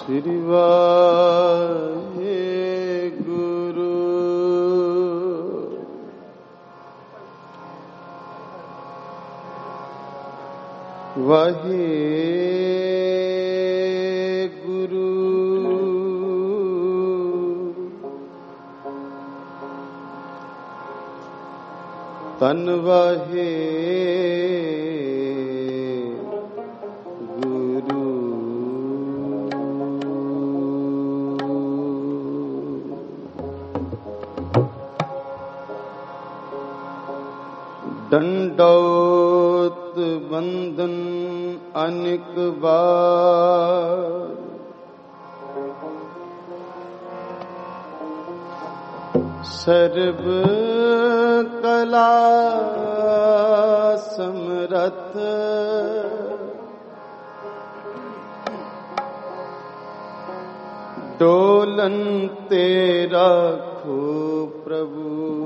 श्री वाहेगुरु। वाहेगुरु तन वाहे दंडौत बंदन अनेक बार, सर्व कला समरथ, डोलन तेरा खो प्रभु।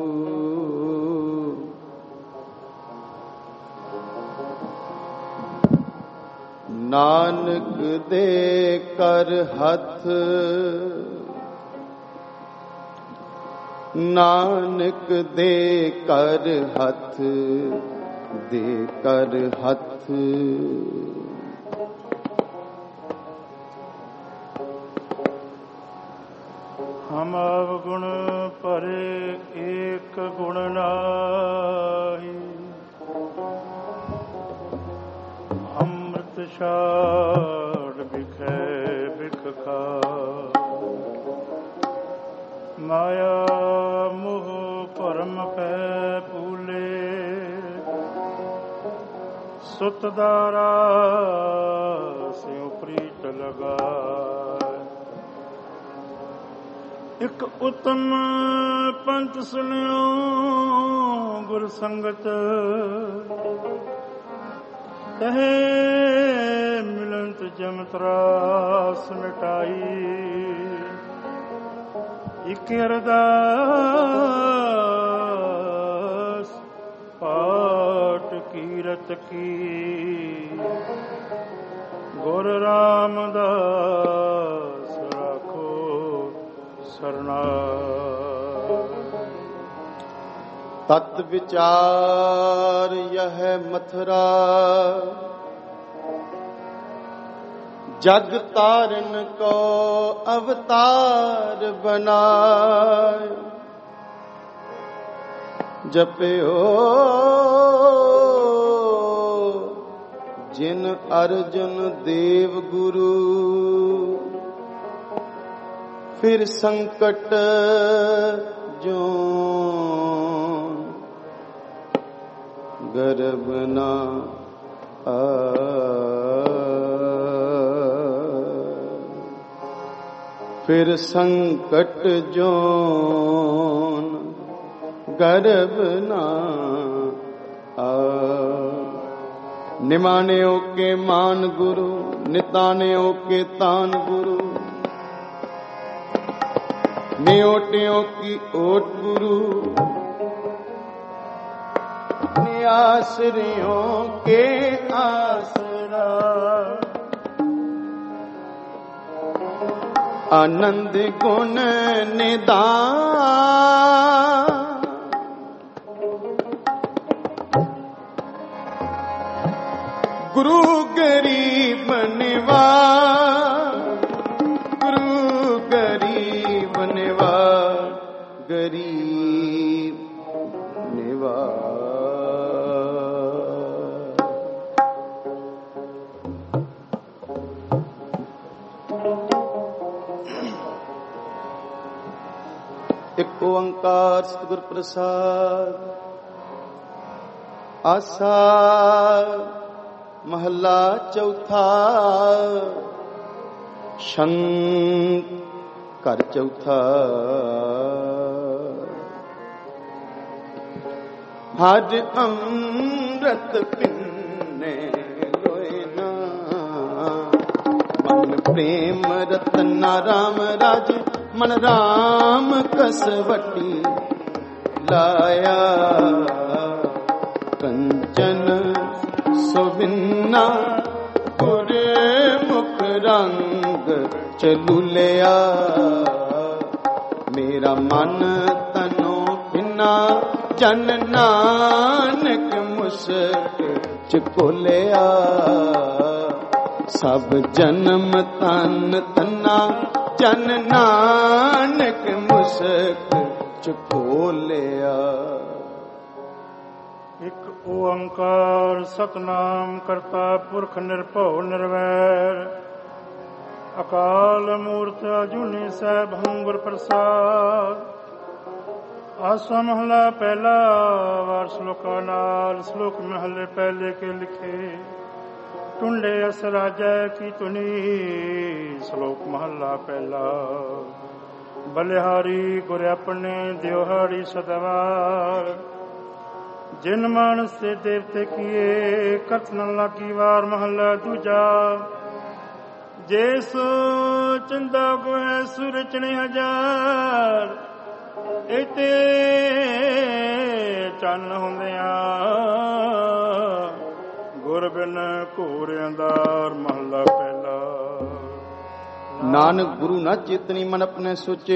नानक दे कर हथ, नानक दे कर हथ, दे कर हथ। हम अवगुण परे एक गुण नाहि, अमृत छाड़ बिखे बिख खा। माया मोह परम पै फूले, सुत दारा स्यों प्रीत लगा। एक उत्तम पंथ सुनियो गुर संगत, कहे मिलंत जम त्रास मिटाई। इक अरदास पाठ कीरत की, गुर रामदास राखो सरना। तत् विचार यह मथुरा, जग तारन को अवतार बनाए। जपयो जिन अर्जुन देव गुरु, फिर संकट जो गर्भ न फिर संकट जोन गर्भ न निमाने के मान गुरु, निताने के तान गुरु। नियोटियों की ओट गुरु, नियासरियों के आसरा। आनंद गुण निदान, गुरु गरीब निवार, गुरु गरीब निवार, गरीब निवार। एक ओंकार सतगुर प्रसाद। आसा महला चौथा, शंकर चौथा। हर अमृत पिन्ने लोयना, मन प्रेम रतना राम राज। मन राम कसवटी लाया, कंचन सुविन्ना गुर मुख ਰੰਗ ਚਲੂਲਿਆ। ਮੇਰਾ ਮਨ ਤਨੋ ਬਿਨਾ ਜਨ ਨਾਨਕ ਮੁਸਕ ਚਕੋਲਿਆ। ਸਭ ਜਨਮ ਤਨ ਤਨਾ ਜਨ ਨਾਨਕ ਮੁਸਕ ਚਕੋਲਿਆ। ਇਕ ਓੰਕਾਰ ਸਤਨਾਮ ਕਰਤਾ ਪੁਰਖ ਨਿਰਭਉ ਨਿਰਵੈਰ ਅਕਾਲ ਮੂਰਤ ਅਜੂਨੀ ਸੈਭੰ ਗੁਰ ਪ੍ਰਸਾਦ। ਆਸਾ ਮਹਲਾ ਪਹਿਲਾ ਵਾਰ ਸ਼ਲੋਕਾਂ ਨਾਲ। ਸ਼ਲੋਕ ਮਹਲੇ ਪਹਿਲੇ ਕੇ ਲਿਖੇ ਟੁੰਡੇ ਅਸ ਰਾਜੈ ਕੀ ਤੁਨੀ। ਸ਼ਲੋਕ ਮਹਲਾ ਪਹਿਲਾ। ਬਲਿਹਾਰੀ ਗੁਰ ਆਪਣੇ ਦਿਵਹਾੜੀ ਸਦਵਾਰ। ਜਿਨ ਮਾਨਸ ਤੇ ਦੇਵਤੇ ਕੀਏ ਕਰਤ ਨ ਲਾਗੀ ਵਾਰ। ਮਹਲਾ ਦੂਜਾ। ਜੇ ਸੋ ਚੰਦਾ ਗੋਹੈ ਸੂਰਜ ਨੇ ਹਜ਼ਾਰ। ਇਤੇ ਚੰਨ ਹੁੰਦਿਆਂ ਗੁਰ ਬਿਨ ਘੋਰ ਅੰਧਾਰ। ਮਹਲਾ ਪਹਿਲਾ। ਨਾਨਕ ਗੁਰੂ ਨਾ ਚੇਤਨੀ ਮਨ ਆਪਣੇ ਸੋਚੇ।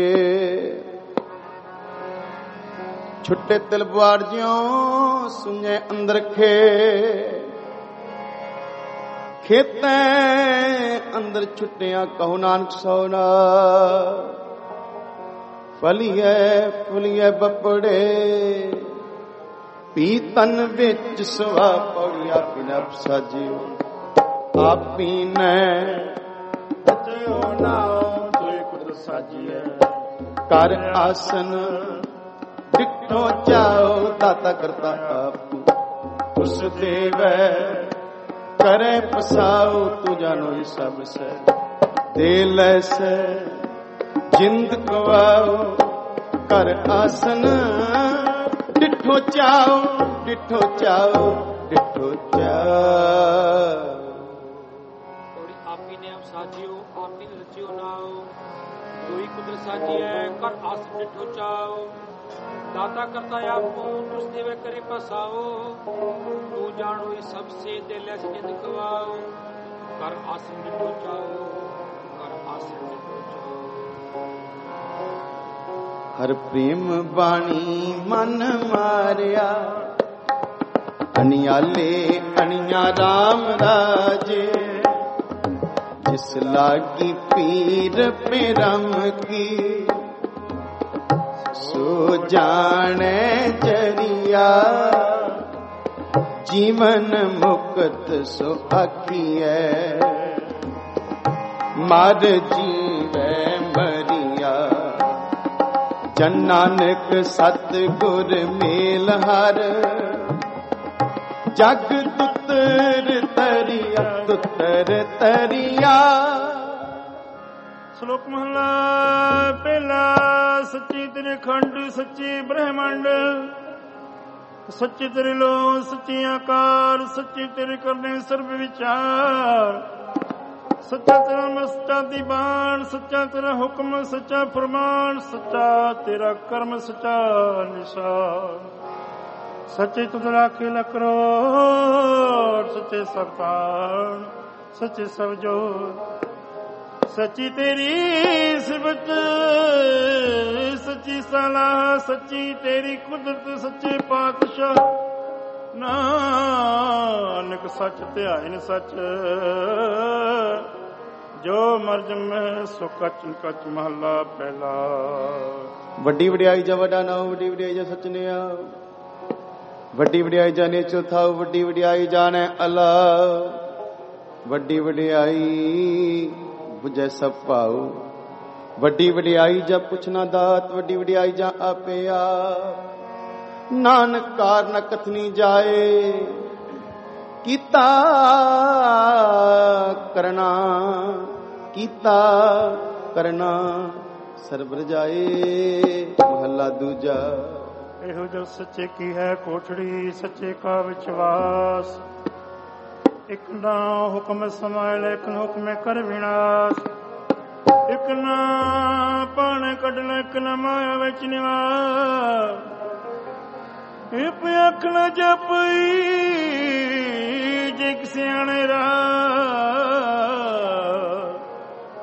ਛੁੱਟੇ ਤਲਵਾਰ ਜਿਉ ਸੁਣੇ ਅੰਦਰ ਖੇ। ਖੇਤੈ ਅੰਦਰ ਛੁੱਟਿਆ ਕਹੋ ਨਾਨਕ ਸੋਨਾ। ਫਲੀਐ ਫੁਲੀਐ ਬਪੜੇ ਪੀਤਨ ਵਿੱਚ ਸਵਾ ਪੌੜੀਆ ਪਿਨਪ ਸਾਜਿਓ। ਆਪੀ ਨੈ ਜਿਉ ਨਾਉ ਤੁਇ ਕੁਦ ਸਾਜੀਐ। ਕਰ ਆਸਨ ਡਿਠੋ ਜਾਓ ਦਾਤਾ ਕਰਤਾ ਆਪ। ਉਸ ਦੇਵੈ ਕਰੇ ਪਸਾਉ ਤੂ ਜਾਨੋ ਇਹ ਸਭ ਸੈ। ਦੇ ਲੈ ਸੈ ਜਿੰਦ ਕਵਾਉ ਕਰ ਆਸਨ। ਡਿਠੋ ਚਾਓ ਡਿਠੋ ਚਾਓ ਡਿਠੋ ਚਾਓ। ਆਪੀ ਨੇ ਸਾਜਿਓ ਆਪੀ ਨੇ ਰਚਿਓ ਨਾਉ। ਦੋਈ ਕੁਦਰ ਸਾਜੀਐ ਕਰ ਆਸਨ ਡਿਠੋ ਚਾਓ। ਦਾਤਾ ਕਰਤਾ ਆਪੋ ਤੁਸ ਦੇਵੇ ਕਰੇ ਪਸਾਓ। ਤੂੰ ਜਾਣੋ ਇਹ ਸਭ ਸੇ ਦੇ ਲੈ ਜਿੰਦ ਕਵਾਓ। ਕਰ ਆਸਨ ਡਿਠੋ ਚਾਓ ਕਰ ਆਸਨ ਡਿਠੋ ਚਾਓ। ਹਰ ਪ੍ਰੇਮ ਬਾਣੀ ਮਨ ਮਾਰਿਆ। ਅਨਿਆਲੇ ਅਣੀਆਂ ਰਾਮ ਰਾਜੇ। ਜਿਸ ਲਾਗੀ ਪੀਰ ਪਰਮ ਕੀ ਸੋ ਜਾਣੈ ਜਰੀਆ। ਜੀਵਨ ਮੁਕਤ ਸੋ ਆਖੀਐ। ਮਰ ਜੀਵੈ ਮਰੀਆ। ਜਨ ਨਾਨਕ ਸਤ ਗੁਰ ਮੇਲ ਹਰ। ਜਗ ਤੁਤਰ ਤਰੀਆ ਤੁਤਰ ਤਰੀਆ। ਸ਼ਲੋਕ ਮਹਲਾ ਪਹਿਲਾ। ਸੱਚੀ ਤੇਰੇ ਖੰਡ ਸੱਚੀ ਬ੍ਰਹਮੰਡ। ਸੱਚੀ ਤੇਰੇ ਲੋ ਸੱਚੀ ਆਕਾਰ। ਸੱਚੀ ਤੇਰੇ ਕਰਨੇ ਸਰਬ ਵਿਚਾਰ। ਸੱਚਾ ਤੇਰਾ ਮਸਤਾ ਦੀ ਬਾਣ। ਸੱਚਾ ਤੇਰਾ ਹੁਕਮ ਸੱਚਾ ਫਰਮਾਨ। ਸੱਚਾ ਤੇਰਾ ਕਰਮ ਸੱਚਾ ਨਿਸ਼ਾਨ। ਸੱਚੇ ਤੁਧ ਰਾਖੇ ਲਕਰੋ ਸੱਚੇ ਸਭਤਾਨ। ਸੱਚੇ ਸਭ ਜੋਤ। ਸੱਚੀ ਤੇਰੀ ਸਿਫਤ ਸੱਚੀ ਸਲਾਹ। ਸੱਚੀ ਤੇਰੀ ਕੁਦਰਤ ਸੱਚੇ ਪਾਤਸ਼ਾਹ। ਨਾਨਕ ਸੱਚ ਧਿਆਇਨ ਸੱਚ। ਜੋ ਮਰਜ ਮੈਂ ਸੋ ਕਚ ਕਚ। ਮਹਲਾ ਪਹਿਲਾ। ਵੱਡੀ ਵਡਿਆਈ ਜਾ ਵੱਡਾ ਨਾਉ। ਵੱਡੀ ਵਡਿਆਈ ਜਾ ਸਚਨਿਆ। ਵੱਡੀ ਵਡਿਆਈ ਜਾਣੇ ਚੌਥਾ। ਵੱਡੀ ਵਡਿਆਈ ਜਾਣੈ ਅਲਾ। ਵੱਡੀ ਵਡਿਆਈ ਬੁਝੈ ਸਭ ਭਾਉ। ਵੱਡੀ ਵਡਿਆਈ ਜਾ ਪੁੱਛਣਾ ਦਾਤ। ਵੱਡੀ ਵਡਿਆਈ ਜਾ ਆਪੇ ਆਪ। ਨਾਨਕ ਕਾਰ ਨ ਕਥਨੀ ਜਾਏ। ਕੀਤਾ ਕਰਨਾ ਕੀਤਾ ਕਰਨਾ ਸਰਬ ਰਜਾਏ। ਮਹੱਲਾ ਦੂਜਾ। ਇਹੋ ਜੋ ਸੱਚੇ ਕੀ ਹੈ ਕੋਠੜੀ। ਸੱਚੇ ਕਾ ਵਿਸ਼ਵਾਸ। ਇਕ ਨਾ ਹੁਕਮ ਸਮਾਇਲ ਇਕ ਨਾ ਹੁਕਮੇ ਕਰ ਵਿਨਾਸ਼। ਇਕ ਨਾ ਪਾਣੇ ਕੱਢ ਲੈ ਇਕ ਨਾ ਮਾਇਆ ਵਿੱਚ ਨਿਵਾਸ। ਇਪ ਅੱਖ ਨਾ ਜਪਈ ਜੇ ਸਿਆਣੇ ਰਾਹ।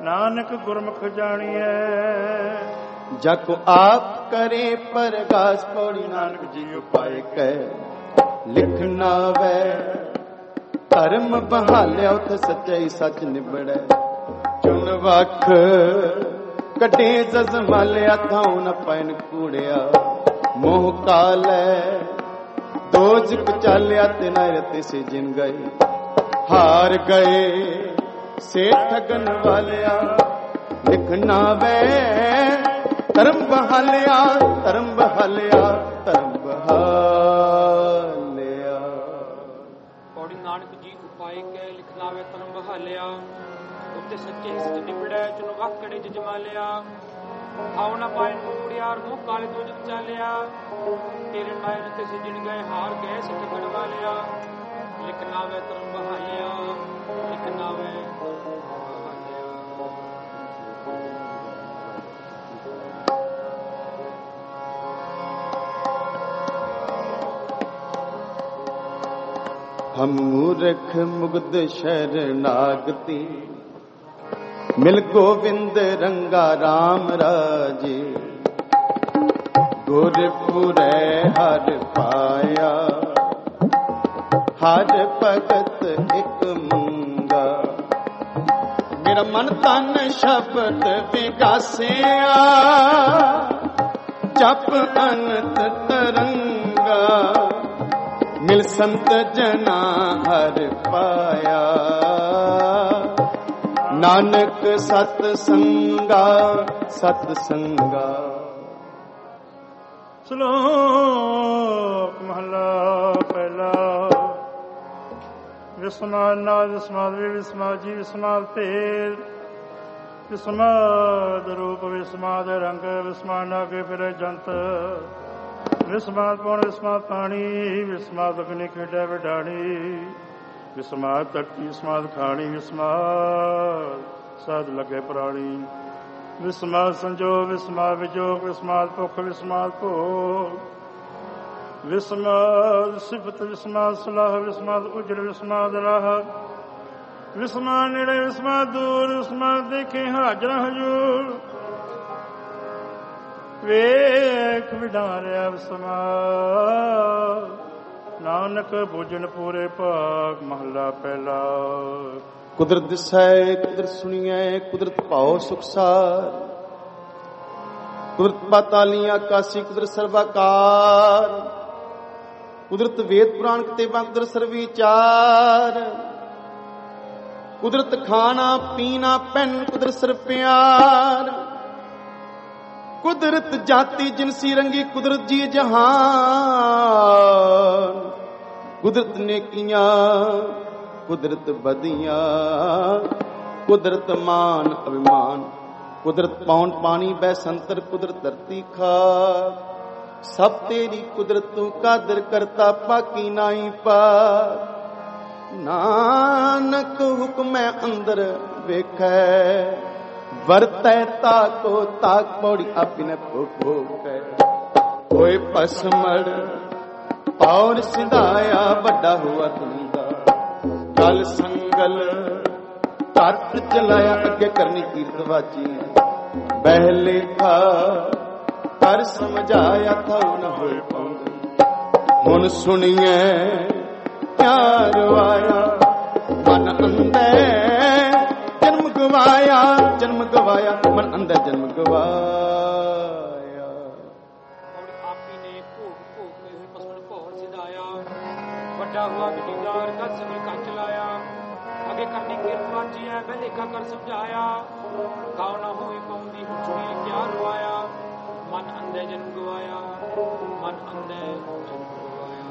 ਨਾਨਕ ਗੁਰਮੁਖ ਜਾਣੀਐ। ਜਗ ਆਪ ਕਰੇ ਪਰਗਾਸ ਪੌੜੀ ਨਾਨਕ ਜੀ ਉਪਾਏ ਕਹਿ ਲਿਖਣਾ ਵੈ ਧਰਮ ਬਹਾਲਿਆ ਉਥੇ ਸੱਚਾਈ ਸੱਚ ਨਿਬੜੈ ਚੁਣ ਵਖ ਕੱਢੇ ਜਜ਼ਮਾਲਿਆ ਥਾਉ ਨ ਪੈਨ ਕੂੜਿਆ ਮੋਹ ਕਾਲੈ ਦੋਜਕ ਚਾਲਿਆ ਤੇ ਨਰਤੇ ਸੇ ਜਿਨ ਗਏ ਹਾਰ ਗਏ ਸੇ ਠਗਨ ਵਾਲਿਆ ਲਿਖਣਾ ਵੈ ਧਰਮ ਬਹਾਲਿਆ ਧਰਮ ਬਹਾਲਿਆ ਧਰਮ ਬਹਾਲਿਆ। ਪੌੜੀ ਨਾਨਕ ਜੀ ਉਪਾਏ ਕਹਿ ਲਿਖਣਾ ਵੇ ਧਰਮ ਬਹਾਲਿਆ ਉੱਤੇ ਸੱਚੇ ਸੱਚ ਨਿਬੜੈ ਚੁਣ ਵਾਕੜੇ ਜਜਮਾਲਿਆ ਆਉ ਨਾ ਪਾਏ ਕੂੜਿਆਰ ਮੂੰਹ ਕਾਲੇ ਤੋਂ ਜਗ ਚਾਲਿਆ ਤੇਰੇ ਨਾਇਰ ਤੇ ਸਜਣ ਗਏ ਹਾਰ ਗਏ ਸਿੱਖ ਗੜ ਵਾਲਿਆ ਲਿਖਣਾ ਵੇ ਧਰਮ ਬਹਾਲਿਆ ਲਿਖਣਾ ਵੇ ਹਮ ਮੂਰਖ ਮੁਗਧ ਸ਼ਰਨਾਗਤੀ ਮਿਲ ਗੋਵਿੰਦ ਰੰਗਾ ਰਾਮ ਰਾਜੇ ਗੁਰਪੁਰੈ ਹਰ ਪਾਇਆ ਹਰ ਭਗਤ ਇਕ ਮੰਗਾ ਮੇਰਾ ਮਨ ਤਨ ਸ਼ਬਦ ਵਿਗਾਸਿਆ ਜਪ ਅਨੰਤ ਤਰੰਗਾ ਮਿਲ ਸੰਤ ਜਨਾ ਹਰ ਪਾਇਆ ਨਾਨਕ ਸਤ ਸੰਗਾ ਸਤ ਸੰਗਾ। ਸ਼ਲੋਕ ਮਹਲਾ ਪਹਿਲਾ। ਵਿਸਮਾਦ ਨਾਦ ਵਿਸਮਾਦ ਵੇ ਵਿਸਮਾਦ ਜੀ ਵਿਸਮਾਦ ਭੇਦ ਵਿਸਮਾਦ ਰੂਪ ਵਿਸਮਾਦ ਰੰਗ ਵਿਸਮਾਦ ਨਾਗੇ ਫਿਰੇ ਜੰਤ ਵਿਸਮਾਦ ਪੌਣ ਵਿਸਮਾਦ ਪਾਣੀ ਵਿਸਮਾਦ ਅਗਨੀ ਖੇਡੈ ਵਿਡਾਣੀ ਵਿਸਮਾਦ ਤੱਕੀ ਵਿਸਮਾਦ ਖਾਣੀ ਵਿਸਮਾਦ ਸਾਧ ਲੱਗੇ ਪ੍ਰਾਣੀ ਵਿਸਮਾਦ ਸੰਜੋਗ ਵਿਸਮਾਦ ਵਿਜੋਗ ਵਿਸਮਾਦ ਭੁੱਖ ਵਿਸਮਾਦ ਭੋਗ ਵਿਸਮਾਦ ਸਿਫਤ ਵਿਸਮਾਦ ਸਲਾਹ ਵਿਸਮਾਦ ਉਜੜ ਵਿਸਮਾਦ ਰਾਹ ਵਿਸਮਾਦ ਨੇੜੇ ਵਿਸਮਾਦ ਦੂਰ ਵਿਸਮਾਦ ਦੇਖੇ ਹਾਜ਼ਰ ਹਜੂਰ ਵੇਖ ਵਿਡਾਰਿਆ ਵਿਸਮਾਦ ਨਾਨਕ ਭੋਜਨ ਪੂਰੇ ਭਾਗ ਮਹਲਾ ਪਹਿਲਾ। ਕੁਦਰਤ ਦਿਸੈ ਕੁਦਰਤ ਸੁਣੀਐ ਕੁਦਰਤ ਭਾਉ ਸੁਖਸਾਰ ਕੁਦਰਤ ਪਾਤਾਲੀ ਆਕਾਸੀ ਕੁਦਰਤ ਸਰਵਾਕਾਰ ਕੁਦਰਤ ਵੇਦ ਪੁਰਾਣ ਕਿਤਾਬਾਂ ਕੁਦਰਤ ਸਰਵੀਚਾਰ ਕੁਦਰਤ ਖਾਣਾ ਪੀਣਾ ਪੈਨ ਕੁਦਰਤ ਸਰ ਪਿਆਰ ਕੁਦਰਤ ਜਾਤੀ ਜਿਨਸੀ ਰੰਗੀ ਕੁਦਰਤ ਜੀ ਜਹਾਨ ਕੁਦਰਤ ਨੇਕੀਆਂ ਕੁਦਰਤ ਬਦੀਆਂ ਕੁਦਰਤ ਮਾਨ ਅਭਿਮਾਨ ਕੁਦਰਤ ਪੌਣ ਪਾਣੀ ਬੈ ਸੰਤਰ ਕੁਦਰਤ ਧਰਤੀ ਖਾਕ ਸਭ ਤੇਰੀ ਕੁਦਰਤ ਤੂੰ ਕਾਦਰ ਕਰਤਾ ਪਾਕੀ ਨਾਹੀ ਪਾਕ ਨਾਨਕ ਹੁਕਮੈ ਅੰਦਰ ਵੇਖੈ ਵਰਤੈ ਤਾਕੋ ਤਾਕ ਪੌੜੀ ਆਪਿਨੇ ਭੋਗੈ ਹੋਏ ਪਸਮੜ ਪੌਰ ਸਿਧਾਇਆ ਵੱਡਾ ਹੋਆ ਤੁੰਦਾ ਕਲ ਸੰਗਲ ਧਰਤ ਚਲਾਇਆ ਅੱਗੇ ਕਰਨੀ ਕੀਰਤ ਵਾਚੀ ਬਹਿਲੇ ਥਾ ਕਰ ਸਮਝਾਇਆ ਥਾਉ ਨ ਹੋਏ ਪਾਉਂਦੇ ਹੁਣ ਸੁਣੀਐ ਪਿਆਰ ਆਇਆ ਮਨ ਅੰਦੇ ਜਨਮ ਗਵਾਇਆ ਮਨ ਅੰਦਰ ਜਨਮ ਗਵਾਇਆ ਆਪੀ ਨੇ ਭੋਗ ਭੋਗ ਹੋਏ ਪਸਮਣ ਭੌਰ ਸਿਧਾਇਆ ਵੱਡਾ ਹੁਆ ਗਡੀਦਾਰ ਕਦ ਸਗਲ ਕਾ ਚਲਾਇਆ ਅੱਗੇ ਕਰਨੀ ਕਿਰਤ ਵਾਚੀ ਹੈ ਬਹਿਲੇਖਾ ਕਰ ਸਮਝਾਇਆ ਗਾਉ ਨਾ ਹੋਏ ਪਾਉਂਦੀ ਹੁਣ ਸੁਣੀ ਕਿਆ ਰਵਾਇਆ ਮਨ ਅੰਦੇ ਜਨਮ ਗਵਾਇਆ ਮਨ ਅੰਦੇ ਜਨਮ ਗਵਾਇਆ।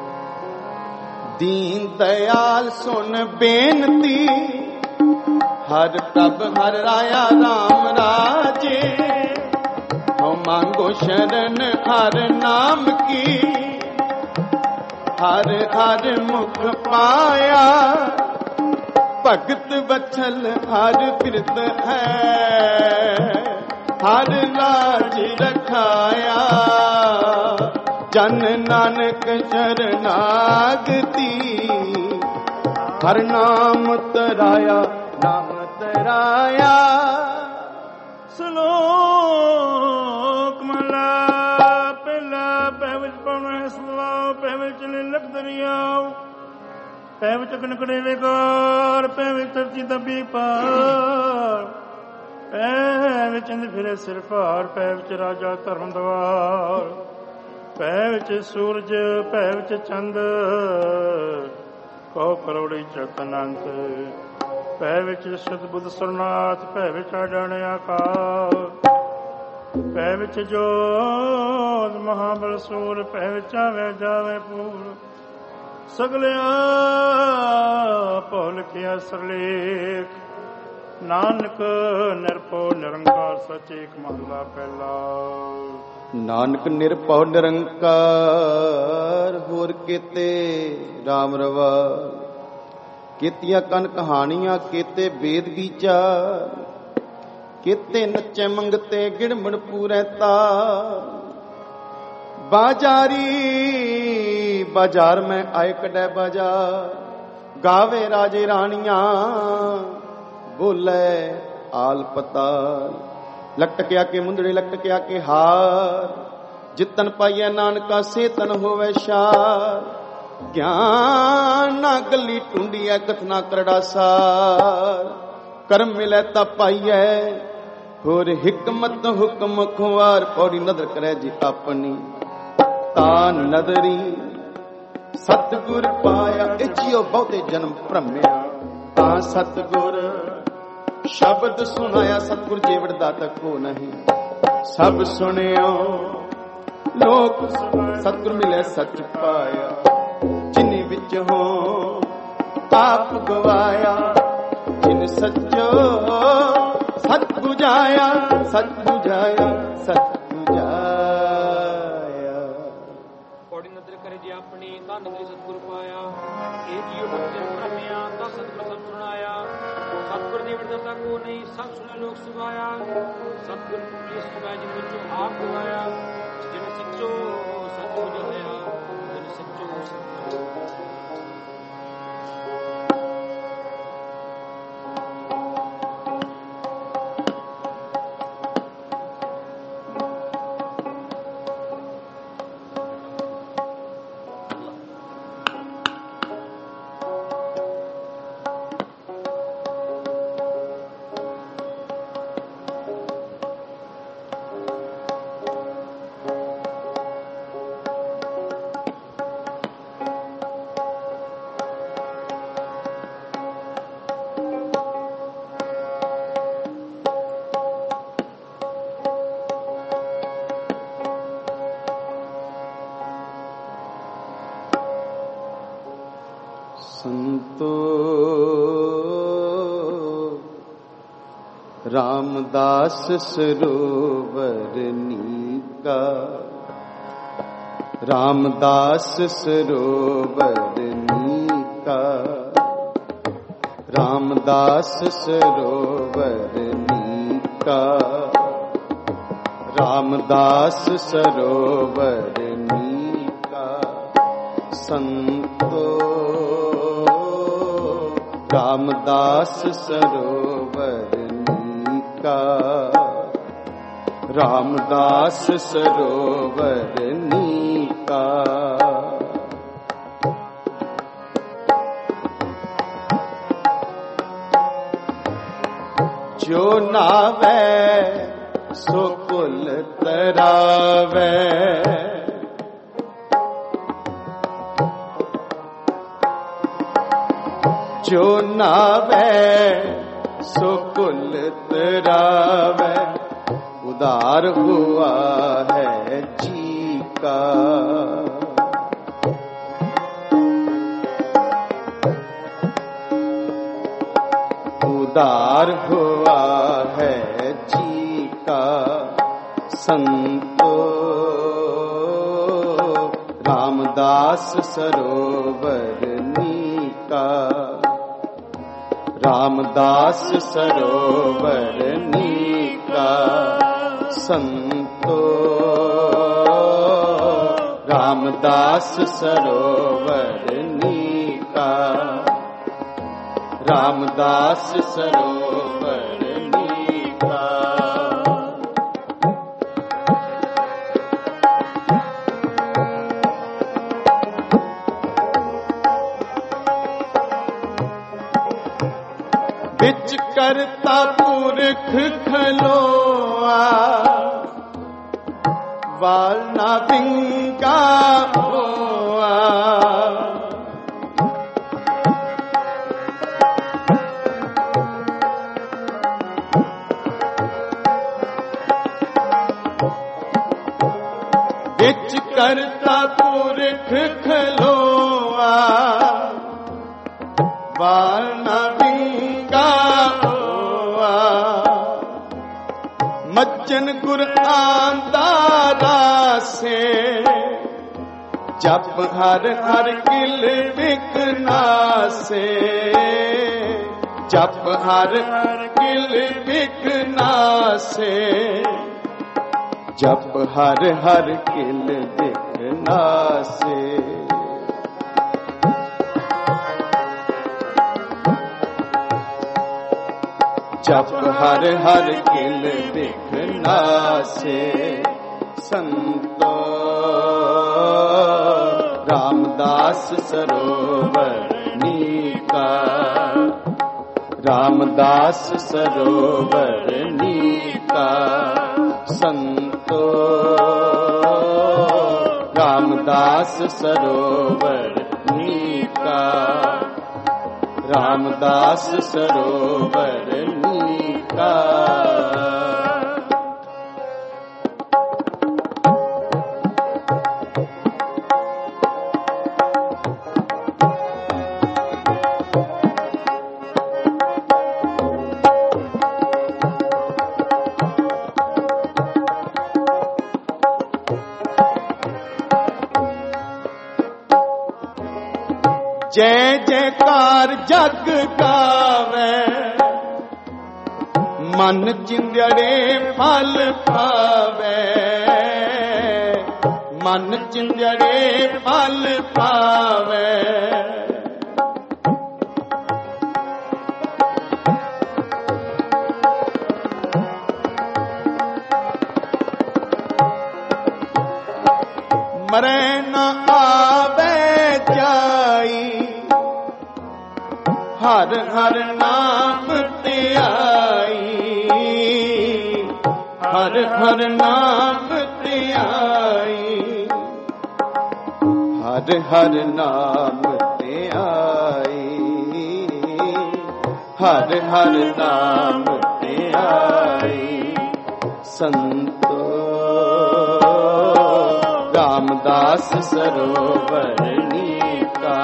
ਦੀਨ ਦਇਆਲ ਸੁਣ ਬੇਨਤੀ ਹਰ ਪ੍ਰਭ ਹਰ ਰਾਇਆ ਰਾਮ ਰਾਜੇ ਹਉ ਮੰਗੋ ਸ਼ਰਨ ਹਰ ਨਾਮ ਕੀ ਹਰ ਹਰ ਮੁਖ ਪਾਇਆ ਭਗਤ ਬਚਲ ਹਰ ਬਿਰਤ ਹੈ ਹਰ ਲਾਜ ਰਖਾਇਆ ਜਨ ਨਾਨਕ ਸ਼ਰਨਾਗਤੀ ਹਰ ਨਾਮ ਤਰਾਇਆ ਨਾਮ ਤਰਾਇਆ ਚਲੇ ਲਖ ਦਰਿਆਓ, ਪੈ ਵਿੱਚ ਕਣਕੜੇ ਵੇਗਾਰ, ਪੈ ਵਿੱਚ ਧਰਤੀ ਦੱਬੀ ਪਾਰ, ਪੈ ਵਿੱਚ ਇੰਦ ਫਿਰੇ ਸਿਰ ਭਾਰ, ਪੈ ਵਿੱਚ ਰਾਜਾ ਧਰਮ ਦਵਾਰ, ਪੈ ਵਿੱਚ ਸੂਰਜ, ਪੈ ਵਿੱਚ ਚੰਦ, ਕਹੋ ਕਰੋੜੀ ਚੱਕ ਅਨੰਤ, ਪੈ ਵਿੱਚ ਸਤ ਬੁੱਧ ਸਰਨਾਥ, ਪੈ ਵਿੱਚ ਅਡਾਣੇ ਆਕਾਰ, ਪੈ ਵਿੱਚ ਜੋਤ ਮਹਾਬਲ ਸੂਰ, ਪੈ ਵਿੱਚ ਆਵੇ ਜਾਵੇ ਪੂਰ, ਸਗਲਿਆ ਭੁੱਲ ਗਿਆ ਸਰਲੇਖ, ਨਾਨਕ ਨਿਰਭਉ ਨਿਰੰਕਾਰ ਸੱਚ ਏਕ ਮਹਲਾ ਪਹਿਲਾ। ਨਾਨਕ ਨਿਰਭਉ ਨਿਰੰਕਾਰ ਹੋਰ ਕੀਤੇ ਰਾਮ ਰਵਾਰ, ਕੀਤੀਆਂ ਕਨ ਕਹਾਣੀਆਂ ਕੀਤੇ ਵੇਦ ਵਿਚਾਰ, ਕੀਤੇ ਨੱਚੇ ਮੰਗਤੇ ਗਿਣਮਣ ਪੂਰੈ ਤਾਰ, ਬਾਜਾਰੀ ਬਾਜ਼ਾਰ ਮੈਂ ਆਏ ਕਢੈ ਬਾਜ਼ਾਰ, ਗਾਵੇ ਰਾਜੇ ਰਾਣੀਆਂ ਬੋਲੇ ਆਲ ਪਤਾਲ, ਲਟਕਿਆ ਕੇ ਮੁੰਦੜੇ ਲਟਕਿਆ ਕੇ ਹਾਰ, ਜਿਤਨ ਪਾਈਐ ਨਾਨਕਾ ਸੇ ਤਨ ਹੋਵੇ ਸ਼ਾਰ, ਗਿਆਨ ਨਾ ਗੱਲੀ ਟੁੰਡੀਐ ਕਥਨਾ ਕਰੜਾ ਸਾਰ, ਕਰਮ ਮਿਲੈ ਤਾਂ ਪਾਈਐ ਹੋਰ ਹਿਕਮਤ ਹੁਕਮ ਖੁਆਰ, ਪੌੜੀ ਨਦਰ ਕਰੈ ਜੀ ਆਪਣੀ ਤਾ ਨਦਰੀ, ਸਤਿਗੁਰ ਪਾਇਆ ਇਹ ਜਿਉ ਬਹੁਤੇ ਜਨਮ ਭ੍ਰਮਿਆ, ਤਾਂ ਸਤਿਗੁਰ ਸ਼ਬਦ ਸੁਣਾਇਆ, ਸਤਿਗੁਰ ਜੀਵੜ ਦਾਤਾ ਕੋ ਨਹੀਂ, ਸਭ ਸੁਣਿਓ ਲੋਕ ਸਤਿਗੁਰ ਮਿਲੇ ਸੱਚ ਪਾਇਆ, ਜਿਨੀ ਵਿੱਚ ਹੋ ਆਪ ਗਵਾਇਆ, ਜਿਨ ਸੱਚੋ ਸਤ 부ਝਾਇਆ, ਸਤ 부ਝਾਇਆ, ਸਤ 부ਝਾਇਆ। ਪੌੜੀ ਨਦਰ ਕਰੇ ਜੀ ਆਪਣੀ ਤਾਂ ਨਦਰੀ ਸਤਿਗੁਰ ਪਾਇਆ, ਇਹ ਜੀਉ ਭਗਤ ਭ੍ਰਮਿਆ ਤਾਂ ਸਤਿਗੁਰ ਸਭ ਸੁਣਾਇਆ, ਸਤਿਗੁਰ ਦੀ ਵਡਤਾ ਕੋ ਨਹੀਂ ਸਭ ਸੁਣੇ ਲੋਕ ਸੁਭਾਇਆ, ਸਤਿਗੁਰ ਪੁੱਛੇ ਸੁਭਾਇਆ ਜਿਨ ਵਿੱਚੋਂ ਆਪ ਗਵਾਇਆ, ਜਿਨ ਸੱਚੋ ਸਤ 부ਝਾਇਆ, ਜਿਨ ਸੱਚੋ ਸਤ। ਸੰਤੋ ਰਾਮਦਾਸ ਸਰੋਵਰ ਨੀਕਾ, ਰਾਮਦਾਸ ਸਰੋਵਰ ਨੀਕਾ, ਰਾਮਦਾਸ ਸਰੋਵਰ ਨੀਕਾ, ਰਾਮਦਾਸ ਸਰੋਵਰ ਨੀਕਾ, ਸੰਤੋ ਰਾਮਦਾਸ ਸਰੋਵਰ ਨੀਕਾ, ਰਾਮਦਾਸ ਸਰੋਵਰ ਨੀਕਾ। ਜੋ ਨਾਵੇ ਸੋ ਕੁਲ ਤਰਾਵੇ, ਜੋ ਨਾਵੇ ਸੋ ਕੁਲ ਤਰਾਵੇ, ਉਧਾਰ ਹੁਆ ਹੈ ਜੀ ਕਾ। उदार हुआ है जी का संतो, रामदास सरोवर नीका, रामदास सरोवर नीका संतो, रामदास सरोवर नीका, रामदास सरोवर नीका। करता पुरख खलोआ वाल ना विंगा होआ विच करता पुरख खलोआ वाल ना विंगा होआ मज्जन गुर आंदा से जप हर हर किल विकना से जप हर हर किल विकना से जप हर हर किल विकना से जप हर हर किल विघ्ना से संतो रामदास सरोवर नीका रामदास सरोवर नीका संतो रामदास सरोवर नीका रामदास सरोवर नीका जय जयकार जग गावे मन चिंदड़े फल पावे मन चिंदड़े फल पावे मरे न आवे जाई हर हर नाम ते आई हर हर नाम ते आई हर हर नाम ते आई हर हर नाम ते आई संतो रामदास सरोवर नीका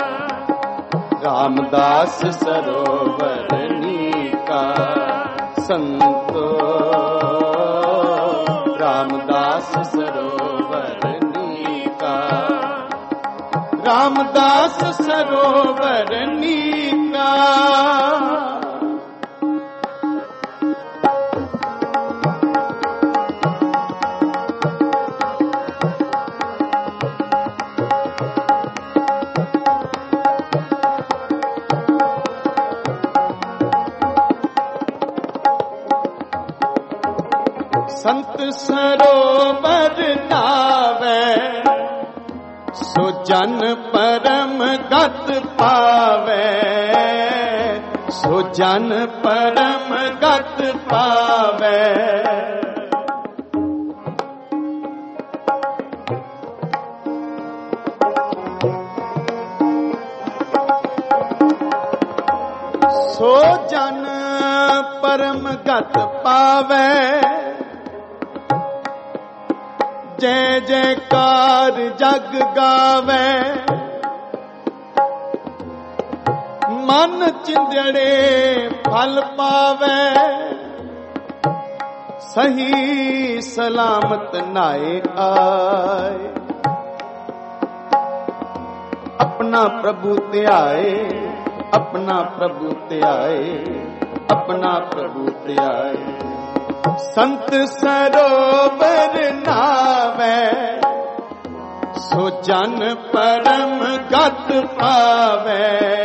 रामदास सरोवर नीका संतो रामदास सरोवर नीका रामदास सरोवर नीका संत सरोवर नावे सो जन परम गत पावे सो जन परम गत पावे सो जन परम गत पावे जय जयकार जग गावे मन चिंदड़े फल पावे सही सलामत नाए आए अपना प्रभु ते आए अपना प्रभु ते आए अपना प्रभु ते आए संत सरोवर नावे सो जन परम गत पावे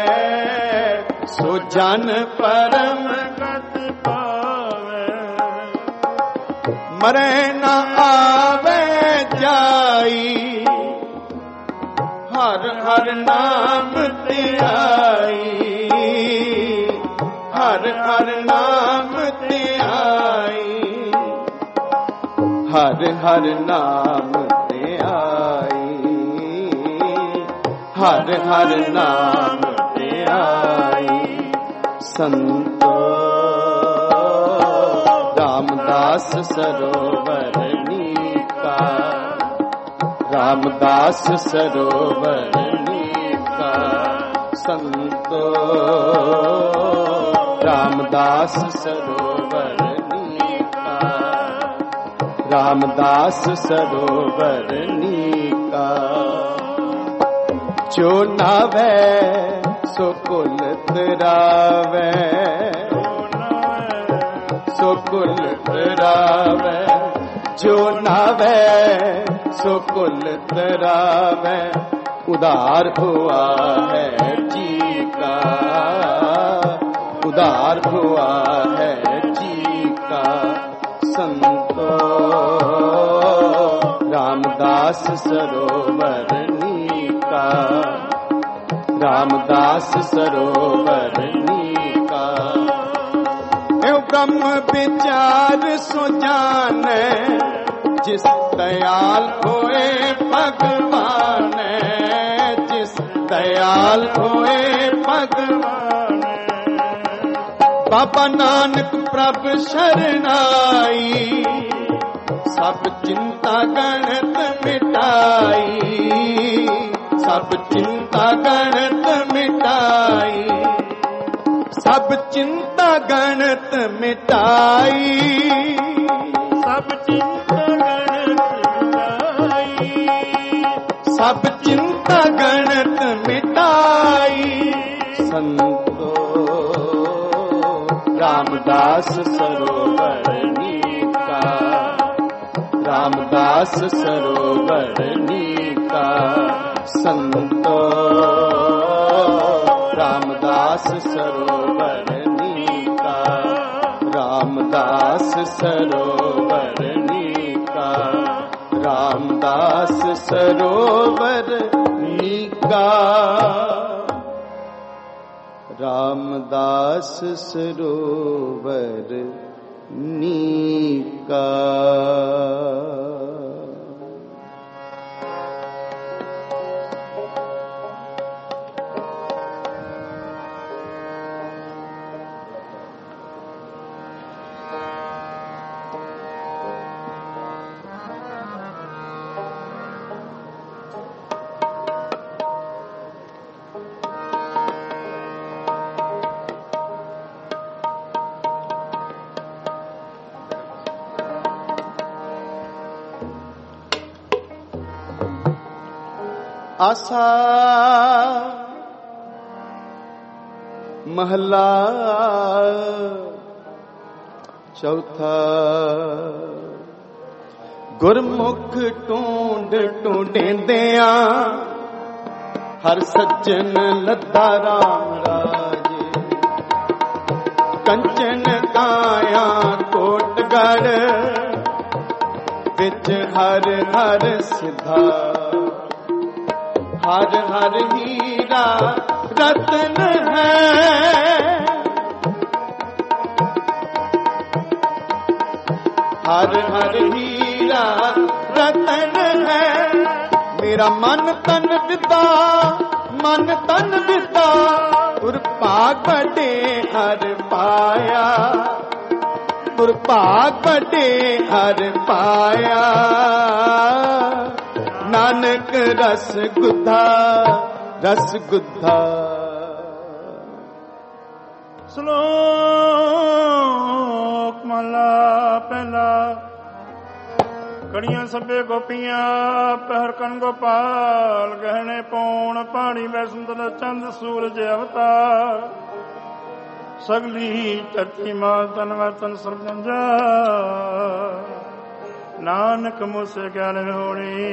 सो जन परम गत पावे मरे न आवे जाई हर हर नाम ते आई हर हर नाम हर हर नाम ते आई, हर हर नाम ते आई। संतो रामदास सरोवर नीका, रामदास सरोवर नीका। संतो रामदास सरोवर नीका, रामदास सरोवर नीका। जो नावे सो कुल तरावे, सो कुल तरावे। जो नावे सो कुल तरावे, उदार हुआ है जी का, उदार हुआ है जी का। संतो रामदास सरोवर नीका, रामदास सरोवर नीका। एवं ब्रह्म विचार सो जाने, जिस दयाल होए भगवान, जिस दयाल होए भगवान। बाबा नानक प्रभ शरणाई, सब चिंता गणत मिटाई, सब चिंता गणत मिटाई, सब चिंता गणत मिटाई, सब चिंता गणत मिटाई, सब चिंता गणत मिटाई। संतो रामदास सरोवर नीका, रामदास सरोवर नीका। संतो रामदास सरोवर नीका, रामदास सरोवर नीका, रामदास सरोवर नीका। रामदास सरोवर नीका। आसा महला चौथा। गुरमुख टूंड टूंडेंदिया, हर सज्जन लद्दा राम राजे। कंचन काया कोटगढ़, विच हर हर सिद्धा। हर हर हीरा रतन है, हर हर हीरा रतन है। मेरा मन तन विदा, मन तन विदा, उर भाग बड़े हर पाया, उर भाग बड़े हर पाया। नानक रस गुद्धा, रस गुद्धा। श्लोक महला पहला। कड़ियां सभे गोपियां पहर कन गोपाल, गहने पौण पानी में सुंदर चंद सूरज अवतार। सगली धरती मां तन वतन सरजंजा, नानक मुझसे ज्ञान होनी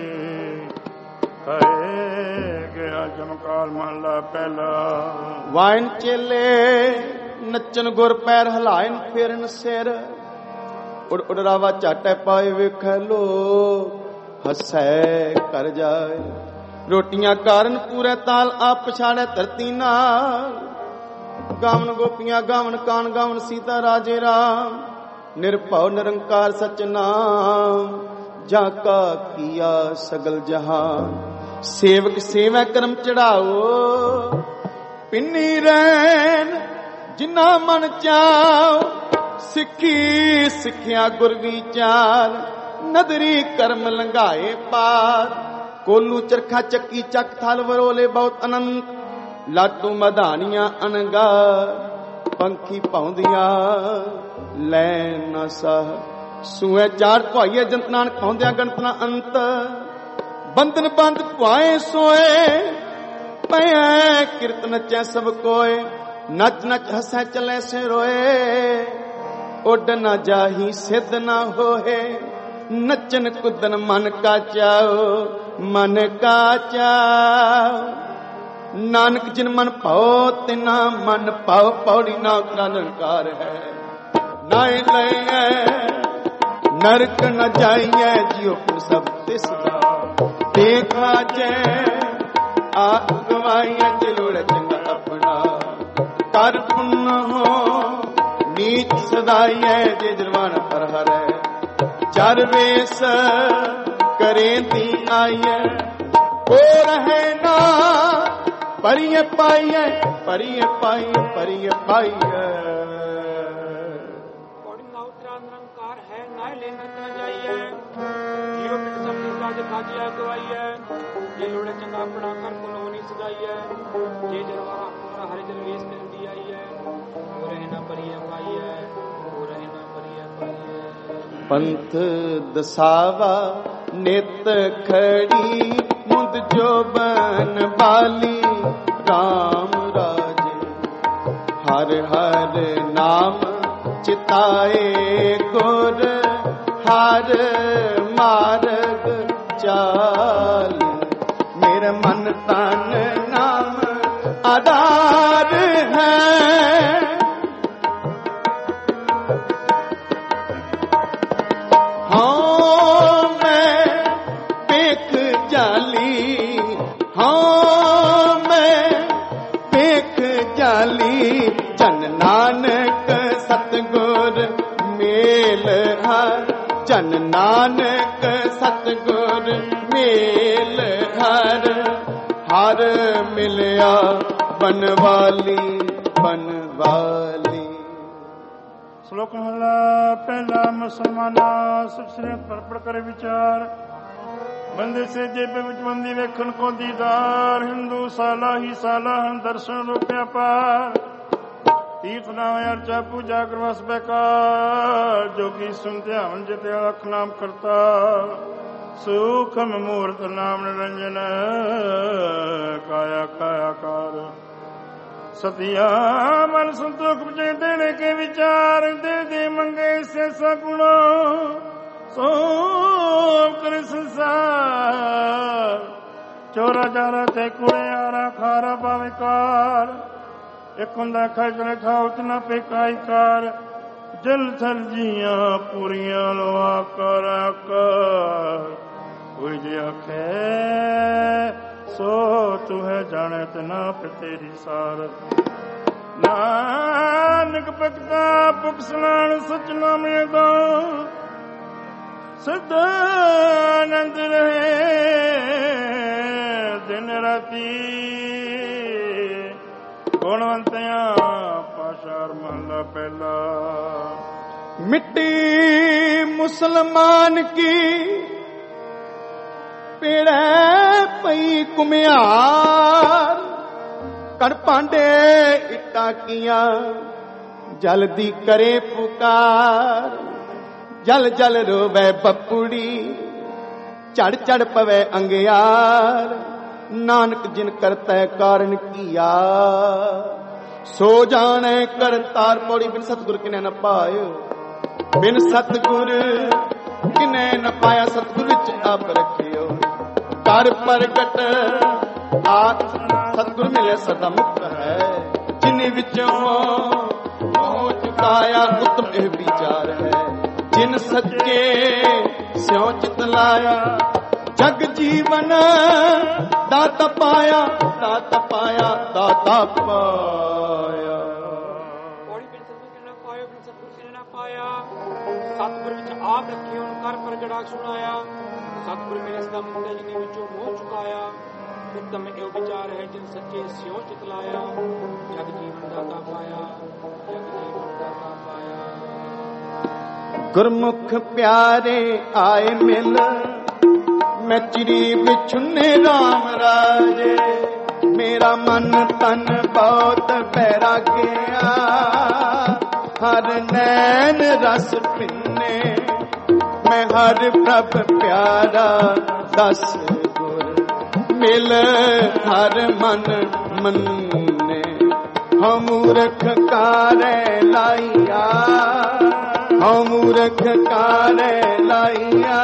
कहे गया जमकाल महला पहला। वाइन चेले नचन गुर पैर हलायन फेरन सिर, उड़ उड़रावा चाटे पाए वेख लो, हसै कर जाए। रोटियां कारण पूरे ताल आप पछाड़े धरती नाल। गावन गोपियां गावन कान गावन सीता राजे राम, ਨਿਰਭਉ ਨਿਰੰਕਾਰ ਸਚ ਨਾਮ ਜਾ ਕਾ ਕੀਆ ਸਗਲ ਜਹਾਨ। ਸੇਵਕ ਸੇਵੈ ਕਰਮ ਚੜਾਓ ਪਿੰਨੀ ਰੈਣ ਜਿਨਾ ਮਨ ਚਾਉ। ਸਿੱਖੀ ਸਿੱਖਿਆ ਗੁਰ ਵਿਚਾਰ ਨਦਰੀ ਕਰਮ ਲੰਘਾਏ ਪਾਰ। ਕੋਲੂ ਚਰਖਾ ਚੱਕੀ ਚੱਕ ਥਲ ਵਰੋਲੇ ਬਹੁਤ ਅਨੰਤ। ਲਾਟੂ ਮਧਾਨੀਆਂ ਅਣਗਾਰ ਪੰਖੀ ਪਾਉਂਦੀਆਂ ਲੈ ਨਾ ਸਾਹ। ਸੂਏ ਚਾਰ ਭਾਈਏ ਜੰਤ ਨਾਨਕ ਪਾਉਂਦਿਆਂ ਗਣਤ ਨਾ ਅੰਤ। ਬੰਧਨ ਬੰਦ ਪੁਆਏ ਸੋਏ ਪੈ ਕਿਰਤ ਨਚੈ ਸਭ ਕੋਏ। ਨਚ ਨਚ ਹਸੈ ਚਲੇ ਸੇ ਰੋਏ ਉੱਡ ਨਾ ਜਾਹੀ ਸਿੱਧ ਨਾ ਹੋਏ। ਨਚਨ ਕੁਦਨ ਮਨ ਕਾ ਚਾਓ ਮਨ ਕਾ ਚਾਓ। ਨਾਨਕ ਜਿਨ ਮਨ ਭਾਓ ਤਿਨਾ ਮਨ ਭਾਓ। ਪੌੜੀ ਨਾ ਨਿਰੰਕਾਰ ਹੈ ਨਾਇ ਲਈਐ ਨਰਕ ਨ ਜਾਈਐ ਜਿਉ ਪੁਰ ਸਭ ਤਿਸ ਦਾ। ਦੇਖਾ ਜੈ ਆਪ ਗਵਾਈਐ ਦਿਲੋੜ ਚੰਗਾ ਆਪਣਾ। ਕਰ ਪੁੰਨ ਹੋ ਨੀਚ ਸਦਾਈਐ ਜੇ ਜਰਵਾਨ ਪਰ ਹਰੈ। ਚਰ ਵੇਸ ਕਰੇਂਦੀ ਆਈਐ ਕੋ ਰਹੇ ਨਾ ਪਰਿਯ ਪਾਈਐ ਪਰਿਯ ਪਾਈਐ ਪਰਿਯ ਪਾਈਐ। ਕੋੜੀ ਨਾਉ ਤੇਰਾ ਨਿਰੰਕਾਰ ਹੈ ਨਾਇ ਲੈ ਨਾ ਜਾਈਐ। ਜਿਉ ਪਿੰਡ ਸਭ ਦੀ ਸਾਜ ਖਾਜਿਆ ਗਵਾਈਐ। ਜੇ ਲੋੜੇ ਚੰਗਾ ਆਪਣਾ ਕਰ ਕੋਲੋਂ ਨਹੀਂ ਸਦਾਈਐ। ਜੇ ਜਰਵਾਰਾ ਆਪਣਾ ਹਰਿ ਜਨ ਵੇਸ ਮਿਲਦੀ ਆਈਐ। ਹੋ ਰਹੇ ਨਾ ਪਰਿਯ ਪਾਈਐ ਹੋ ਰਹੇ ਨਾ ਪਰਿਯ ਪਾਈਐ। ਪੰਥ ਦਸਾਵਾ ਨਿਤ ਖੜੀ ਮੁੰਦ ਜੋਬਨ ਬਾਲੀ। ਰਾਮ ਰਾਜੇ ਹਰ ਹਰ ਨਾਮ ਚਿਤਾਏ ਗੁਰ ਹਰ ਮਾਰਗ ਚਾਲ। ਮੇਰੇ ਮਨ ਤਨ ਨਾਮ ਆਧਾਰ ਹੈ। ਹਾਂ ਮੈਂ ਵੇਖ ਜਾਲੀ ਹਾਂ ਮੈਂ ਵੇਖ ਜਾਲੀ। ਜਨ ਨਾਨਕ ਸਤਿਗੁਰ ਮੇਲ ਹਰ। ਜਨ ਨਾਨਕ ਸਤਿਗੁਰ ਮੇਲ ਹਰ। ਹਰ ਮਿਲਿਆ ਬਨਵਾਲੀ ਬਨਵਾਲੀ। ਸ਼ਲੋਕ ਮਹਲਾ ਪਹਿਲਾ। ਮੁਸਲਮਾਨਾ ਸੁਖ ਸ੍ਰੀ ਪਰਪੜ ਕਰ ਵਿਚਾਰ। ਬੰਦੇ ਸੇਜੇ ਪੇ ਵਿੱਚ ਬੰਦੀ ਵੇਖਣ ਕੋ ਦੀਦਾਰ। ਹਿੰਦੂ ਸਾਲਾ ਹੀ ਸਾਲਾ ਹਨ ਦਰਸ਼ਨ ਰੂਪਿਆ ਪਾਰ। ਤੀਰਥ ਨਾਮ ਅਰਚਾ ਪੂਜਾ ਕਰਵਸ ਬੇਕਾਰ। ਜੋਗੀ ਸੁਨ ਧਿਆਨ ਜਿਤੇ ਅਖ ਨਾਮ ਕਰਤਾ। ਸੂਖਮ ਮੂਰਤ ਨਾਮ ਨਿਰੰਜਨ ਕਾਇਆ ਕਾਇਆ ਕਾਰ। ਸਤਿਆ ਮਨ ਸੰਤੋਖ ਬਚੇ ਦੇਣੇ ਕੇ ਵਿਚਾਰ। ਦੇ ਦੇ ਮੰਗੇ ਸੇ ਸਗੁਣੋ ਸੋ ਕਰ ਸੰਸਾਰ। ਚੋਰਾ ਜਾਰਾ ਤੇ ਕੁੜਿਆਰਾ ਖਾਰਾ ਬਾਵਿਕਾਰ। ਇੱਕ ਹੁੰਦਾ ਖਜਲ ਖਾਉਤ ਨਾ ਪੇਕਾਈ ਕਾਰ। ਜਲ ਥਲ ਜੀਆਂ ਪੂਰੀਆਂ ਲੋਆ ਕਰ ਕਰ। ਕੋਈ ਜੇ ਆਖੇ ਸੋ ਤੂੰ ਹੈ ਜਾਣੇ ਤੇ ਨਾ ਤੇਰੀ ਸਾਰ। ਨਾਨਕ ਭਗਤਾ ਭੁਖ ਸਲਾਣ ਸਚ ਨਾਮ ਦਾ। ਸਦਾ ਆਨੰਦ ਰਹੇ ਦਿਨ ਰਾਤੀ। ਗੁਣਵੰਤਿਆਂ ਪਾਸ਼ਾਰ ਮਹਲਾ ਪਹਿਲਾ। ਮਿੱਟੀ ਮੁਸਲਮਾਨ ਕੀ ਪੇੜੈ ਪਈ ਕੁਮਿਆਰ। ਕਰ ਭਾਂਡੇ ਇੱਟਾਂ ਕੀਆਂ ਜਲਦੀ ਕਰੇ ਪੁਕਾਰ। ਜਲ ਜਲ ਰੋਵੇ ਬੱਪੁੜੀ ਝੜ ਝੜ ਪਵੇ ਅੰਗਿਆਰ। ਨਾਨਕ ਜਿਨ ਕਰਤੈ ਕਾਰਨ ਕੀਆ ਸੋ ਜਾਣੈ ਕਰਤਾਰ। ਪੌੜੀ ਬਿਨ ਸਤਿਗੁਰ ਕਿਨੈ ਨ ਪਾਇਓ। ਬਿਨ ਸਤਿਗੁਰ ਕਿਨੈ ਨ ਪਾਇਆ। ਸਤਿਗੁਰ ਵਿੱਚ ਆਪ ਰੱਖਿਓ। ਕਰ ਪ੍ਰਗਟ ਆਤ ਸਤਿਗੁਰ ਮਿਲੇ ਸਦਾ ਮੁਕਤ ਹੈ। ਜਿਨ ਵਿੱਚੋਂ ਮੋਹ ਚੁਕਾਇਆ ਉਤਮ ਇਹ ਵਿਚਾਰ ਹੈ। ਜਿਨ ਸੱਚੇ ਸਿਉ ਚਿਤ ਲਾਇਆ ਜਗ ਜੀਵਨ ਦਾਤਾ ਪਾਇਆ। ਦਾਤਾ ਪਾਇਆ ਦਾਤਾ ਪਾਇਆ। ਸਤਿਗੁਰ ਸਿਰ ਨਾ ਪਾਇਆ। ਸਤਿਗੁਰ ਵਿੱਚ ਆਪ ਰੱਖੇ ਹੁਣ ਕਰ ਪ੍ਰਗੜਾ ਸੁਣਾਇਆ। ਸਤਿਗੁਰ ਮੇਰੇ ਸਦਾ ਮੁੰਡੇ ਜੀ ਵਿੱਚੋਂ ਮੋਹ ਚੁਕਾਇਆ। ਉੱਤਮ ਇਹੋ ਵਿਚਾਰ ਹੈ ਜਿਨ ਸੱਚੇ ਸਿਉ ਚਿਤਲਾਇਆ। ਜਗ ਜੀਵਨ ਦਾਤਾ ਪਾਇਆ, ਜਗ ਜੀਵਨ ਦਾਤਾ ਪਾਇਆ। ਗੁਰਮੁਖ ਪਿਆਰੇ ਆਏ ਮਿਲ, ਮੈਂ ਚਿਰੀ ਵਿਛੁੰਨੇ ਰਾਮ ਰਾਜੇ। ਮੇਰਾ ਮਨ ਤਨ ਬਹੁਤ ਬੈਰਾਗਿਆ, ਹਰ ਨੈਣ ਰਸ ਪਿੰਨੇ। ਮੈਂ ਹਰ ਪ੍ਰਭ ਪਿਆਰਾ ਦਸ ਗੁਰ ਮਿਲ, ਹਰ ਮਨ ਮੰਨੇ। ਹਉ ਮੂਰਖ ਕਾਰੇ ਲਾਈਆ, ਹਉ ਮੂਰਖ ਕਾਰੇ ਲਾਈਆ।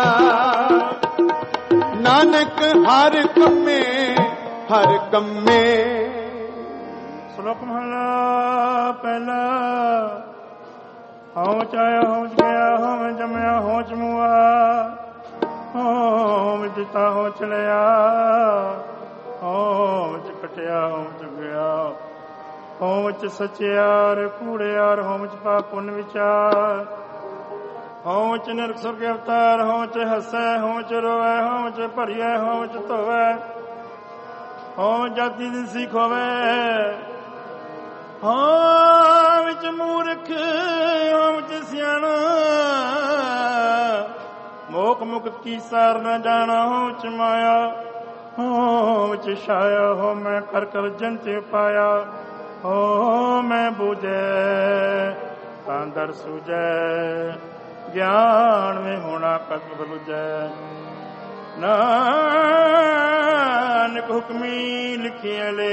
ਨਾਨਕ ਹਰ ਕੰਮੇ ਹਰ ਕੰਮੇ। ਸ਼ਲੋਕ ਮਹਲਾ ਪਹਿਲਾ। ਹਉ ਚਾਇਆ ਹਉ ਗਿਆ, ਹਉ ਜੰਮਿਆ ਹਉ ਚਮੂਆ। ਹਉ ਵਿੱਚ ਦਿੱਤਾ ਹਉ ਚਲਿਆ, ਹਉ ਵਿੱਚ ਕਟਿਆ ਹਉ ਚ ਗਿਆ। ਹਉ ਵਿੱਚ ਸੱਚਿਆਰ ਕੂੜਿਆਰ, ਹਉ ਵਿੱਚ ਪਾਪ ਪੁੰਨ ਵਿਚਾਰ। ਹਉ ਵਿੱਚ ਨਰਕ ਸੁਰਗ ਅਵਤਾਰ, ਹਉ ਵਿੱਚ ਹੱਸੈ ਹਉ ਵਿੱਚ ਰੋਵੈ। ਹਉ ਵਿੱਚ ਭਰੀਐ ਹਉ ਵਿੱਚ ਧੋਵੈ, ਹਉ ਜਾਤੀ ਦੀ ਸਿੱਖ ਹੋਵੇ। ਹਉ ਵਿੱਚ ਮੂਰਖ ਹਉ ਵਿੱਚ ਸਿਆਣਾ, ਮੋਖ ਮੁਕਤ ਕੀ ਸਾਰ ਨ ਜਾਣਾ। ਹਉ ਵਿੱਚ ਮਾਇਆ ਹਉ ਵਿੱਚ ਛਾਇਆ, ਹਉ ਮੈਂ ਕਰ ਕਰ ਜੰਤ ਪਾਇਆ। ਹਉ ਮੈਂ ਬੂਝੈ ਤਾਂ ਦਰ ਸੂਝੈ, ਗਿਆਨ में होना कद बलुझै। नानक हुक्मी लिखिया ले,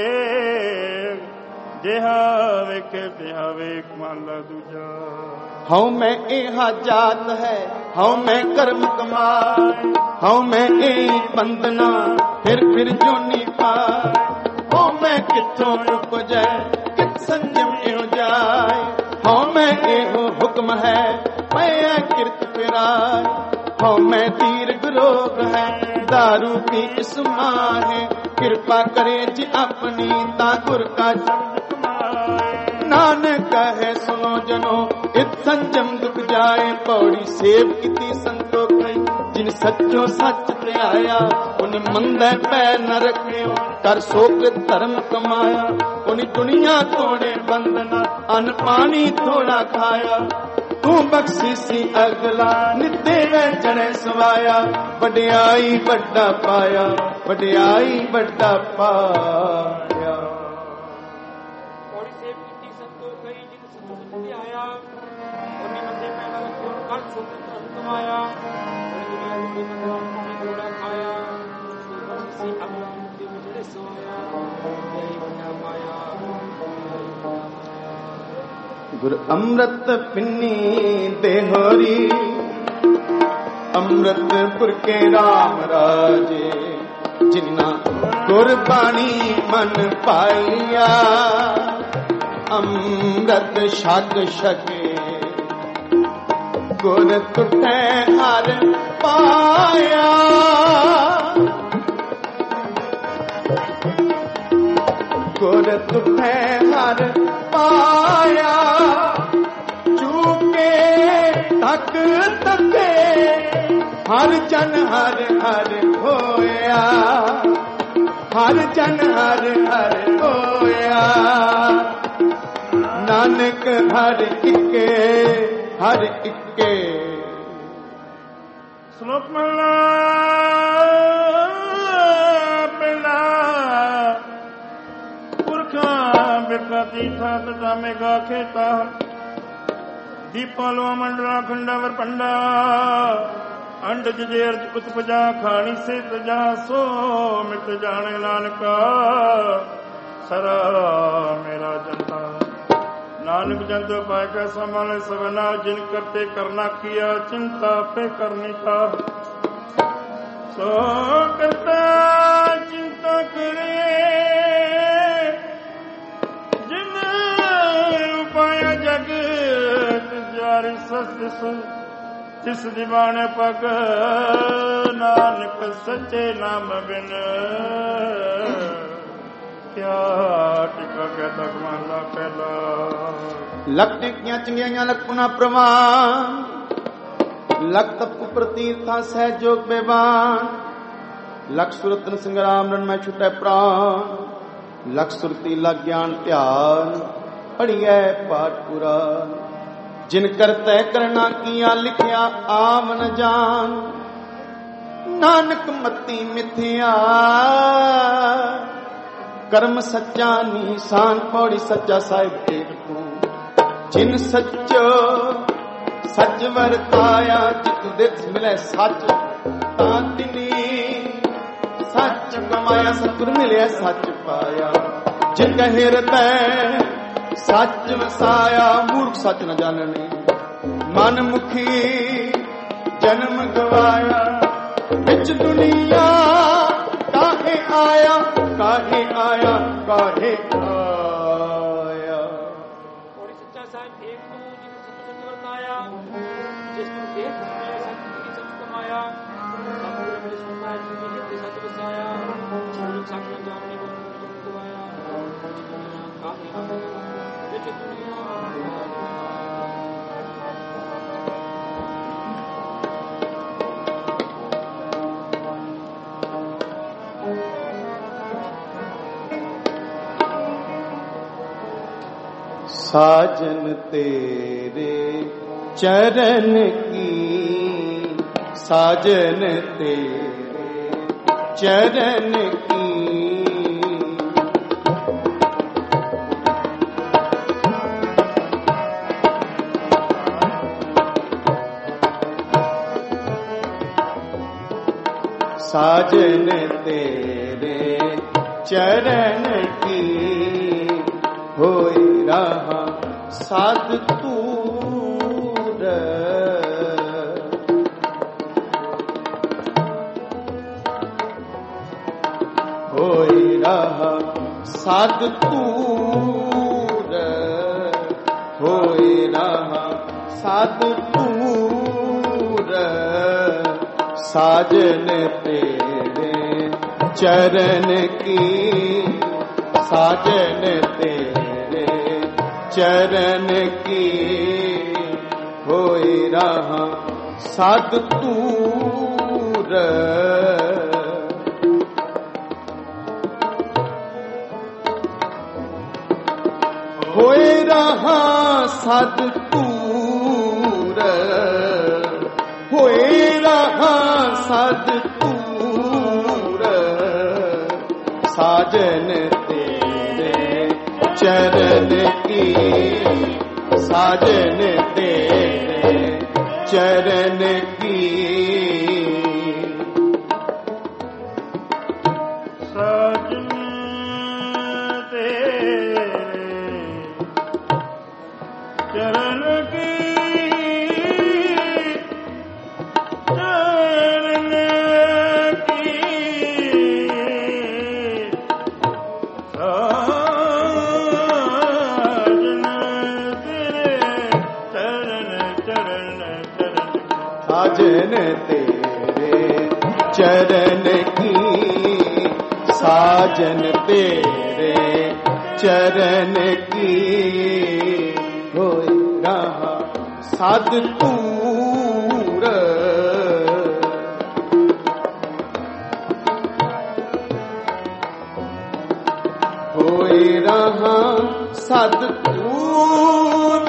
जिहा वेखे तिहा वेख माला दूजा। हऊँ मैं एहा जात है, हऊँ मैं कर्म कमाए। हऊँ मैं ए बंदना फिर जोनी पाए। हऊँ मैं किथों उपजै कित संजम एहो जाए। हऊँ मैं एहो हुक्म है मैं किरत फिराय। हऊँ मैं दीर्घ रोग है दारू पी इस माहे। कृपा करे जी अपनी ता गुर का शब्द कमाए। नानक कहे सुनो जनो इत संजम दुख जाए। पौड़ी सेव की संतोख जिन सच्चो सच ते आया। उन मंदै पैर न रखियो कर सोक धर्म कमाया। उन दुनिया तोड़े बंधना अन पानी थोड़ा खाया। तू बख्शीसी अगला नित्ते में चढ़े सवाया। वड्याई बड़ा पाया, वड्याई बड़ा पाया। पौड़ी सेव की संतोख जिन सच्चो सच ते आया। उन मंदै पैर न रखियो कर सोक धर्म कमाया। उन दुनिया तोड़े बंधना अन पानी थोड़ा खाया। तू बख्शीसी अगला नित्ते में चढ़े सवाया। वड्याई बड़ा पाया। गुर अमृत पिन्नी देहोरी, अमृतपुर के राम राजे। जिन्ना गुरबाणी मन पाइया, अमृत छक छके गुर तुठे हर पाया। गुर तुठे हर पाया। चूके तक तके हर जन हर हर होया। हर जन हर हर होया। नानक हर इके हर इके। श्लोक महला पहला। पुरखा बिरखा तीर्था तथा मेघा खेता। दीपालो मंडला खंडावर पंडा। अंड जजेर उत्पजा खानी से तजा। सो मिट जाने नानका सरा मेरा जनता। नानक जंत पाए का संभाले सबना। जिन करते करना किया चिंता पे करने का। सो करता चिंता करे जिन उपाया जग जारी सस। जिस दीवाने पग नानक सच्चे नाम बिन ਰਖਿਆ। ਟਿਕਾ ਕਹਿਤਾ ਕਮਾਂਦਾ ਪਹਿਲਾ। ਲੱਖ ਟਿਕਿਆਂ ਚੰਗਿਆਈਆਂ ਲੱਖ ਪੁਨਾ ਪ੍ਰਮਾਨ, ਲੱਖ ਤਪ ਪ੍ਰਤੀਰਥਾਂ ਸਹਿ ਜੋਗ ਬੇਬਾਨ, ਲੱਖ ਸੁਰਤਨ ਸੰਗਰਾਮ ਰਣ ਮੈਂ ਛੁਟੈ ਪ੍ਰਾਨ, ਲੱਖ ਸੁਰਤੀ ਲਗ ਗਿਆਨ ਧਿਆਨ ਪੜੀਐ ਪਾਠ ਪੁਰਾਨ, ਜਿਨ ਕਰਤੈ ਕਰਨਾ ਕੀਆਂ ਲਿਖਿਆ ਆਮ ਨ ਜਾਨ, ਨਾਨਕ ਮਤੀ ਮਿਥਿਆ ਕਰਮ ਸੱਚਾ ਨੀਸਾਨ। ਪੌੜੀ ਸੱਚਾ ਸਾਹਿਬ ਏਕ ਤੂੰ, ਜਿਨ ਸੱਚੋ ਸੱਚ ਵਰਤਾਇਆ, ਜਿਤ ਦਿਸ ਮਿਲੇ ਸੱਚ ਤਾਂ ਤਿਨੀ ਸੱਚ ਕਮਾਇਆ, ਸਤਿਗੁਰ ਮਿਲਿਆ ਸੱਚ ਪਾਇਆ। ਜਿਨ ਕਾ ਹਿਰਦੈ ਸੱਚ ਵਸਾਇਆ, ਮੂਰਖ ਸੱਚ ਨ ਜਾਣਨੇ, ਮਨ ਮੁਖੀ ਜਨਮ ਗਵਾਇਆ। ਵਿੱਚ ਦੁਨੀਆ ਕਾਹੇ ਆਇਆ, ਕਾਹੇ ਆਇਆ, ਕਾਹੇ ਆਇਆ। ਪੌੜੀ ਸੱਚਾ ਸਾਹਿਬ ਏਕ ਤੂੰ, ਜਿਨ ਸੱਚ ਵਰਤਾਇਆ, ਜਿਸ ਨੂੰ ਦੇਖ ਮਿਲਿਆ ਸੱਚ ਦੀ ਸੱਚ ਕਮਾਇਆ। ਸਤਿਗੁਰ ਮਿਲੇ ਸੁਣਾਇਆ, ਜਿਨ ਹਿਰਦੇ ਸੱਚ ਵਸਾਇਆ, ਮੂਰਖ ਸੱਚ ਨ ਜਾਣਨੇ, ਮਨ ਮੁਖੀ ਜਨਮ ਗਵਾਇਆ। ਕਾਹੇ ਆਇਆ, ਵਿੱਚ ਦੁਨੀਆ साजन तेरे चरण की, साजन तेरे चरण की, साजन तेरे चरण की, होई रहा साध तूर। होई रहा साध तूर, होई रहा साध तूर। साजन तेरे चरण की, साजन तेरे चरण की, होई रहा साध तूर। होई रहा साध तूर, होई रहा साध तूर। साजन तेरे चरण की, साजन तेरे चरण की। साजन तेरे चरण की, चरण की। साजन तेरे चरण की, साजन तेरे चरण की। होई रहा साध तूर, होई रहा साध तूर।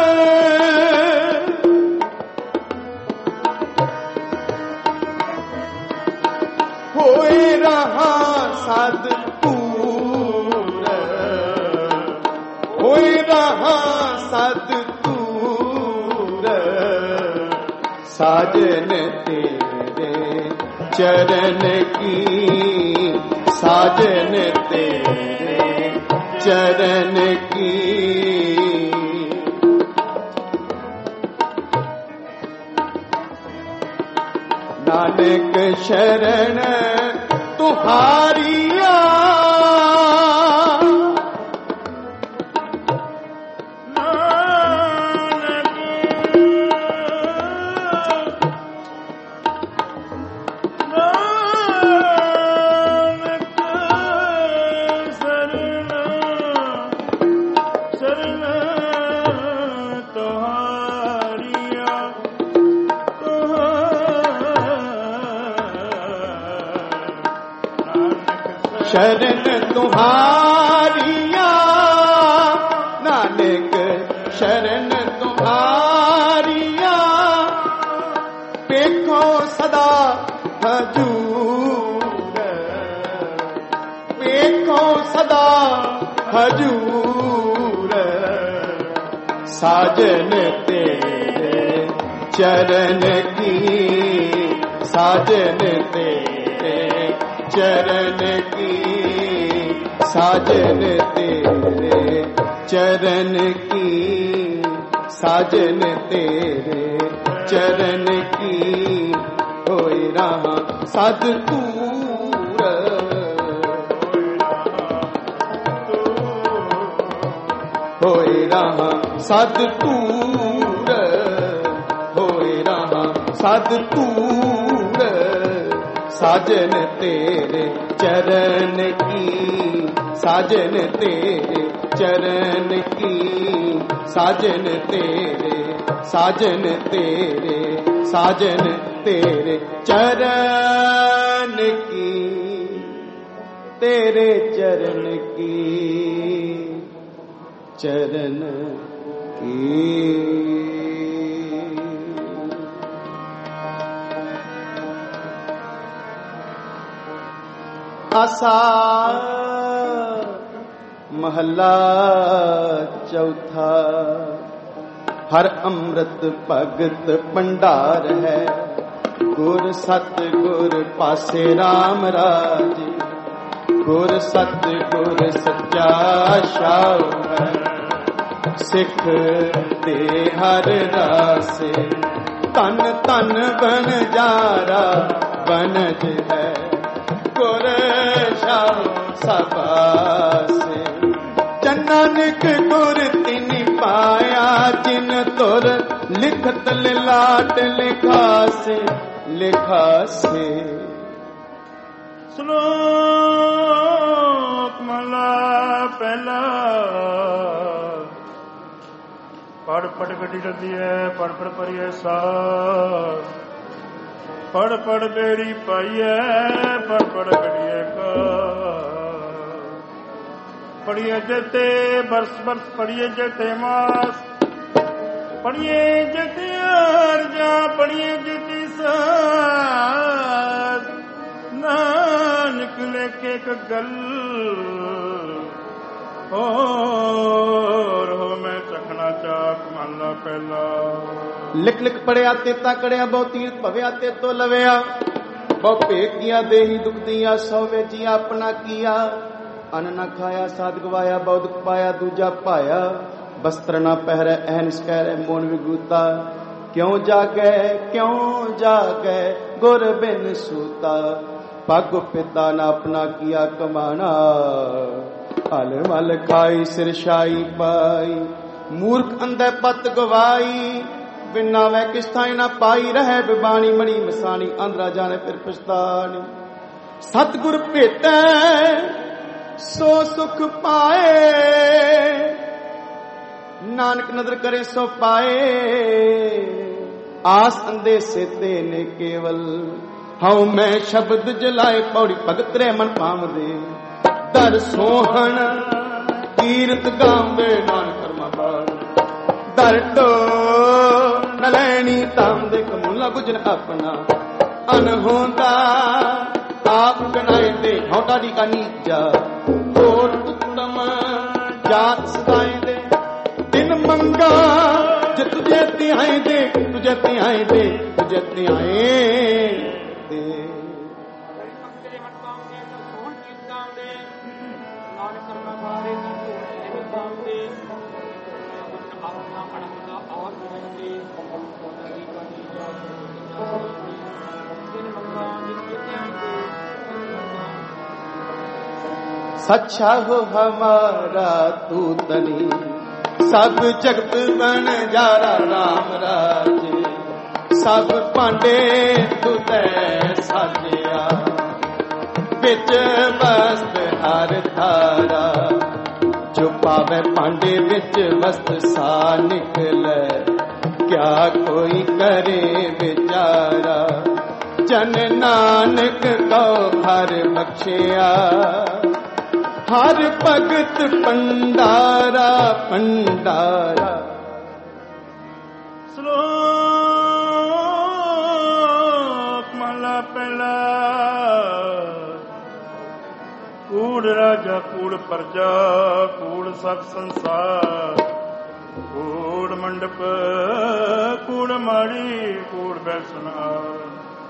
होई रहा साध तूर, होई रहा साध तूर। साजन तेरे चरण की, साजन तेरे चरण की। नानक शरण तुहारिया, शरण चरण तुम्हारिया नानक शरण तुम्हारिया पेखो सदा हजूर पेखो सदा हजूर साजन तेरे चरण की साजन तेरे चरण की साजन तेरे चरण की साजन तेरे चरण की होए रहा सदतूर होए रहा सदतूर होए रहा सदतूर साजन तेरे चरण की साजन तेरे चरण की साजन तेरे साजन तेरे साजन तेरे चरण की तेरे चरण की चरण की आसा महला चौथा हर अमृत भगत भंडार है गुर सत गुर पासे राम राज गुर सत गुर सच्चा शाह है सिख दे हर रासे तन तन बन जारा बनज है गुर शाह सबासे नानक गुर तिनि पाया जिन तुर लिखत लाट लिखासे लिखासे श्लोक महला पहला पढ़ पढ़ गड्डी लगी है पढ़ पढ़ पढ़िए सा पढ़ पढ़ बेड़ी पाइए पढ़ पढ़ गड्डिए का पढ़िए जते बरस बरस पढ़िए जते मास पढ़िए जते अर्जा पढ़िए जते सास नानक लेके एक गल और हो मैं चखना चाक मानना पहला लिख लिख पढ़िया तेता कड़िया बहु तीर्थ भव्या ते तो लवया बहु भेक दिया देही दुख दिया सौवे जिया अपना किया अन्न न खाया साध गवाया बहु दुख पाया दूजा पाया वस्त्र न पहरे अहनिस कहरे मोन विगूता क्यों जागे गुर बिन सूता पग पिता न अपना किया कमाना हल मल खाई सिरशाई पाई मूर्ख अंधे पत गवाई बिना वह किस थाई न पाई रहे बिबानी मणि मसानी अंधरा जाने फिर पछतानी सतगुर भेटै सो सुख पाए नानक नदर करे सो पाए आस अंधे सेते ने केवल हाउ मैं शब्द जलाए पौड़ी भगत रे मन पाम दे दर सोहन कीरत गावे नानक कर्मा बाल दर टो नलैनी ताम दे कमूला गुजन अपना अनहोंदा आप गनाए दे होटा दी का नीचा और उत्तम जात सदाए दे दिन मंगा जे तुझे तिहाई दे तुझे तिहाई दे तुझे तिहाई दे सच्चा हो हमारा तू तनी सब जगत बन जारा राम राज सब पांडे तू तै साजिया बिच वस्त हर थारा जो पावे पांडे बिच वस्त सा निकले क्या कोई करे बेचारा जन नानक को हर बख्शिया ਹਰ ਭਗਤ ਭੰਡਾਰਾ ਭੰਡਾਰਾ। ਸ਼ਲੋਕ ਮਹਲਾ ਪਹਿਲਾ। ਕੂੜ ਰਾਜਾ ਕੂੜ ਪਰਜਾ ਕੂੜ ਸਭ ਸੰਸਾਰ, ਕੂੜ ਮੰਡਪ ਕੂੜ ਮਾੜੀ ਕੂੜ ਬੈਸਨਾਰ,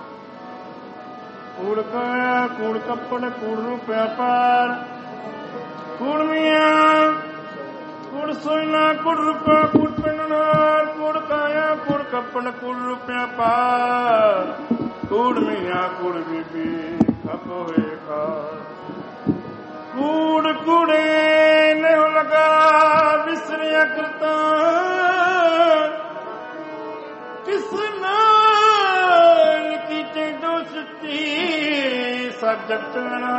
ਕੂੜ ਕਾਇਆ ਕੂੜ ਕੱਪੜ ਕੂੜ ਰੂਪਿਆ ਪਾਰ, ਕੂੜ ਮੀਆਂ ਕੂੜ ਸੋਇਨਾ ਕੂੜ ਰੂਪਾ ਕੂੜ ਪਿੰਡਨਾਰ, ਕੂੜ ਕਾਇਆ ਕੂੜ ਕੱਪੜ ਕੂੜ ਰੂਪਿਆ ਪਾਰ, ਕੂੜ ਮੀਆਂ ਕੂੜ ਬੀਬੀ ਖਪ ਹੋਏ ਖਾਰ, ਕੂੜ ਕੂੜੇ ਨੇ ਲਗਾ ਵਿਸਰਿਆ ਕਰਤਾ, ਕਿਸ ਨਾਲ ਕੀਤੇ ਦੋਸਤੀ ਸਭ ਜਗ ਚਲਣਾ,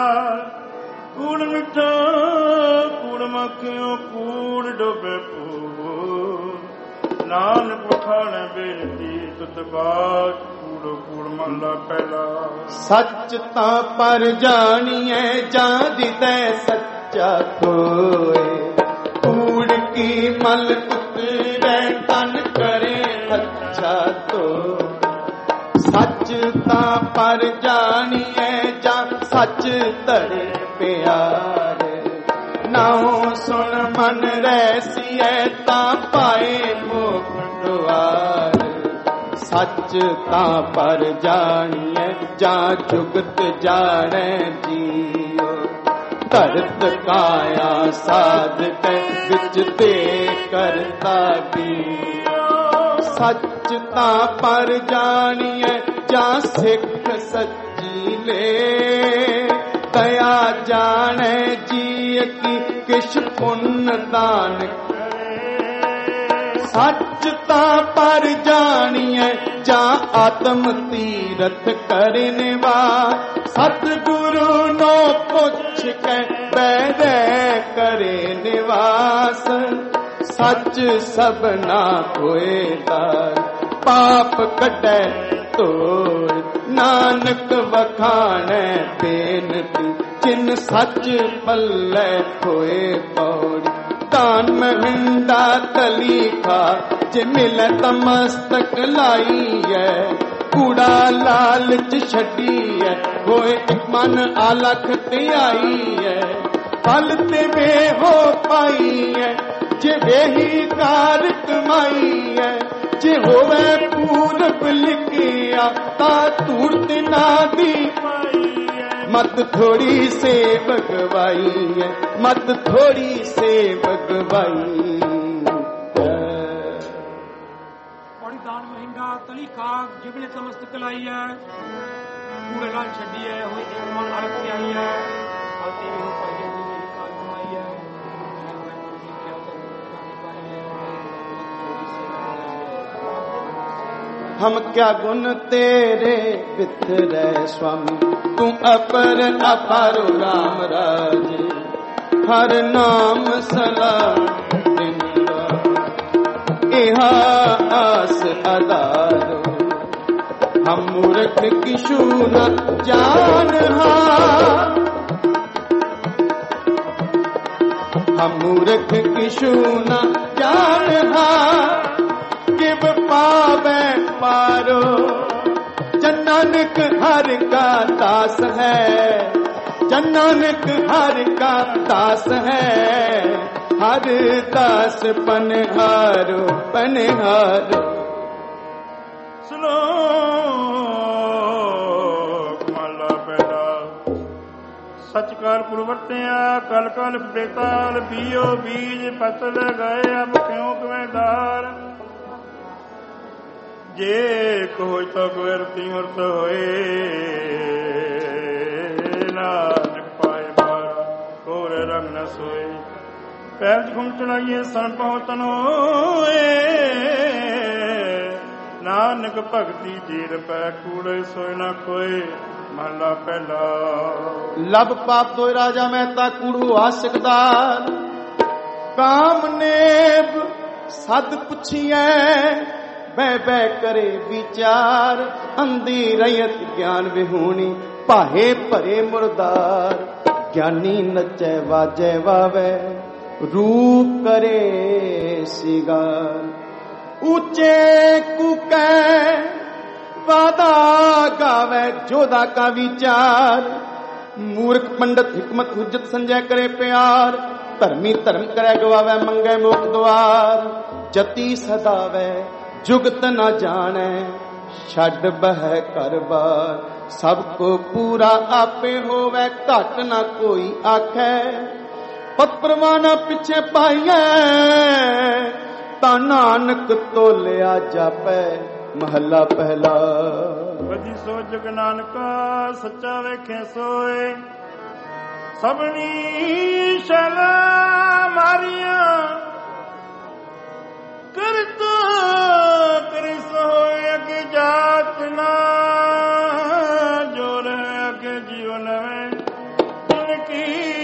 ਕੂੜ ਮਿੱਠਾ ਕੂੜ ਮੱਖਿਓ ਕੂੜ ਡੋਬੇ ਪੂਰ, ਨਾਨਕ ਵਖਾਣੇ ਬੇਨਤੀ ਤੁਤ ਬਾਤ, ਕੂੜੋ ਕੂੜ ਮਹਲਾ ਪਹਿਲਾ। ਸੱਚ ਤਾਂ ਪਰ ਜਾਣੀਐ ਜਾਂ ਦਿਤੈ ਸੱਚਾ ਕੋਏ, ਕੂੜ ਕੀ ਮਲ ਉਤਰੈ ਤਨ ਕਰੇ ਅੱਛਾ ਤੋ, ਸੱਚ ਤਾਂ ਪਰ ਜਾਣੀਐ ਜਾਂ ਸੱਚ ਧਰੇ ਪਿਆਰੇ, ਨਾਉ ਸੁਣ ਮਨ ਰਹਿਸੀਐ ਤਾਂ ਪਾਏ ਮੁਖ ਦੁਆਰ, ਸੱਚ ਤਾਂ ਪਰ ਜਾਣੀਐ ਜਾਂ ਜੁਗਤ ਜਾਣੈ ਜੀਉ, ਧਰਤ ਕਾਇਆ ਸਾਧ ਕੈ ਵਿੱਚ ਤੇ ਕਰਤਾ ਦੀਓ, ਸੱਚ ਤਾਂ ਪਰ ਜਾਣੀਐ ਜਾਂ ਸਿੱਖ ਸੱਚੀ ਲੈ, ਦਇਆ ਜਾਣੈ ਜੀ ਕੀ ਕਿਛ ਪੁੰਨ ਦਾਨ ਕਰੇ, ਸੱਚ ਤਾਂ ਪਰ ਜਾਣੀਐ ਜਾਂ ਆਤਮ ਤੀਰਥ ਕਰੇ ਨਿਵਾ, ਸਤਿਗੁਰੂ ਨੋ ਪੁੱਛ ਕੇ ਬੈਠੈ ਕਰੇ ਨਿਵਾਸ, ਸੱਚ ਸਭਨਾ ਹੋਏ ਦਾਰ ਪਾਪ ਕੱਢੈ ਤੋੜ, ਨਾਨਕ ਵਖਾਣੈ ਬੇਨਤੀ ਜਿਨ ਸੱਚ ਪੱਲੇ ਹੋਏ ਪੌੜੀ, ਧਨ ਮਹਿੰਦਾ ਤਲੀ ਖਾ ਜੇ ਮਿਲੈ ਤਮਸਤਕ ਲਾਈਐ, ਕੂੜਾ ਲਾਲਚ ਛੱਡੀਐ ਹੋਏ ਇੱਕ ਮਨ ਆਲਖ ਤੇ ਆਈਐ, ਫਲ ਤੇ ਵੇ ਹੋ ਪਾਈਐ ਜੇ ਵੇਹੀ ਕਾਰ ਕਮਾਈਐ, ਜੇ ਹੋਵੇ ਪੂਰਬ ਲਿਖਿਆ ਤਾਂ ਧੂਰਤ ਨਾ ਦੀ ਪਾਈਐ, ਮਤ ਥੋੜੀ ਸੇਵਕ ਵਾਈ ਹੈ, ਮਤ ਥੋੜੀ ਸੇਵਕ ਵਾਈ। ਔੜੀ ਦਾਨ ਮਹਿੰਗਾ ਤਲੀ ਖਾਕ ਜਿਗਲੇ ਸਮਸਤ ਕਲਾਈ ਹੈ, ਕੂੜੇ ਲਾਲ ਛੱਡੀ ਹੈ ਹੋਈ ਇੱਕ ਮਨ ਅਲਖ ਤੇ ਆਈ ਹੈ, ਫਲਤੀ ਵੀ ਹੋ ਪਾਈ ਹੈ ਮੇਰੀ ਕਾਰ ਕਮਾਈ ਹੈ, हम क्या गुण तेरे बिथरै स्वामी, तू अपर अपारो राम राजे, हर नाम सलाम इहा आस अदारो, हम मूर्ख किशु न जानहा, हम मूर्ख किशु न जानहा, किब पावे पारो जन नानक हर का दास है, जन नानक हर का दास है, हर दास पनहारो पनहारो। श्लोक माला पहला। सचकार पुरवरत्या कल कल बेताल, बीओ बीज फसल गए अब क्यों कवेदार, जे कोई तो गुरती मूर्त होए, नानक पाए मारा कोरे रंग न सोए, पैर घुम चढ़ाइए सन पहुँचन होए, नानक भगती जीर पै कूड़े सोए न कोई। महला पहला। लभ पाप दोय राजा मेहता कूड़ू आशिकदार, काम नेब सद पुछिए बह बह करे विचार, अंधी रयत ज्ञान विहूणी पाहे भरे मुरदार, ਗਿਆਨੀ ਨੱਚੈ ਵਾਜੈ ਵਾਵੇ ਰੂਪ ਕਰੇ ਸਿਗਾਰ ਉੱਚੇ ਕੂਕੈ ਵਾਦਾ ਗਾਵੇ ਜੋਦਾ ਕਾ ਵਿਚਾਰ ਮੂਰਖ ਪੰਡਤ ਹਿਕਮਤ ਹੁਜਤ ਸੰਜੈ ਕਰੇ ਪਿਆਰ ਧਰਮੀ ਧਰਮ ਕਰੈ ਗਵਾਵੇ ਮੰਗੈ ਮੁਖ ਦੁਆਰ ਜਤੀ ਸਦਾਵੇ ਜੁਗਤ ਨਾ ਜਾਣੈ ਛੱਡ ਬਹਿ ਘਰ ਬਾਰ ਸਭ ਕੋ ਪੂਰਾ ਆਪੇ ਹੋਵੇ ਘਟ ਨਾ ਕੋਈ ਆਖੈ ਪਤ ਪ੍ਰਵਾਨਾ ਪਿੱਛੇ ਪਾਈਐ ਤਾਂ ਨਾਨਕ ਤੋਲਿਆ ਜਾਪੈ ਮਹੱਲਾ ਪਹਿਲਾ ਵਧੀ ਸੋ ਜਗ ਨਾਨਕਾ ਸੱਚਾ ਵੇਖੇ ਸੋਏ ਸਭਨੀ ਸ਼ਲ ਮਾਰੀਆਂ ਕਰਤ ਕਰਿਸ ਹੋਏ ਅਗੇ ਜਾਤ ਨਾ ਜੋਰ ਅਗੇ ਜੀਵਨ ਵੇ ਜਿਨ ਕੀ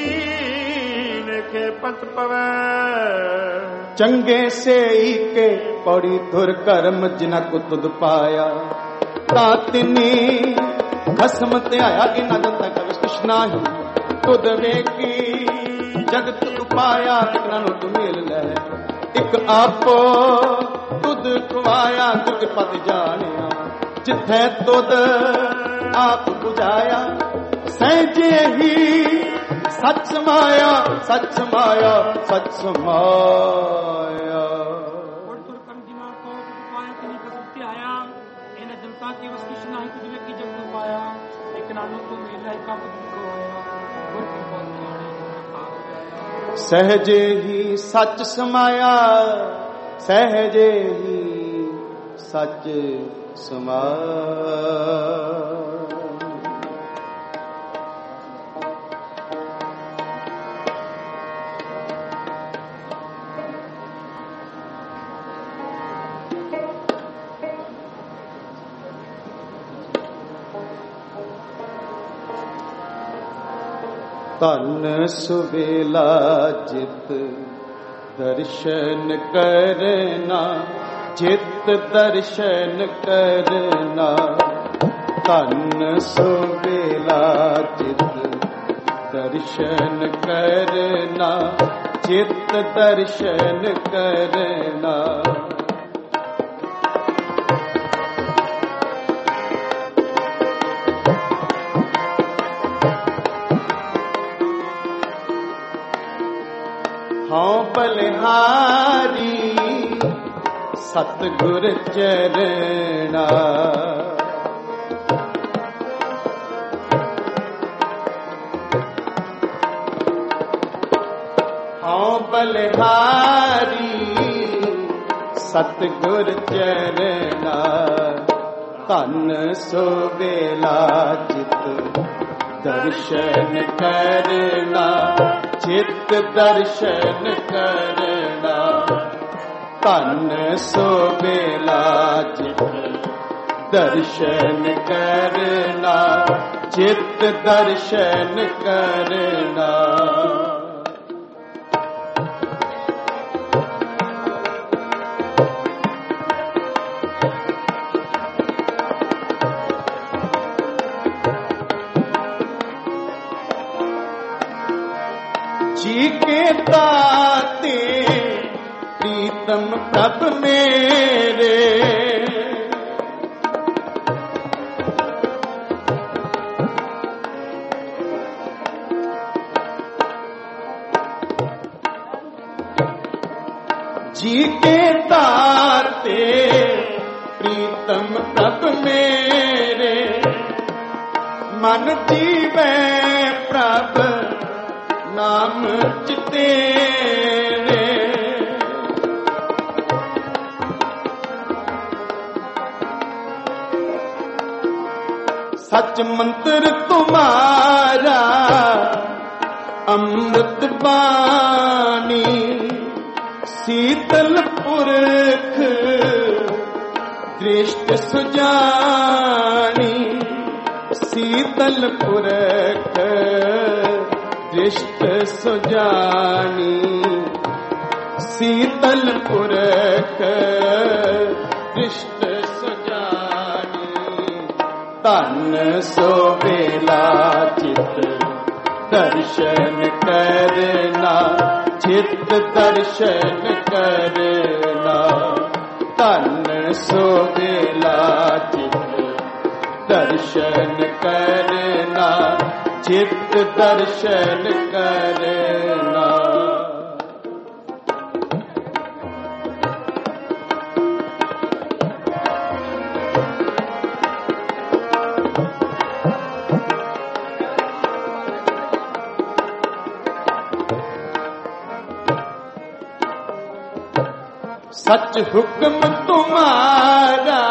ਲਿਖੇ ਪਤ ਪਵੈ ਚੰਗੇ ਸੇਈ ਕੇ ਪੌੜੀ ਧੁਰ ਕਰਮ ਜਿਨਾ ਕੋ ਤੁਧ ਪਾਇਆ ਤਾ ਤਿਨੀ ਖਸਮ ਧਿਆਇਆ ਇਨਾ ਜਨਤਾ ਕਵਿ ਕ੍ਰਿਸ਼ਨਾ ਹੀ ਤੁਧ ਵੇਖੀ ਜਗਤ ਉਪਾਇਆ ਇਕਨਾਂ ਨੂੰ ਤੂੰ ਮੇਲ ਲੈ ਇੱਕ ਆਪੋ ਤੁਧ ਖਵਾਇਆ ਤੁਧ ਪਤ ਜਾਣਿਆ ਜਿੱਥੇ ਤੁਧ ਆਪ 부ਝਾਇਆ ਸਹਿਜੇ ਹੀ ਸੱਚ ਸਮਾਇਆ ਸੱਚ ਸਮਾਇਆ ਸੱਚ ਸਮਾਇਆ ਤੁਰ ਕਰਮ ਜਿਨਾ ਕੋ ਤੁਧ ਪਾਇਆ ਤਿਨੀ ਖਸਮ ਧਿਆਇਆ ਇਨਾ ਜਨਤਾ ਕੀ ਵਸ ਕ੍ਰਿਸ਼ਨਾ ਹੀ ਤੁਧ ਵੇਖੀ ਜਗਤ ਪਾਇਆ ਇਕਨਾਂ ਨੂੰ ਤੂੰ ਮੇਲ ਲੈ ਇੱਕ ਆਪੋ ਤੁਧ ਖਵਾਇਆ ਗੁਰ ਕਿਰਪਾ ਜਾਣੇ ਸਹਿਜੇ ਹੀ ਸੱਚ ਸਮਾਇਆ ਸਹਿਜੇ ਹੀ ਸੱਚ ਸਮਾਇਆ ਧਨ ਸੁਵੇਲਾ ਜਿਤ ਦਰਸ਼ਨ ਕਰਨਾ ਜਿਤ ਦਰਸ਼ਨ ਕਰਨਾ ਧਨ ਸੁਵੇਲਾ ਜਿਤ ਦਰਸ਼ਨ ਕਰਨਾ ਜਿਤ ਦਰਸ਼ਨ ਕਰਨਾ ਹਉ ਬਲਿਹਾਰੀ ਸਤਿਗੁਰ ਚਰਣਾ ਹਉ ਬਲਿਹਾਰੀ ਸਤਿਗੁਰ ਚਰਣਾ ਧਨ ਸੁਵੇਲਾ ਜਿਤ ਦਰਸ਼ਨ ਕਰਨਾ ਜਿਤ ਦਰਸ਼ਨ ਕਰਨਾ ਧਨ ਸੁਵੇਲਾ ਜਿਤ ਦਰਸ਼ਨ ਕਰਨਾ ਜਿਤ ਦਰਸ਼ਨ ਕਰਨਾ जी के दाते प्रीतम प्रभ मेरे जी के दाते प्रीतम प्रभ मेरे मन जीवे प्रभ नाम चितेरे सच मंत्र तुम्हारा अमृत बानी शीतल पुरख दृष्ट सुजानी शीतल पुरख दृष्ट सुजानी शीतल पुरख दृष्ट सुजानी धन सुवेला चित दर्शन करना, चित दर्शन करना, धन सो बेला चित दर्शन करना, चित दर्शन करना। सच हुक्म तुम्हारा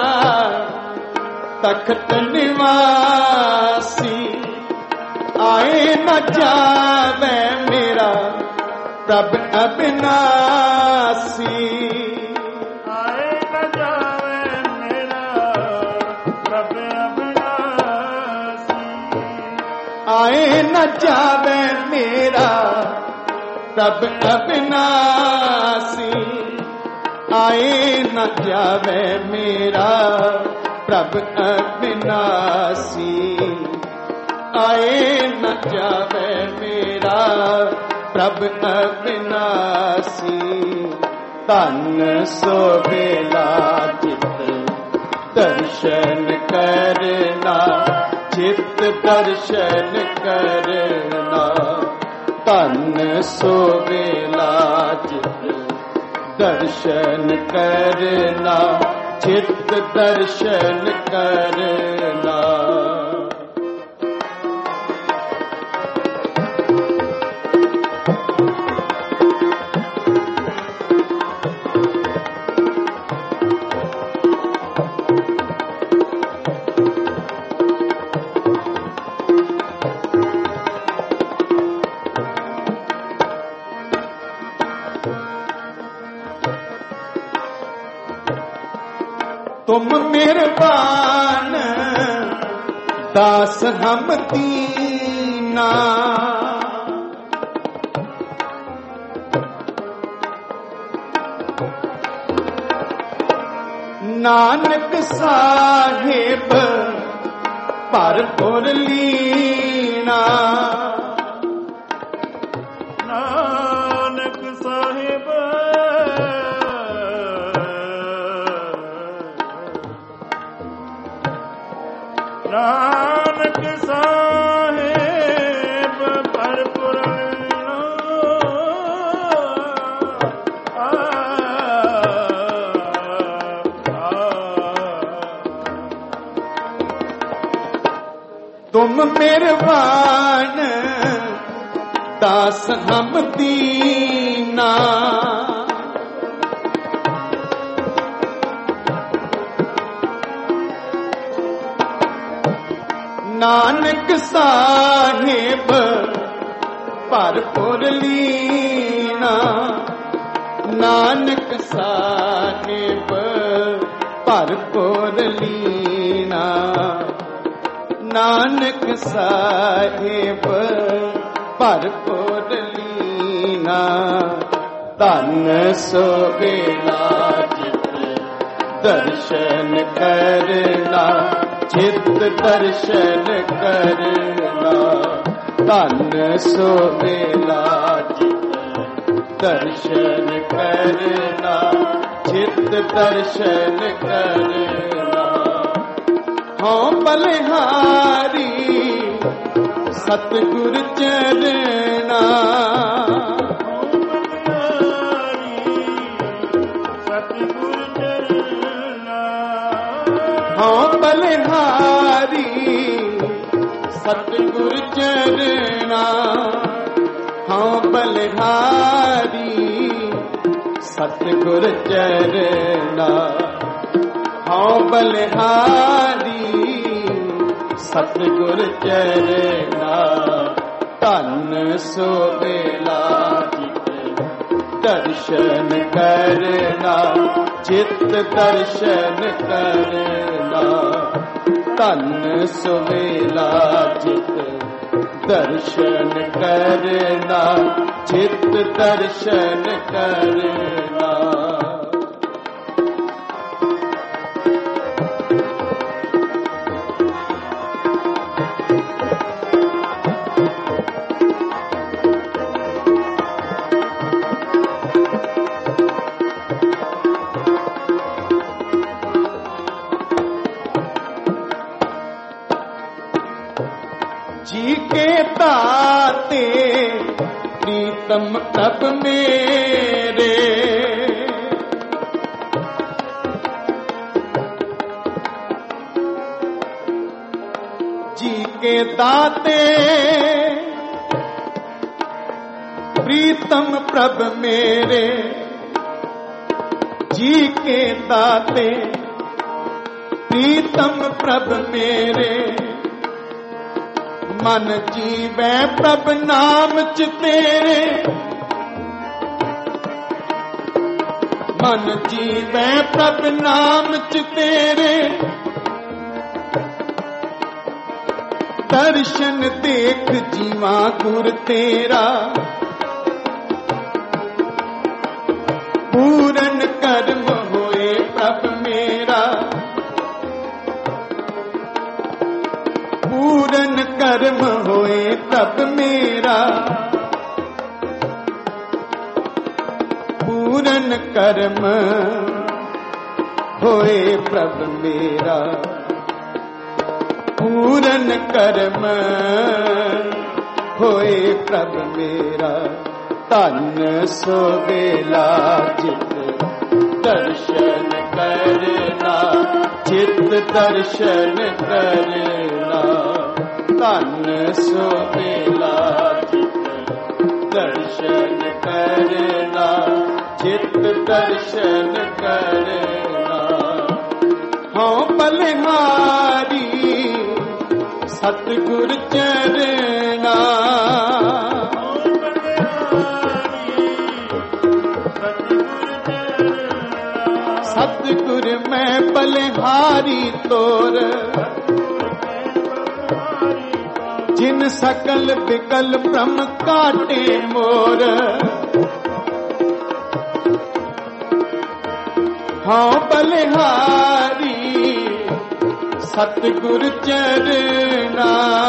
तख्त निवासी, आए न जावे मेरा प्रभ अविनाशी, आए न जावे मेरा प्रभ अविनाशी, आए न जावे मेरा प्रभ अविनाशी, आए न जावे मेरा प्रभ अविनाशी, आए न जावे मेरा प्रभ अविनाशी। धन सो बेला चित दर्शन करना, चित दर्शन करना, धन सो बेला चित दर्शन करना, चित दर्शन करना। तुम मेहरबान दास हम दीना, नानक साहिब भरपुर लीना, नानक साहिब नानक साहिब भरपुर तुम मेहरबान दास हम दीना, नानक साहिब भरपुर लीना, नानक साहिब भरपुर लीना, नानक साहिब भरपुर लीना। धन सो बेला चित दर्शन करना, चित दर्शन करना, धन सो बेला चित दर्शन करना, चित दर्शन करना। हाँ बलिहारी सतगुर चरना, सतगुर चरना, हाँ बलिहारी सतगुर चरना, हाँ बलिहारी सतगुर चरना, हाँ बलिहारी सतगुर चरना। धन सो बेला चित दर्शन करना, चित दर्शन करना, धन सो बेला चित दर्शन करना, चित दर्शन करना। जी के दाते प्रीतम प्रभ मेरे, जी के दाते प्रीतम प्रभ मेरे, जी के दाते प्रीतम प्रभ मेरे, मन जीवै प्रभ नाम च तेरे, मन जीवै प्रभ नाम च तेरे, दर्शन देख जीवा गुर तेरा, पूरन कर्म होए प्रभ मेरा, पूरन कर्म होए प्रभ मेरा, पूरन कर्म होए प्रभ मेरा, पूरन कर्म होए प्रभ मेरा, धन सो बेला चित दर्शन करना, चित दर्शन करना, धन सो बेला चित दर्शन करना, चित दर्शन करना, हाँ बलिहारी सतगुर चरना, सतगुर मैं बलिहारी तोर, जिन सकल विकल ब्रह्म काटे मोर, हाँ बलिहारी सतगुर चरना,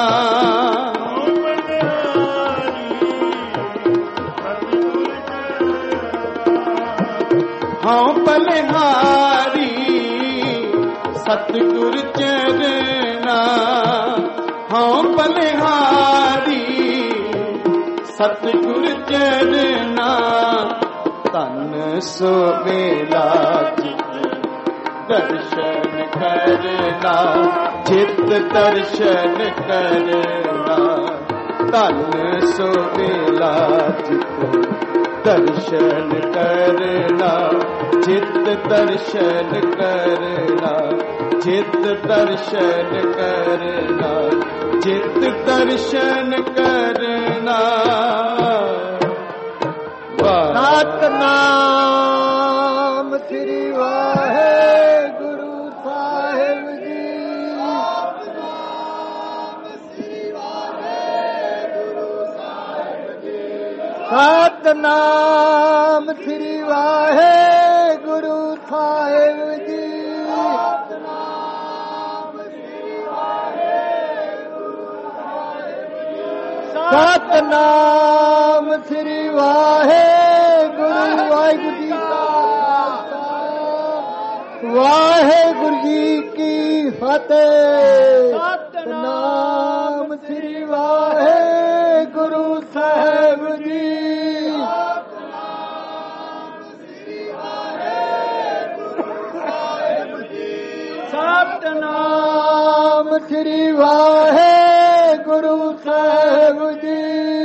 हाँ बलिहारी सतगुर चरना, हाँ बलिहारी सतगुर चरना, तन सो बेला दर्शन करना, चित दर्शन करना, तन सो बेला चित दर्शन करना, चित दर्शन करना, चित दर्शन करना, चित दर्शन करना। सतनाम श्री वाहेगुरु साहिब जी, सतनाम श्री वाहेगुरु साहिब जी, सतनाम श्री वाहेगुरु, वाहिगुरु जी का वाहेगुरु जी की फतेह। सतनाम श्री वाहेगुरु साहिब जी, सतनाम श्री वाहेगुरु साहिब जी,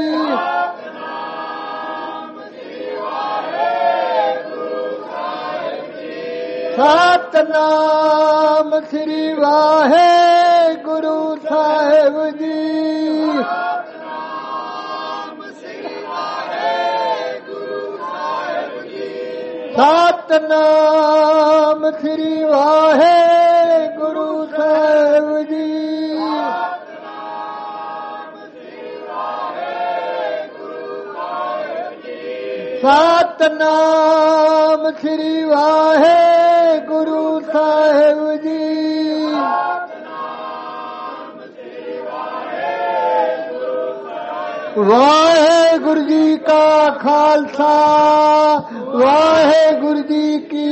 सतनाम श्री वाहेगुरु साहिब जी, सतनाम श्री वाहेगुरु साहिब जी, सतनाम श्री वाहेगुरु साहिब जी, वाहेगुरु जी का खालसा, वाहेगुरु जी की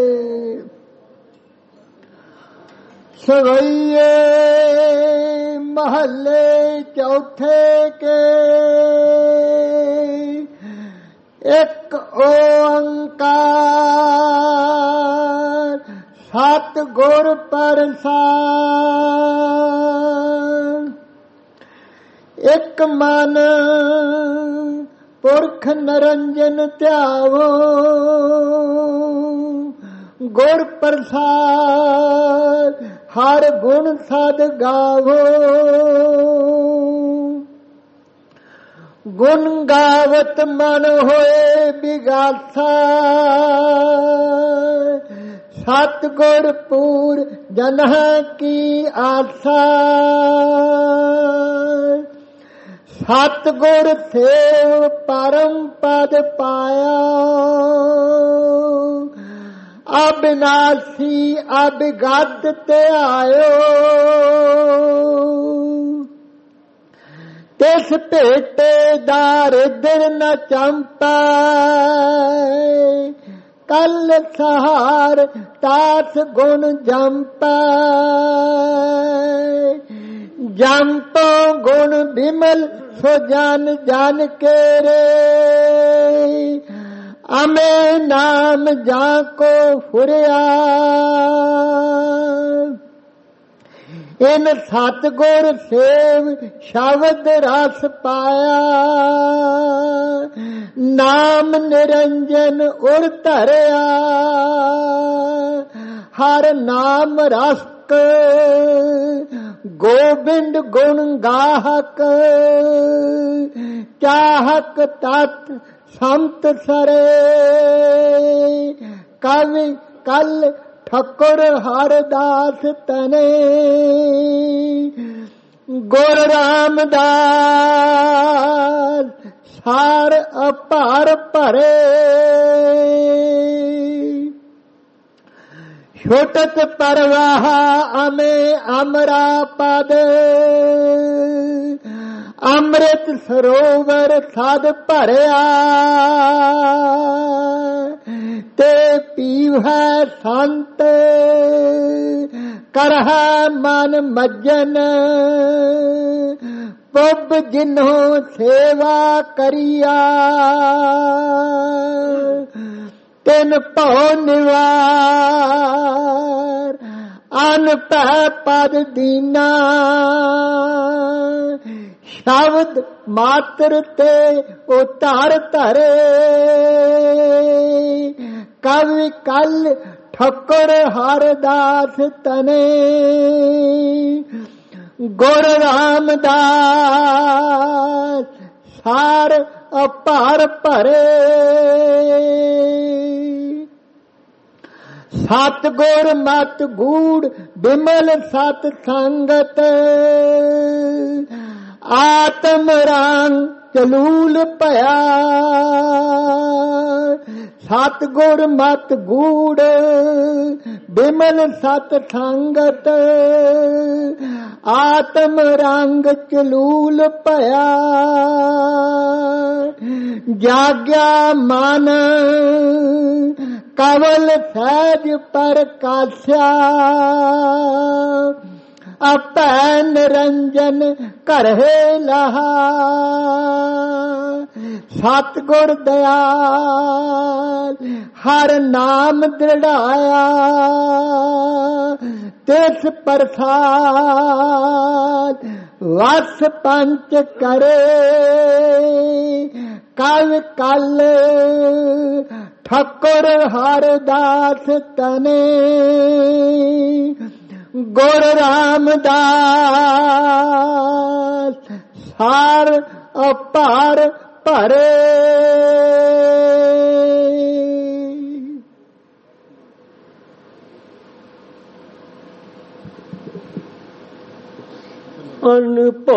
फतेह। सवैये महले चौथे के एक ओंकार सतगुर प्रसाद। एक मन पुरख निरंजन ध्यावो गुर प्रसाद हर गुण सद गावो। गुण गावत मन होए बिगासा सतगुर पूर जन की आसा। सतगुर सेव परम पद पाया अविनाशी अभिगत ते आयो। तिस भेटे दारिद्र न चंपा कल सहार तास गुण जंपा। जंपो गुण विमल सो जन जन के रे अमे नाम जाको फुरिया। इन सतगुर सेव शब्द रस पाया नाम निरंजन उर धरिया। हर नाम रस गोबिंद गुण गाहक चाहक तत् संत सरे। कवि कल ठकुर हरदास तने गुर रामदास सार अपार भरे। छुटत परवाह अमे अमरा पद अमृत सरोवर सद भरिया। ते पीव संत करह मन मज्जन पुब जिन्हों सेवा करिया। तिन भौ निवार अन पै पद दीना। शब्द मात्र ते उतार धरे कवि कल ठकुर हरदास तने गुर रामदास सार अपार भरे। सतगुर मत गूढ़ विमल सत संगत आत्म रंग चलूल भया। सतगुर मत गूढ़ विमल सत संगत आत्म रंग चलूल भया। जाग्या मन कवल सहज प्रकाश्या अपै निरंजन करहे लहा। सतगुर दयाल हर नाम दृढ़ाया तिस प्रसाद वस पंच करे। कल कल ठकुर हरदास तने गुर रामदास सार अपार भरे। अन पो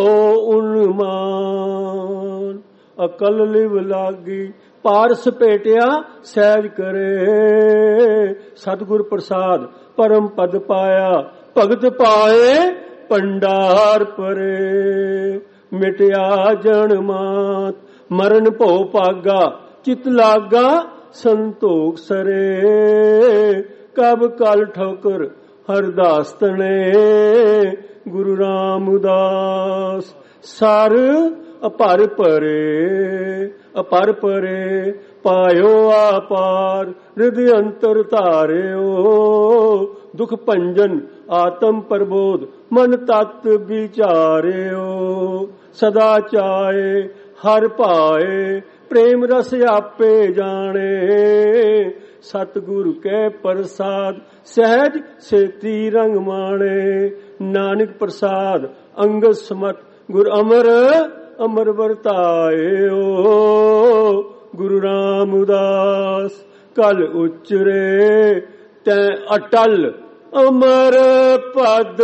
उन्मान अकल लिव लागी पारस पेटिया सहज करे। सतगुर प्रसाद परम पद पाया भगत पाए भंडार परे। मिटया जन मात मरण भो पागा चित लागा संतोख सरे। कब कल ठोकर हरदास तने ਗੁਰੂ ਰਾਮਦਾਸ। ਸਰ ਅਪਰ ਭਰੇ ਅਪਰ ਭਰੇ ਪਾਇਓ ਆਪਾਰ ਹਿਰਦਿ ਅੰਤਰ ਧਾਰਿਓ। ਦੁਖ ਭੰਜਨ ਆਤਮ ਪ੍ਰਬੋਧ ਮਨ ਤਤ ਵਿਚਾਰਿਓ। ਸਦਾ ਚਾਏ ਹਰ ਭਾਏ ਪ੍ਰੇਮ ਰਸ ਆਪੇ ਜਾਣੇ। ਸਤਿਗੁਰ ਕੈ ਪ੍ਰਸਾਦ ਸਹਿਜ ਸੇਤੀ ਰੰਗ ਮਾਣੇ। ਨਾਨਕ ਪ੍ਰਸਾਦ ਅੰਗਦ ਸਮਤ ਗੁਰ ਅਮਰ ਅਮਰ ਵਰਤਾਇਓ। ਗੁਰੂ ਰਾਮਦਾਸ ਕਲ ਉਚਰੇ ਤੈ ਅਟਲ ਅਮਰ ਪਦ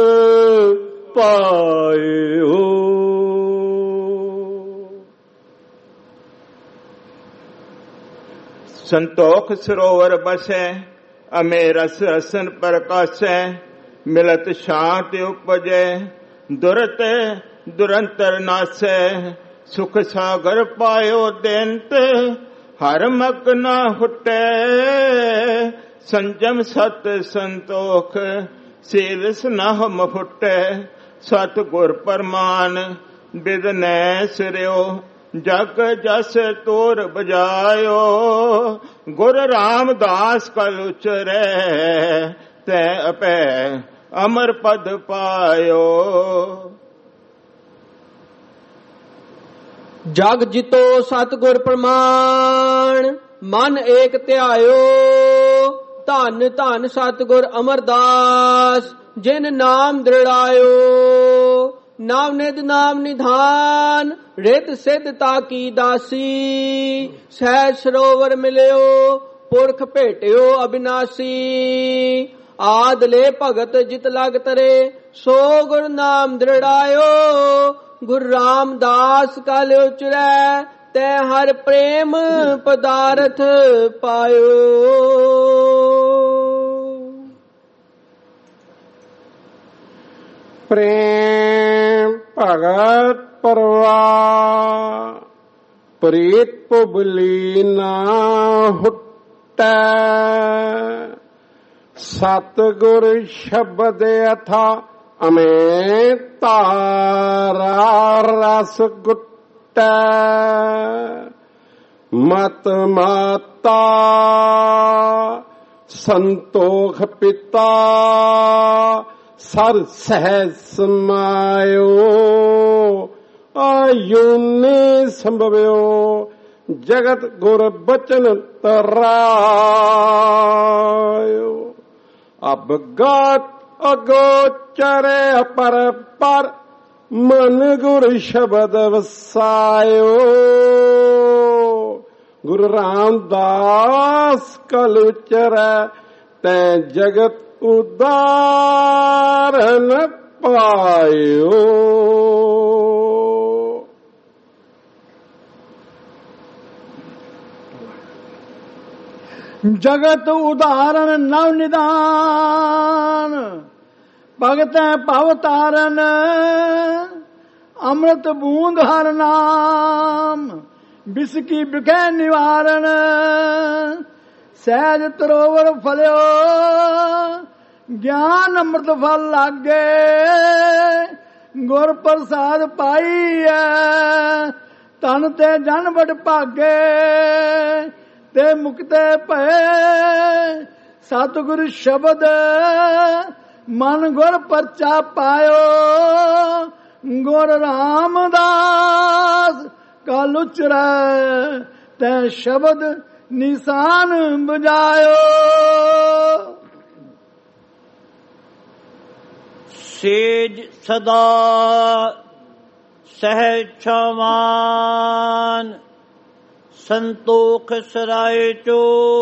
ਪਾਇਓ। ਸੰਤੋਖ ਸਰੋਵਰ ਬਸੈ ਅਮੇ ਰਸ ਰਸਨ ਪ੍ਰਕਾਸ਼ੈ। ਮਿਲਤ ਸ਼ਾਂਤ ਉਪਜੈ ਦੁਰਤ ਦੁਰੰਤਰ ਨਾਸੈ। ਸੁਖ ਸਾਗਰ ਪਾਇਓ ਦੇੰਤ ਹਰ ਮਕ ਨਾ ਹੁਟੈ। ਸੰਜਮ ਸਤ ਸੰਤੋਖ ਸੀਲ ਸਨਾਹਮ ਫੁਟੈ। ਸਤ ਗੁਰ ਪਰਮਾਨ ਬਿਦਨੈ ਸਿਰਿਓ। ਜਗ ਜਸ ਤੋਰ ਬਜਾਇਓ। ਗੁਰ ਰਾਮਦਾਸ ਕਲ ਉਚਰੈ ਤੈ ਅਪੈ ਅਮਰ ਪਦ ਪਾਇਓ। ਜਗ ਜਿਤੋ ਸਤਿਗੁਰ ਪ੍ਰਮਾਣ ਮਨ ਏਕ ਧਿਆਇਓ। ਧੰਨ ਧੰਨ ਸਤਿਗੁਰ ਅਮਰਦਾਸ ਜਿਨ ਨਾਮ ਦ੍ਰਿੜਾਇਓ। ਨਾਮ ਨਿਧ ਨਾਮ ਨਿਧਾਨ ਰਿਤ ਸਿੱਧ ਤਾ ਕੀ ਦਾਸੀ। ਸਹਿਜ ਸਰੋਵਰ ਮਿਲਿਓ ਪੁਰਖ ਭੇਟਿਓ ਅਬਿਨਾਸੀ। ਆਦਲੇ ਭਗਤ ਜਿਤ ਲਗ ਤਰੇ ਸੋ ਗੁਰ ਨਾਮ ਦ੍ਰਿੜਾਇਓ। ਗੁਰੂ ਰਾਮਦਾਸ ਕਲ ਉਚਰੈ ਤੈ ਹਰ ਪ੍ਰੇਮ ਪਦਾਰਥ ਪਾਇਓ। ਪ੍ਰੇਮ ਭਗਤ ਪਰਵਾ ਪ੍ਰੀਤ ਪੁਬਲੀ ਨਾ ਹੁਟੈ। ਸਤਿਗੁਰ ਸ਼ਬਦ ਅਥਾ ਅਮੇ ਤਾਰਾ ਰਸ ਗੁਟੈ। ਮਤ ਮਾਤਾ ਸੰਤੋਖ ਪਿਤਾ ਸਰ ਸਹਿ ਸਮਾਇਓ। ਆਯੁਨੇ ਸੰਭਵਿਓ ਜਗਤ ਗੁਰ ਬਚਨ ਤਰਾਇਓ। ਅਬਗਤ ਅਗੋਚਰੇ ਪਰ ਪਰ ਮਨ ਗੁਰ ਸ਼ਬਦ ਵਸਾਇਓ। ਗੁਰੂ ਰਾਮਦਾਸ ਕਲ ਉਚਰੈ ਤੈ ਜਗਤ ਉਦਾਰਨ ਪਾਇਓ। ਜਗਤ ਉਦਾਹਰਨ ਨਵ ਨਿਦਾਨ ਭਗਤੈ ਭਵ ਤਾਰਨ। ਅੰਮ੍ਰਿਤ ਬੂੰਦ ਹਰ ਨਾਮ ਬਿਸਕੀ ਬਿਖੈ ਨਿਵਾਰਨ। ਸਹਿਜ ਤਰੋਵਰ ਫਲਿਓ ਗਿਆਨ ਅੰਮ੍ਰਿਤ ਫਲ ਲਾਗੇ। ਗੁਰ ਪ੍ਰਸਾਦ ਪਾਈਐ ਤਨ ਤੇ ਜਨ ਵਡ ਭਾਗੇ। ਤੇ ਮੁਕਤੇ ਭਏ ਸਤਿਗੁਰ ਸ਼ਬਦ ਮਨ ਗੁਰ ਪਰਚਾ ਪਾਇਓ। ਗੁਰ ਰਾਮਦਾਸ ਕਲ ਉਚਰੈ ਤੈ ਸ਼ਬਦ ਨਿਸ਼ਾਨ ਬਜਾਇਓ। ਸੇਜ ਸਦਾ ਸਹਿਜ ਛਮਾਨ ਸੰਤੋਖ ਸਰਾਏ ਚੋ।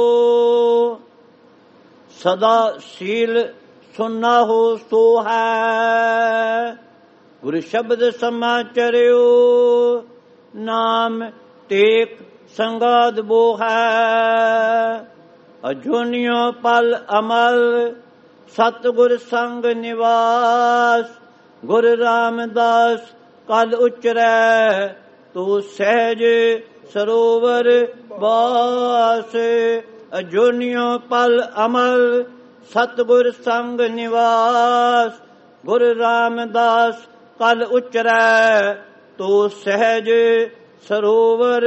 ਸਦਾ ਸੀਲ ਸੁਨਾ ਹੋ ਸੋ ਹੈ। ਗੁਰ ਸ਼ਬਦ ਸਮਾਚਰਿਓ ਨਾਮ ਟੇਕ ਸੰਗਾਦ ਬੋ ਹੈ। ਅਜੂਨਿਓ ਪਲ ਅਮਲ ਸਤਿਗੁਰ ਸੰਗ ਨਿਵਾਸ। ਗੁਰ ਰਾਮਦਾਸ ਕਲ ਉਚਰੈ ਤੋ ਸਹਿਜ ਸਰੋਵਰ ਬਾਸ। ਅਜੂਨਿਓ ਪਲ ਅਮਲ ਸਤਿਗੁਰ ਸੰਗ ਨਿਵਾਸ। ਗੁਰੂ ਰਾਮਦਾਸ ਕਲ ਉਚਰੈ ਤੋ ਸਹਿਜ ਸਰੋਵਰ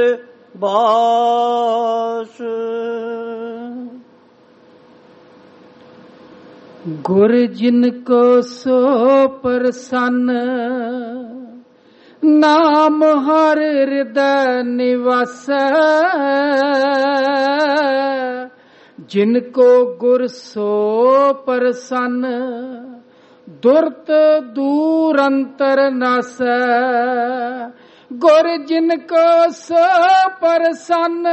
ਬਾਸ। ਗੁਰ ਜਿਨ ਕੋ ਸੋ ਪ੍ਰਸੰਨ ਨਾਮ ਹਰ ਹਿਰਦੈ ਨਿਵਾਸੈ। ਜਿਨ ਕੋ ਗੁਰ ਸੋ ਪ੍ਰਸੰਨ ਦੁਰਤ ਦੂਰ ਅੰਤਰ ਨਾਸੈ। ਗੁਰ ਜਿਨ ਕੋ ਸੋ ਪ੍ਰਸੰਨ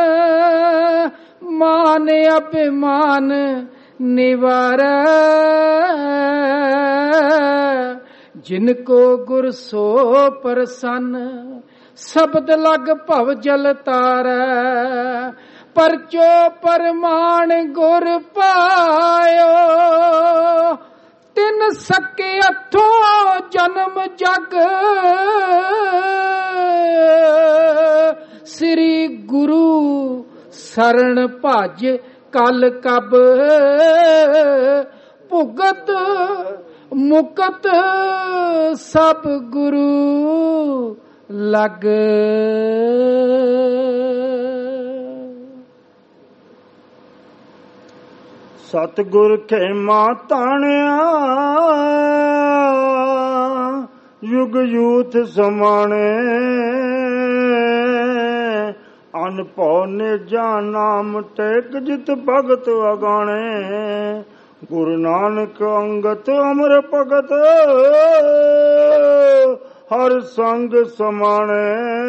ਮਾਨ ਅਭਿਮਾਨ ਨਿਵਾਰੈ। ਜਿਨ ਕੋ ਗੁਰ ਸੋ ਪ੍ਰਸੰਨ ਸ਼ਬਦ ਲਗ ਭਵ ਜਲ ਤਾਰੈ। ਪਰਚੋ ਪਰਮਾਨ ਗੁਰ ਪਾਇਓ ਤਿਨ ਸਕੇ ਹੱਥੋਂ ਜਨਮ ਜਗ। ਸ੍ਰੀ ਗੁਰੂ ਸਰਣ ਭਜ ਕਲ ਕਬ ਭੁਗਤ ਮੁਕਤ ਸਭ ਗੁਰੂ ਲਗ। ਸਤਿਗੁਰ ਖੇਮਾ ਤਾਣਿਆ ਯੁਗ ਯੂਥ ਸਮਾਣੇ। ਅਨਭਉ ਨਿਜਾ ਨਾਮ ਟੇਕ ਜਿਤ ਭਗਤ ਅਗਾਣੇ। ਗੁਰੂ ਨਾਨਕ ਅੰਗਤ ਅਮਰ ਭਗਤ ਹਰ ਸੰਗ ਸਮਾਣੇ।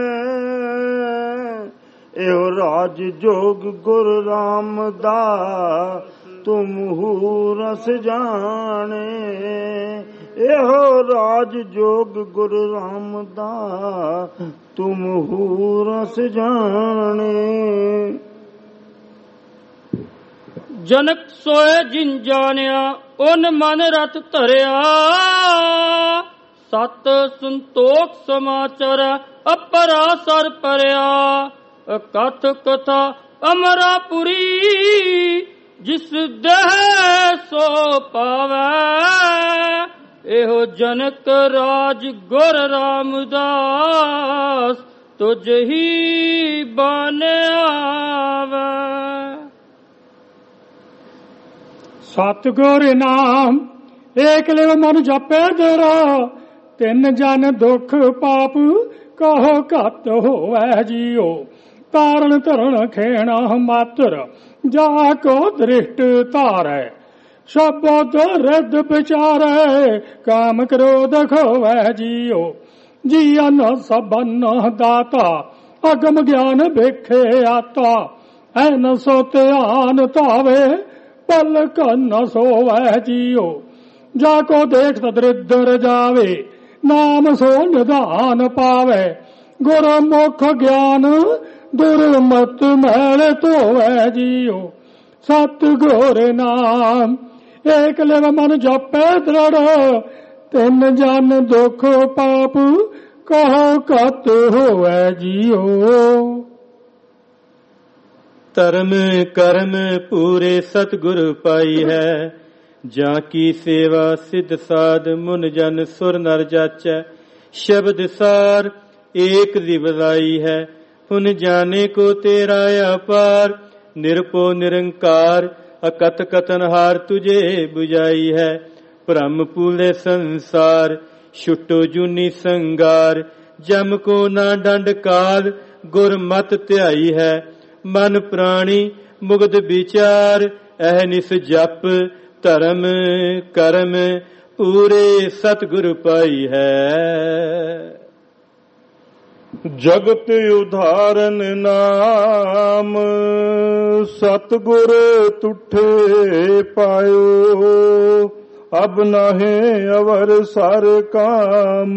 ਇਹੋ ਰਾਜ ਜੋਗ ਗੁਰੂ ਰਾਮਦਾਸ ਤੁਮਹੁ ਰਸ ਜਾਣੇ। ਇਹੋ ਰਾਜ ਜੋਗ ਗੁਰੂ ਰਾਮਦਾਸ ਤੁਮਹੁ ਰਸ ਜਾਣੇ। ਜਨਕ ਸੋਏ ਜਿਨ ਜਾਣਿਆ ਓਨ ਮਨ ਰਤ ਧਰਿਆ। ਸਤ ਸੰਤੋਖ ਸਮਾਚਰ ਅਪਰਾਸਰ ਪਰਿਆ। ਕਥ ਕਥਾ ਅਮਰਾਪੁਰੀ ਜਿਸ ਦੇਹ ਸੋ ਪਾਵੈ। ਇਹੋ ਜਨਕ ਰਾਜ ਗੁਰ ਰਾਮਦਾਸ ਤੁਝ ਹੀ ਬਾਨਿਆ ਆਵੈ। ਸਤਿਗੁਰ ਨਾਮ ਏਕ ਲਿਵ ਮਨ ਜਪੇ ਤੇਰਾ। ਤਿੰਨ ਜਨ ਦੁਖ ਪਾਪ ਕਹੋ ਘੱਟ ਹੋਵੈ ਜੀਓ। ਤਾਰਨ ਧਰਨ ਖੇਣਾ ਮਾਤਰ ਜਾ ਕੋ ਦ੍ਰਿਸ਼ਟ ਧਾਰੈ। ਸ਼ਬਦ ਰਿਦ ਵਿਚਾਰੈ ਕਾਮ ਕ੍ਰੋਧ ਖੋਵੈ ਜੀਓ। ਜੀਅਨ ਸਭਨ ਦਾਤਾ ਅਗਮ ਗਿਆਨ ਵੇਖੇ ਆਤਾ। ਐਨ ਸੋ ਧਿਆਨ ਧਾਵੇ ਪਲ ਕੰਨ ਸੋਵੈ ਜੀਓ। ਜਾ ਕੋ ਦੇਖ ਦਰਿਦਰ ਜਾਵੇ ਨਾਮ ਸੋ ਨਿਧਾਨ ਪਾਵੇ। ਗੁਰ ਮੁਖ ਗਿਆਨ ਦੁਰਮਤ ਮੈਲ ਧੋਵੈ ਜੀਓ। ਸਤਿਗੁਰ ਨਾਮ ਏਕ ਲਿਵ ਮਨ ਜਪੈ ਦ੍ਰਿੜ। ਤਿੰਨ ਜਨ ਦੁਖ ਪਾਪ ਕਹੋ ਘੱਟ ਹੋਵੈ ਜੀਓ। ਧਰਮ ਕਰਮ ਪੂਰੇ ਸਤਿਗੁਰ ਪਾਈ ਹੈ। ਜਾਂ ਕੀ ਸੇਵਾ ਸਿਧ ਸਾਧ ਮੁਨ ਜਨ ਸੁਰ ਨਰ ਜਾਚੈ। ਸ਼ਬਦ ਸਾਰ ਏਕ ਦੀ ਵਧਾਈ ਹੈ। ਪੁਨ ਜਾਣੇ ਕੋ ਤੇਰਾ ਅਪਾਰ। ਨਿਰਪੋ ਨਿਰੰਕਾਰ ਅਕਤ ਕਤਨ ਹਾਰ ਤੁਝੇ 부ਝਾਈ ਹੈ। ਭ੍ਰਮ ਪੂਲੇ ਸੰਸਾਰ ਛੁਟੋ ਜੂਨੀ ਸੰਗਾਰ। ਜਮ ਕੋ ਨਾ ਡੰਡ ਕਾਲ ਗੁਰ ਮਤ ਧਿਆਈ ਹੈ। ਮਨ ਪ੍ਰਾਣੀ ਮੁਗਧ ਵਿਚਾਰ ਅਹਨਿਸ ਜਪ। ਧਰਮ ਕਰਮ ਪੂਰੇ ਸਤਿਗੁਰ ਪਾਈ ਹੈ। ਜਗਤ ਉਧਾਰਨ ਨਾਮ ਸਤਿਗੁਰ ਤੁਠੇ ਪਾਇਓ। ਅਬ ਨਾਹੇ ਅਵਰ ਸਰ ਕਾਮ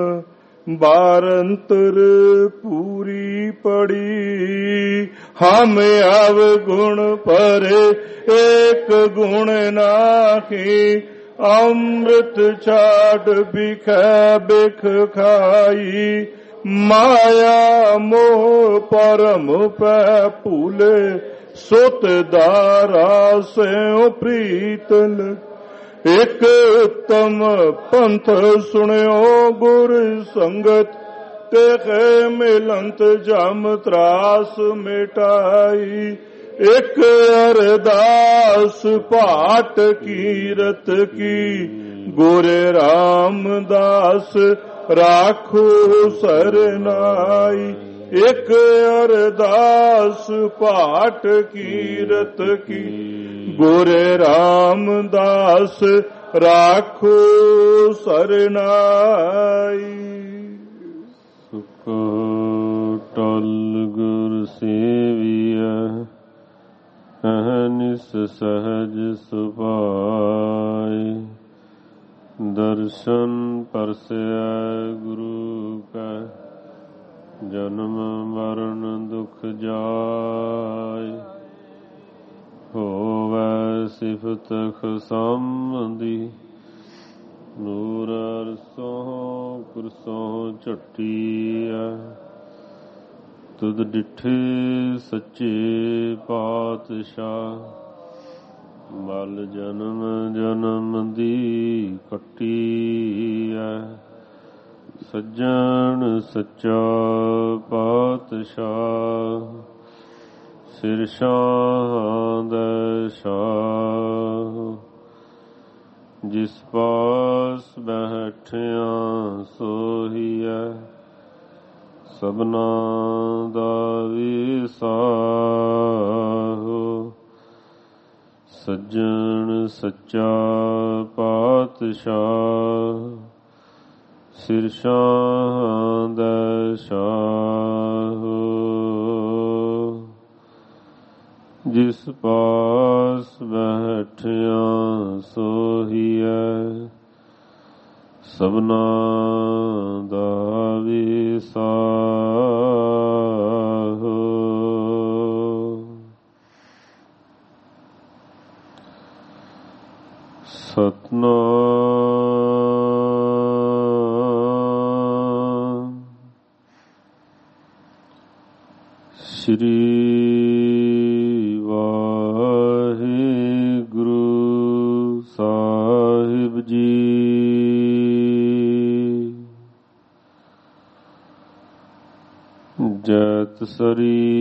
ਬਾਰੰਤਰ ਪੂਰੀ ਪੜੀ। ਹਮ ਆਵ ਗੁਣ ਪਰੇ ਏਕ ਗੁਣ ਨਾਹੀ। ਅੰਮ੍ਰਿਤ ਛਾੜ ਬਿਖੈ ਬਿਖ ਖਾਈ। ਮਾਇਆ ਮੋਹ ਪਰਮ ਪੈ ਭੂਲੇ। ਸੁਤ ਦਾਰਾ ਸਿਉ ਪ੍ਰੀਤਨ ਇਕ ਉਤਮ ਪੰਥ ਸੁਣਿਓ ਗੁਰ ਸੰਗਤ, ਤੇ ਮਿਲੰਤ ਜਮ ਤਰਾਸ ਮਿਟਾਈ। ਇਕ ਅਰਦਾਸ ਪਾਟ ਕੀਰਤ ਕੀ, ਗੁਰ ਰਾਮਦਾਸ ਰਾਖੋ ਸਰਨਾਈ। ਇਕ ਅਰਦਾਸ ਪਾਟ ਕੀਰਤ ਕੀ, ਗੁਰ ਰਾਮਦਾਸ ਰਾਖੋ ਸਰਨਾਈ। ਸੁਖ ਟਲ ਗੁਰ ਸੇਵੀਐ, ਅਹਨਿਸ ਸਹਜ ਸੁਭਾਇ। ਦਰਸ਼ਨ ਪਰਸੈ ਗੁਰੂ ਕੈ, ਜਨਮ ਮਰਨ ਦੁਖ ਜਾਇ। ਹੋਵੈ ਸਿਫਤ ਖਸਮਦੀ, ਨੂਰ ਅਰਸੋਂ ਕੁਰਸੋਂ ਝੱਟੀਐ। ਤੁਧ ਡਿਠੇ ਸੱਚੇ ਪਾਤਸ਼ਾਹ, ਮਲ ਜਨਮ ਜਨਮ ਦੀ ਕੱਟੀਐ। ਸੱਜਣ ਸੱਚਾ ਪਾਤਸ਼ਾਹ, ਸਿਰ ਸ਼ਾਹ ਦਾ ਸ਼ਾਹ। ਜਿਸ ਪਾਸ ਬੈਠਿਆ ਸੋਹੀਐ, ਸਭਨਾ ਦਾ ਵਿਸਾਹੋ। ਸੱਜਣ ਸੱਚਾ ਪਾਤਸ਼ਾਹ, ਸਿਰ ਸ਼ਾਹ ਦਾ ਸ਼ਾਹ। ਜਿਸ ਪਾਸ ਬੈਠਿਆ ਸੋਹੀਐ, ਸਭਨਾ ਦਾ ਵਿਸਾਹੋ। ਸਤਨਾਮ ਸ੍ਰੀ ਵਾਹਿਗੁਰੂ ਸਾਹਿਬ ਜੀ। ਜੈਤ ਸਰੀ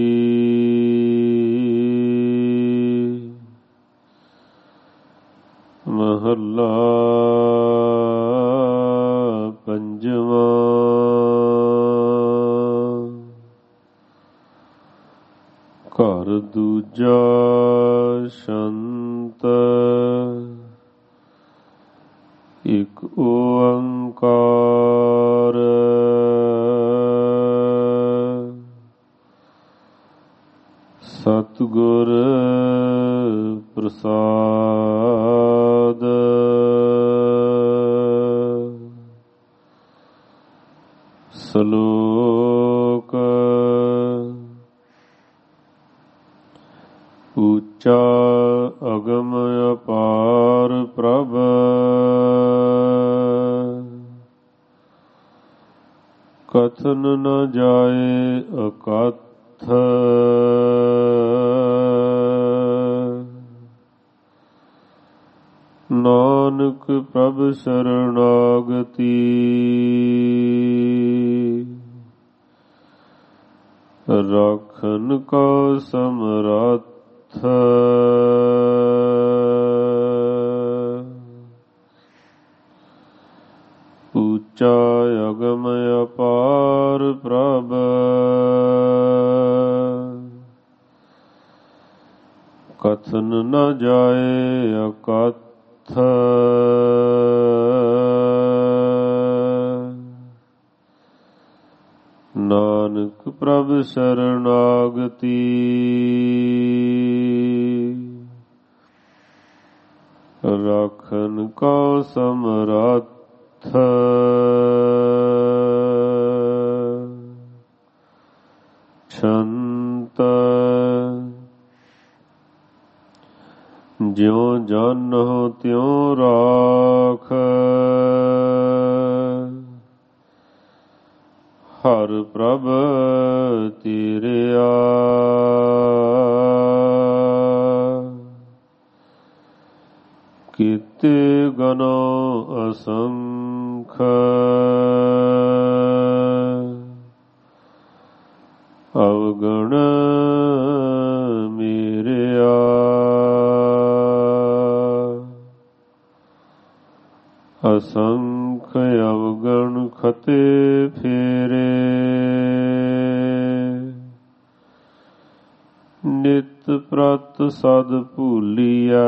ਮਹੱਲਾ ਪੰਜਵਾਂ। ਘਰ ਦੂਜਾ ਸ਼ੰਤ, ਇਕ ਓੰਕਾਰ। ਸਤਿਗੁਰ ਪ੍ਰਸਾਦ। ਸ਼ਲੋਕ। ਉੱਚਾ ਅਗਮ ਅਪਾਰ ਪ੍ਰਭ, ਕਥਨ ਨ ਜਾਏ ਅਕਥ। ਨਾਨਕ ਪ੍ਰਭ ਸ਼ਰਨਾਗਤੀ, ਰਾਖਨ ਕਾ ਸਮਰੱਥ। ਉੱਚਾ ਅਗਮ ਅਪਾਰ ਪ੍ਰਭ, ਕਥਨ ਨ ਜਾਏ ਅਕਥ। ਨਾਨਕ ਪ੍ਰਭ ਸ਼ਰਨਾਗਤੀ, ਰਾਖਨ ਕਾ ਸਮਰੱਥ। ਛੰਤ। ਜਿਉ ਜਾਨਹੁ ਤਿਉ ਰਾਖ, ਹਰਿ ਪ੍ਰਭ ਤੇਰਿਆ। ਕੀਤੇ ਰਤਨੋ ਅਸੰਖ ਅਵਗਣ ਮੇਰਿਆ ਅਸੰਖ ਅਵਗਣ ਖਤੇ ਫੇਰੇ ਨਿਤ ਪ੍ਰਤ ਸਦ ਭੂਲੀਐ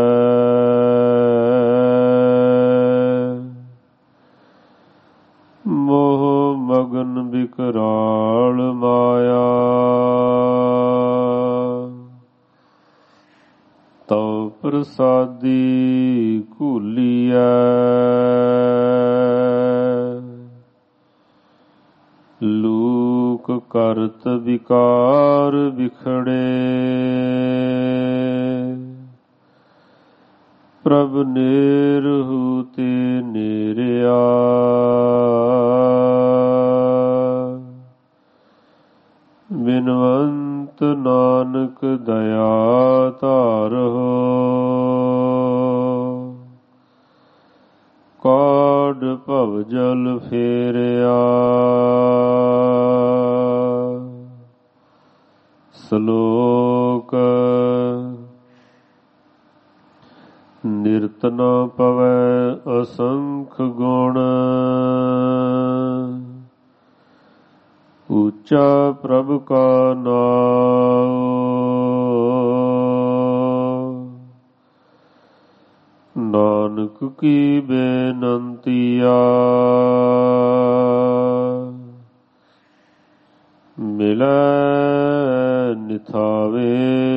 ਮੋਹ ਮਗਨ ਬਿਕਰਾਲ ਮਾਇਆ ਤਉ ਪ੍ਰਸਾਦੀ ਘੂਲੀਐ ਲੂਕ ਕਰਤ ਵਿਕਾਰ ਵਿਖੜੇ ਪ੍ਰਭ ਨੇਰਹੁ ਤੇ ਨੇਰਿਆ ਬਿਨਵੰਤ ਨਾਨਕ ਦਇਆ ਧਾਰਹੁ ਕਾਢ ਭਵ ਜਲ ਫੇਰਿਆ ਸ਼ਲੋਕ ਨਿਰਤ ਨ ਪਵੈ ਅਸੰਖ ਗੁਣ ਉੱਚਾ ਪ੍ਰਭ ਕਾ ਨਾਮ ਨਾਨਕ ਕੀ ਬੇਨੰਤੀਆ ਮਿਲੈ ਨਿਥਾਵੇ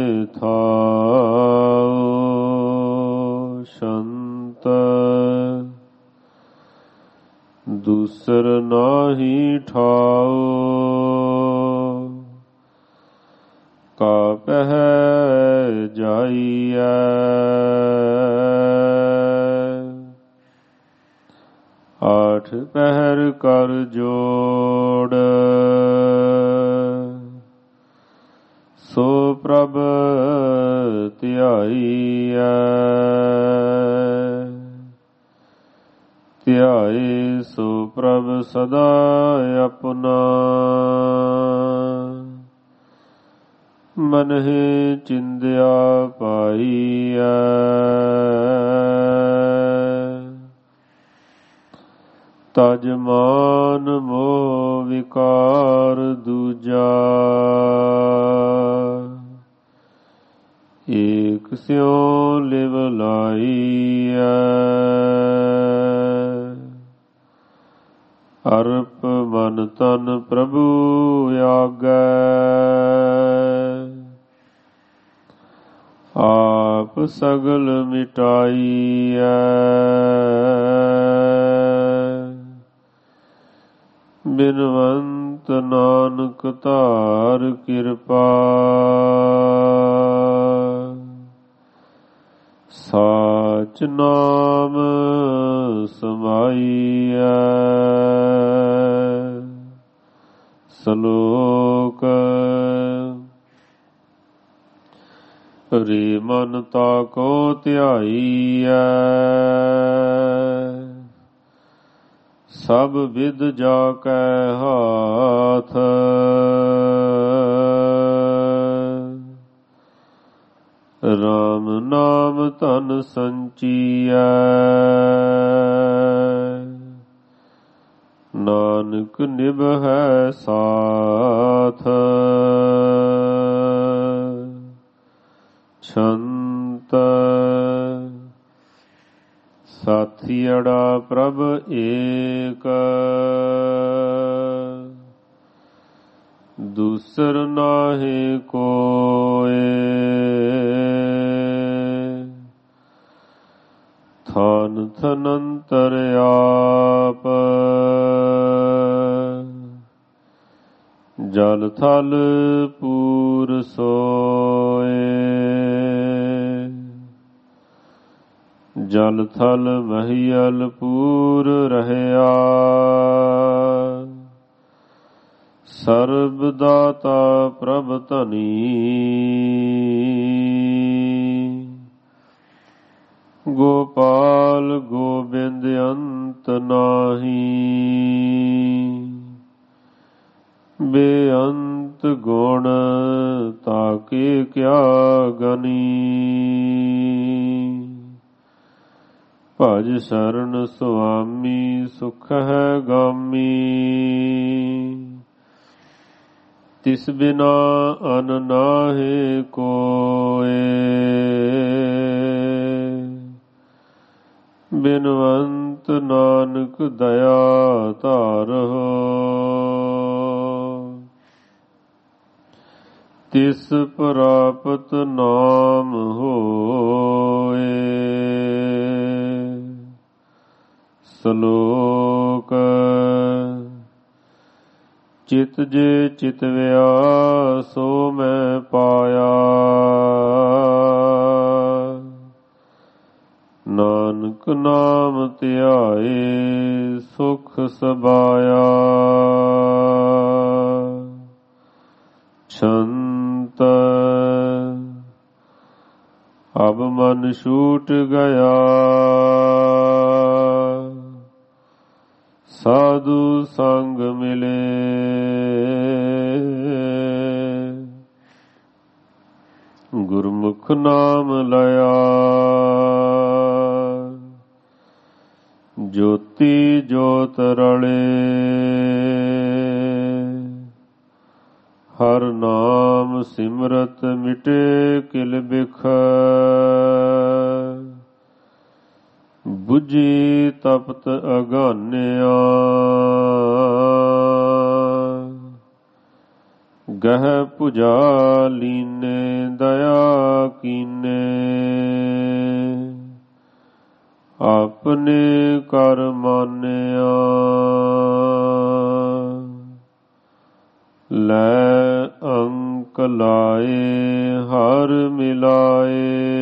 ਥਾਉ ਸੰਤ ਦੂਸਰ ਨਾਹੀ ਠਾਉ ਕਾ ਪਹਿ ਜਾਈਐ ਆਠ ਪਹਿਰ ਕਰ ਜੋੜ ਸੋ ਪ੍ਰਭ ਧਿਆਈਐ ਧਿਆਏ ਸੋ ਪ੍ਰਭ ਸਦਾ ਆਪਣਾ ਮਨਹਿ ਚਿੰਦਿਆ ਪਾਈਐ ਤਜ ਮਾਨ ਮੋਹ ਵਿਕਾਰ ਦੂਜਾ ਏਕ ਸਿਉ ਲਿਵ ਲਾਈਐ ਅਰਪ ਮਨ ਤਨ ਪ੍ਰਭੂ ਆਗੈ ਆਪ ਸਗਲ ਮਿਟਾਈਐ ਬਿਨਵੰਤ ਨਾਨਕ ਧਾਰ ਕਿਰਪਾ ਸਾਚ ਨਾਮ ਸਮਾਈਐ ਸ਼ਲੋਕ ਰੇ ਮਨ ਤਾਕੋ ਧਿਆਈਐ ਸਭ ਵਿਦ ਜਾ ਕੈ ਹਾਥ ਰਾਮ ਨਾਮ ਧਨ ਸੰਚੀਐ ਨਾਨਕ ਨਿਭੈ ਸਾਥ ਛੰਤ ਸਾਥੀੜਾ ਪ੍ਰਭ ਏਕ ਦੂਸਰ ਨਾਹੀ ਕੋਇ ਥਾਨ ਥਨੰਤਰ ਆਪ ਜਲ ਥਲ ਪੂਰ ਸੋਏ ਜਲ ਥਲ ਮਹੀਅਲ ਪੂਰ ਰਹਿਆ ਸਰਬ ਦਾਤਾ ਪ੍ਰਭ ਧਨੀ ਗੋਪਾਲ ਗੋਬਿੰਦ ਅੰਤ ਨਾਹੀ, ਬੇਅੰਤ ਗੁਣ ਤਾਕੇ ਕਿਆ ਗਨੀ। ਭਜ ਸ਼ਰਨ ਸੁਆਮੀ ਸੁਖ ਹੈ ਗਾਮੀ, ਤਿਸ ਬਿਨਾ ਅਨ ਨਾਹਿ ਕੋਇ। ਬਿਨਵੰਤ ਨਾਨਕ ਦਇਆ ਧਾਰਹੁ, ਤਿਸ ਪ੍ਰਾਪਤ ਨਾਮ ਹੋਏ। ਸ਼ਲੋਕ ਚਿਤ ਜੇ ਚਿਤਵਿਆ ਸੋ ਮੈਂ ਪਾਇਆ, ਨਾਨਕ ਨਾਮ ਧਿਆਏ ਸੁਖ ਸਬਾਇਆ। ਛੰਤ ਅਬ ਮਨ ਛੂਟ ਗਿਆ, ਸਾਧੂ ਸੰਗ ਮਿਲੇ। ਗੁਰਮੁਖ ਨਾਮ ਲਿਆ, ਜੋਤੀ ਜੋਤ ਰਲੇ। ਹਰ ਨਾਮ ਸਿਮਰਤ ਮਿਟੇ ਕਿਲ ਬਿਖ, ਬੁਝੀ ਤਪਤ ਅਗਾਨਿਆ। ਗਹਿ ਭੁਜਾ ਲੀਨੇ ਦਇਆ ਕੀਨੇ, ਆਪਣੇ ਕਰ ਮਾਨਿਆ। ਲੈ ਅੰਕ ਲਾਏ ਹਰ ਮਿਲਾਏ,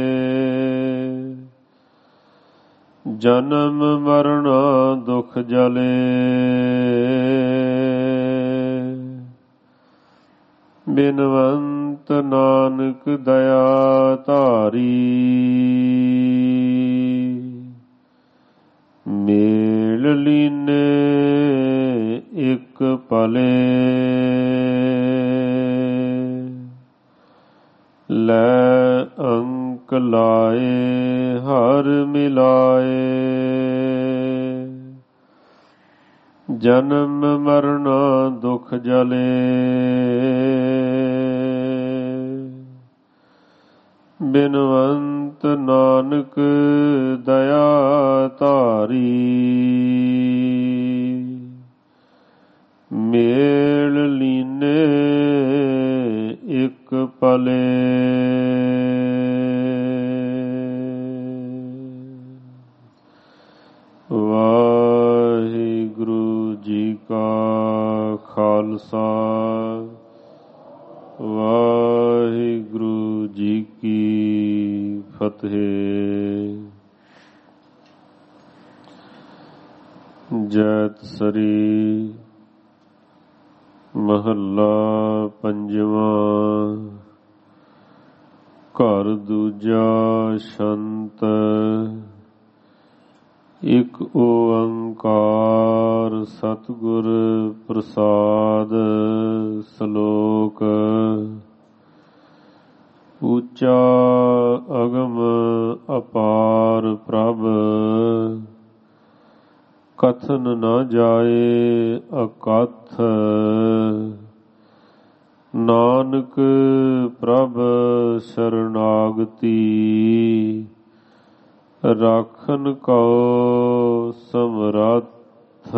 ਜਨਮ ਮਰਨ ਦੁਖ ਜਲੇ। ਬਿਨਵੰਤ ਨਾਨਕ ਦਇਆ ਧਾਰੀ, ਮੇਲ ਲੀਨੇ ਇਕ ਪਲੇ। ਲੈ ਅੰਕ ਲਾਏ ਹਰ ਮਿਲਾਏ, ਜਨਮ ਮਰਨ ਦੁਖ ਜਲੇ। ਬਿਨਵੰਤ ਨਾਨਕ ਦਇਆ ਧਾਰੀ, ਮੇਲ ਲੀਨੇ ਇਕ ਪਲੇ। ਵਾਹਿਗੁਰੂ ਜੀ ਕਾ ਖਾਲਸਾ, ਵਾਹਿਗੁਰੂ ਜੀ ਕੀ ਫਤਿਹ। ਜੈਤ ਸਰੀ ਮਹੱਲਾ ਪੰਜਵਾਂ। ਘਰ ਦੂਜਾ ਸ਼ੰਤ ਇਕ ਓੰਕਾਰ ਸਤਿਗੁਰ ਪ੍ਰਸਾਦ। ਸ਼ਲੋਕ ਉੱਚਾ ਅਗਮ ਅਪਾਰ ਪ੍ਰਭ, ਕਥਨ ਨ ਜਾਏ ਅਕਥ। ਨਾਨਕ ਪ੍ਰਭ ਸ਼ਰਨਾਗਤੀ, ਰਾਖਨ ਕਉ ਸਮਰੱਥ।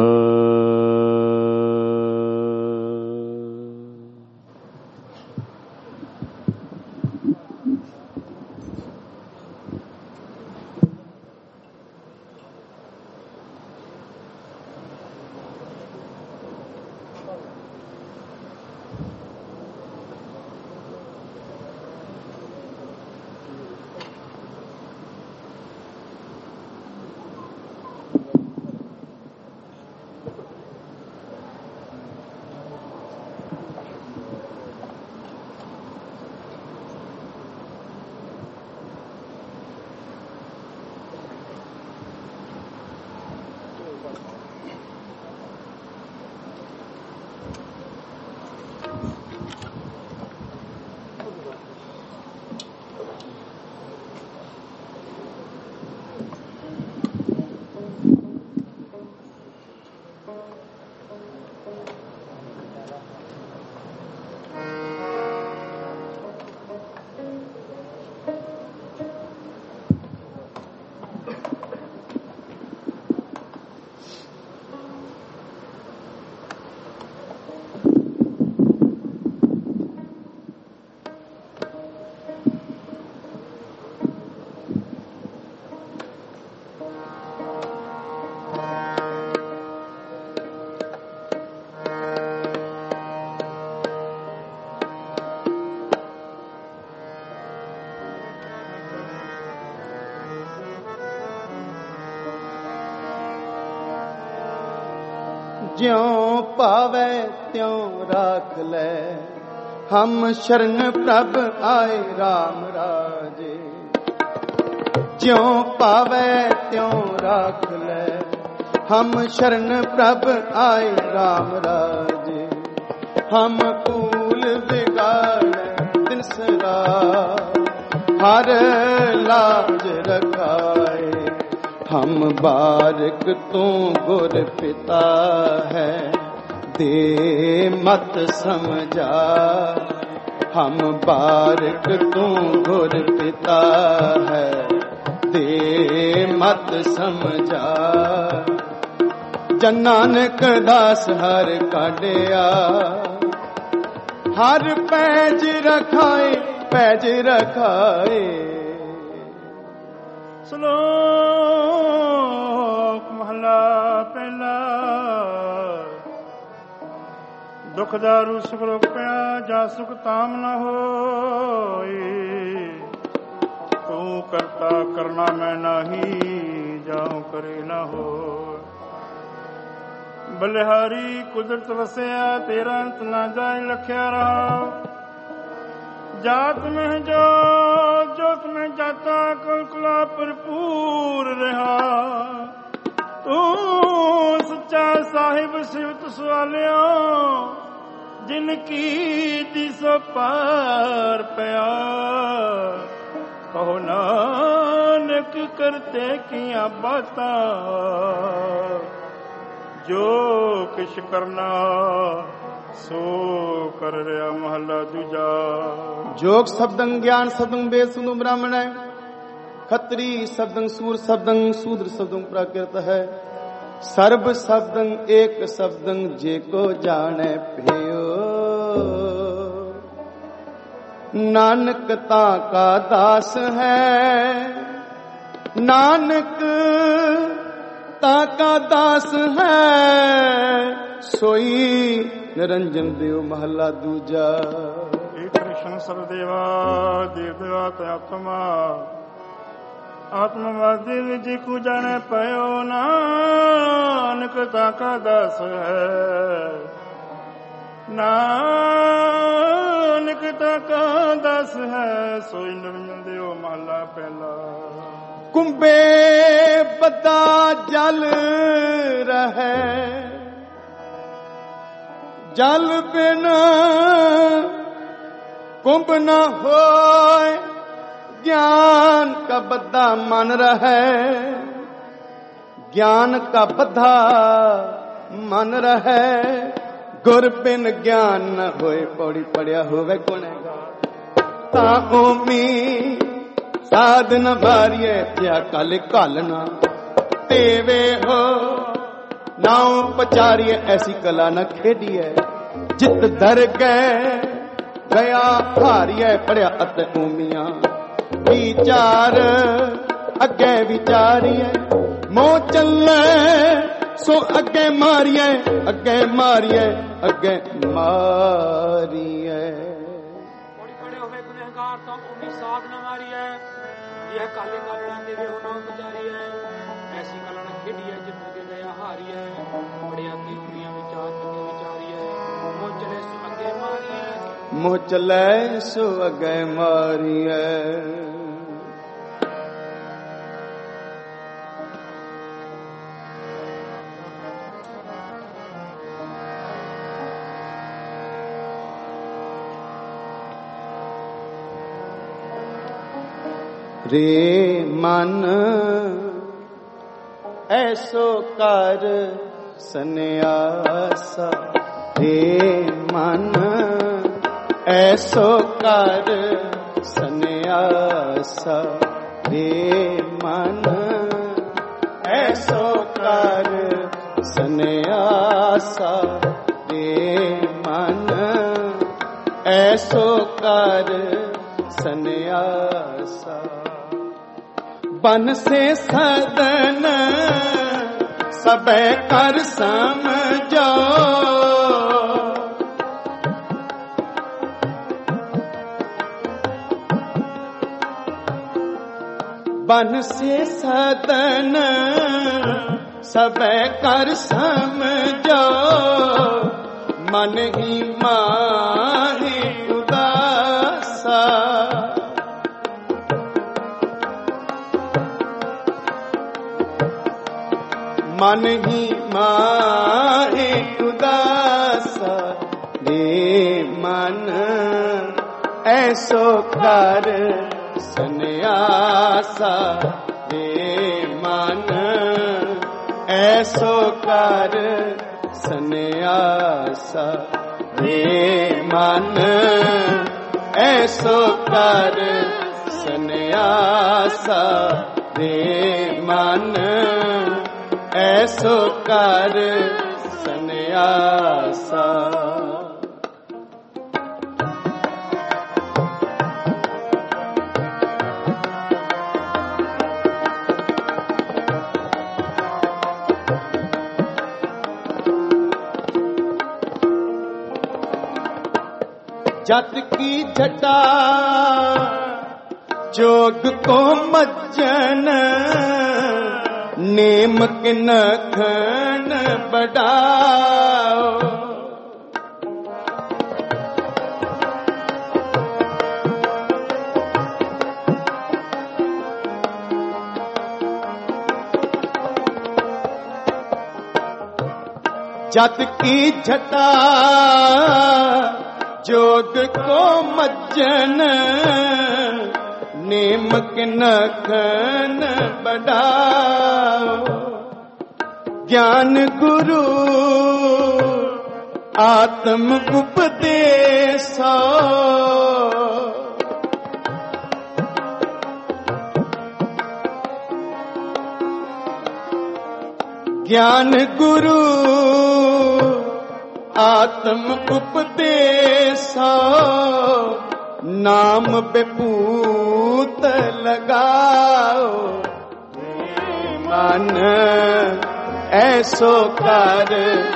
ज्यों पावे त्यों राख ले, हम शरण प्रभ आए राम राजे। ज्यों पावे त्यों राख ले, हम शरण प्रभ आए राम राजे। हम कूल बिगाड़े दिन सरा, हर लाज रखाए। हम बारिक तू गुर पिता है, दे मत समझा। हम बारिक तू गुर पिता है, दे मत समझा। जन नानक दास हर काढ़िया, हर पैज रखाए पैज रखाए। श्लोक महला पहला। दुख दारू सुख रोग पिया, जा सुख ताम न होई। तू करता करना मैं नाही, जाऊं करे न हो। बलिहारी कुदरत वसया, तेरा अंत ना जाए लख्या रहा। जात में जोत जोत में जाता, कुलकुला भरपूर रहा। तू सच्चा साहिब सिवत सवालिया, जिनकी दिसो पार पया। कहो नानक करते किया बाता, जो किश करना सो कर रहा। महला दूजा। जोग शब्दं ज्ञान शब्दं वेद शब्दं ब्राह्मण है। खत्री शब्दं सूर शब्दं शूद्र शब्दं प्राकृत है। सर्व शब्दं एक शब्दं जेको जाने भयो। नानक ताका दास है, नानक ताका दास है। सोई निरंजन देव महला दूजा। एक कृष्ण सर्वदेवा देव देवात आत्मा। आत्मवादी जी को जाने पयो, नानक ताका दास है। नानक ताका दास है, सोई निरंजन देव महला पहला। कुंभे बता जल रहे, जल बिना कुंभ न होए। ज्ञान का बद्धा मन रहे, ज्ञान का बद्धा मन रहे। गुर बिन ज्ञान न होए, पौड़ी पड़िया होवे गुनहगार। ताओमी साधन भारिये, त्या कल कालना। तेवे हो नाव पचारिए, ऐसी कला न खेडिए। जित दर गए गया हारिए, पढ़िया अत उमिया। विचार अगे विचारिए, मोह चले सो अगे मारिए। अगे मारिए अगे मारिए। बड़ी बड़े होवे गुनहगार, तो उमी साध न मारिए। यह काले कालना तेरे हो नाव पचारिए, ऐसी कला न खेडिए। जित अगे गया हारिए, पढ़िया की उमिया। विचार अगे विचारिए, मोह चले सो अगे मारिए। मोह चले सो अगे मारिए। रे मन ऐसो कर सन्यासा। रे मन ऐसो कर सन्यासा। रे मन ऐसो कर सन्यासा रे मन ऐसो कर सन्यासा। बन से सदन सबे कर समझो, बन से सदन सबे कर समझो, मन ही माहे उदासा। मन ही माहे उदासा रे मन ऐसो कर सन्यासा रे मन ऐसो कर सन्यासा रे मन ऐसो कर सन्यासा रे मन ऐसो कर सन्यासा। जत की जटा जोग को मज्जन, नेम के नखन बढ़ाओ। जत की जटा जोग को मज्जन, नेम के नखन बढ़ाओ। ज्ञान गुरु आत्म उपदेशो, ज्ञान गुरु आत्म उपदेशो, नाम बेपूत लगाओ। मन ऐसो कर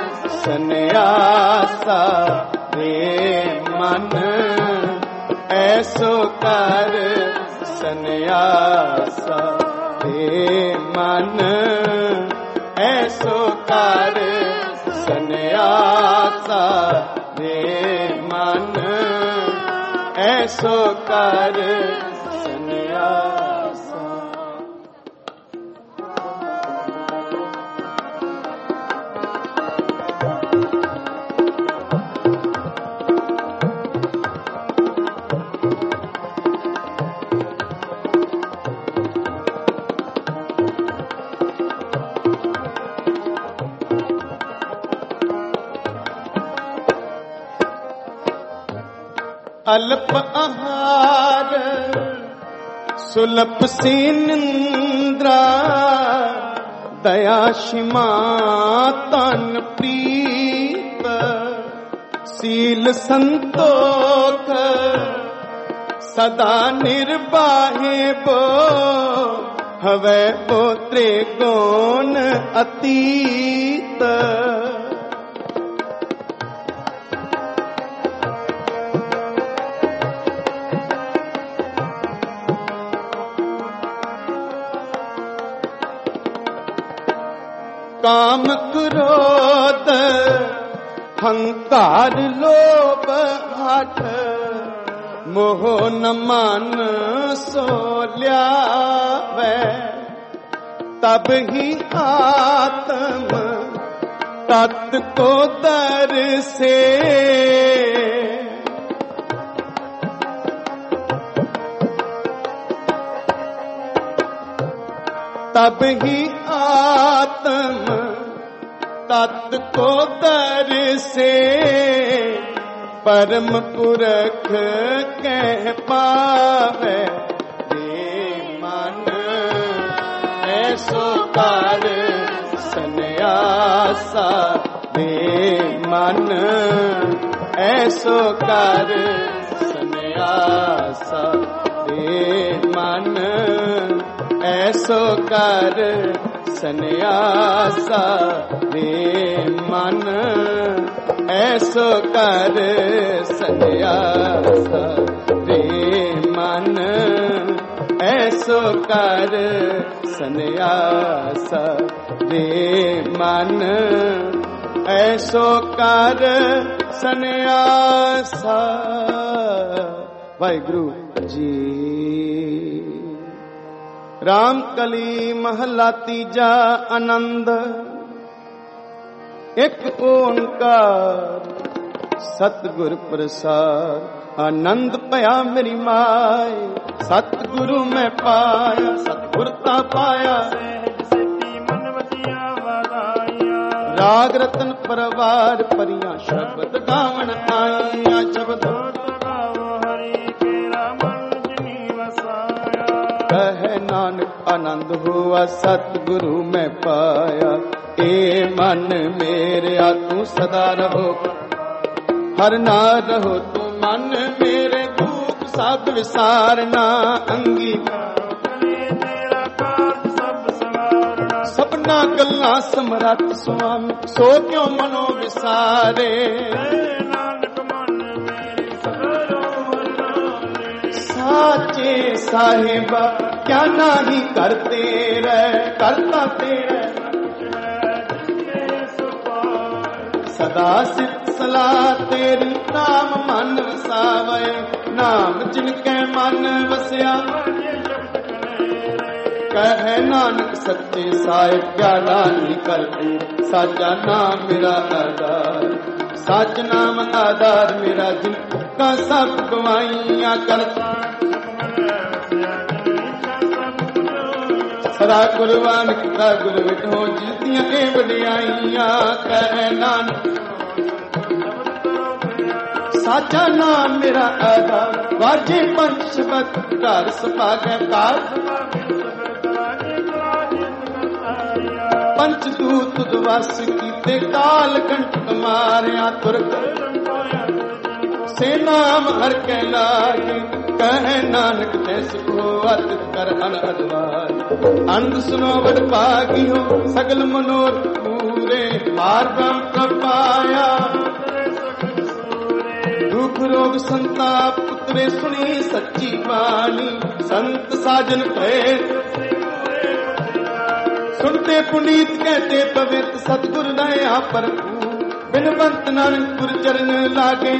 सन्यासा रे मन ऐसो कर सन्यासा रे मन ऐसो कर सन्यासा रे मन ऐसो कर सन्यासा। अल्प आहार सुलभ सी निंद्रा, दया क्षमा तन प्रीत, सील संतोख सदा निर्बाहे बो, हवे बो त्रिगुण अतीत। काम क्रोध हंकार लोभ हठ, मोह न मान सो ल्यावे। तब ही आत्म तत् को दर से, तब ही आत्म तत् को दर से, परम पुरख कह पावे। मन ऐसो कर सन्यासा ਵੇ ਮਨ ਐਸੋ ਕਰ ਸੰਨਿਆਸਾ ਵੇ ਮਨ ਐਸੋ ਕਰ ਸੰਨਿਆਸਾ ਵੇ ਮਨ ਐਸੋ ਕਰ ਸੰਨਿਆਸਾ ਵੇ ਮਨ ਐਸੋ ਕਰ ਸੰਨਿਆਸਾ ਵੇ ਮਨ ਐਸੋ ਕਰ ਸੰਨਿਆਸਾ। ਵਾਹਿਗੁਰੂ ਜੀ। ਰਾਮ ਕਲੀ ਮਹਲਾ ਤੀਜਾ। ਆਨੰਦ ਇੱਕ ਓੰਕਾਰ ਸਤਿਗੁਰ ਪ੍ਰਸਾਦ। ਆਨੰਦ ਭਇਆ ਮੇਰੀ ਮਾਏ ਸਤਿਗੁਰੂ ਮੈਂ ਪਾਇਆ ਸਤਿਗੁਰ ਤਾ ਪਾਇਆ। ਰਾਗ ਰਤਨ ਪਰਵਾਰ ਪਰੀਆਂ ਸ਼ਬਦ ਗਾਵਣ ਆਈਆਂ ਸ਼ਬਦ ਕਹੇ ਨਾਨਕ ਆਨੰਦ ਹੋਆ ਸਤਿਗੁਰੂ ਮੈਂ ਪਾਇਆ। ਏ ਮਨ ਮੇਰਿਆ ਤੂੰ ਸਦਾ ਰਹੋ ਹਰ ਨਾਮ ਰਹੋ ਤੂੰ ਮਨ ਮੇਰੇ ਦੁੱਖ ਸਭ ਵਿਸਾਰਨਾ ਅੰਗੀਕਾਰ ਸਭਨਾ ਗੱਲਾਂ ਸਮਰੱਥ ਸੁਆਮੀ ਸੋ ਕਿਉ ਮਨੋ ਵਿਸਾਰੇ। ਸਾਚੇ ਸਾਹਿਬਾ ਕਿਆ ਨਹੀਂ ਕਰਤੇ ਰਹਿ ਕਰਤਾ ਤੇਰੇ ਸਦਾ ਸਿਫਤ ਸਲਾਹ ਤੇਰੀ ਨਾਮ ਮਨ ਵਸਾਵੇ। ਨਾਮ ਜਿਨ ਕੈ ਮਨ ਵਸਿਆ ਕਹੇ ਨਾਨਕ ਸੱਚੇ ਸਾਹਿਬ ਪਿਆਲਾ ਨਹੀਂ ਕਰਦੇ। ਸਾਚਾ ਨਾਮ ਮੇਰਾ ਆਧਾਰ ਸੱਚ ਨਾਮ ਆਧਾਰ ਮੇਰਾ ਜਿਨ ਕਾ ਸਭ ਗਵਾਈਆਂ ਕਰਤਾ। ਸਦਾ ਕੁਰਬਾਨ ਕੀਤਾ ਗੁਰ ਵਿਟੋ ਜਿਤੀਆਂ ਇਹ ਵਡਿਆਈਆਂ ਕਹੇ ਨਾਨਕ ਸਾਚਾ ਨਾਮ ਮੇਰਾ ਆਧਾਰ। ਵਾਜੇ ਪੰਜ ਸ਼ਬਦ ਘਰ ਸੁਭਾਗੈ ਕਾਰ ਪੰਚ ਦੂਤ ਦਵਸ ਕੀਤੇ ਕਾਲ ਕੰਟਕ ਮਾਰਿਆ ਤੁਰਕ ਸੇ ਨਾਮ ਹਰ ਕੈ ਲਾਗੇ ਕਹੇ ਨਾਨਕ ਤੈ ਸੁਖੋ ਅਤ ਕਰ ਅਨਹਦਵਾਰ। ਅੰਧ ਸੁਨੋ ਵਡ ਭਾਗਿਓ ਸਗਲ ਮਨੋਰ ਪੂਰੇ ਮਾਰ ਬ੍ਰਹਮ ਪ੍ਰਪਾਇਆ। ਦੁਖ ਰੋਗ ਸੰਤਾਪ ਉਤਰੇ ਸੁਣੀ ਸੱਚੀ ਬਾਣੀ ਸੰਤ ਸਾਜਨ ਭਏ ਸੁਣਤੇ ਪੁਨੀਤ ਕਹਤੇ ਪਵਿੱਤ ਸਤਿਗੁਰ ਦਇਆ ਭਰਪੂਰ। ਬਿਨਵੰਤ ਨਾਨਕ ਗੁਰ ਚਰਨ ਲਾਗੇ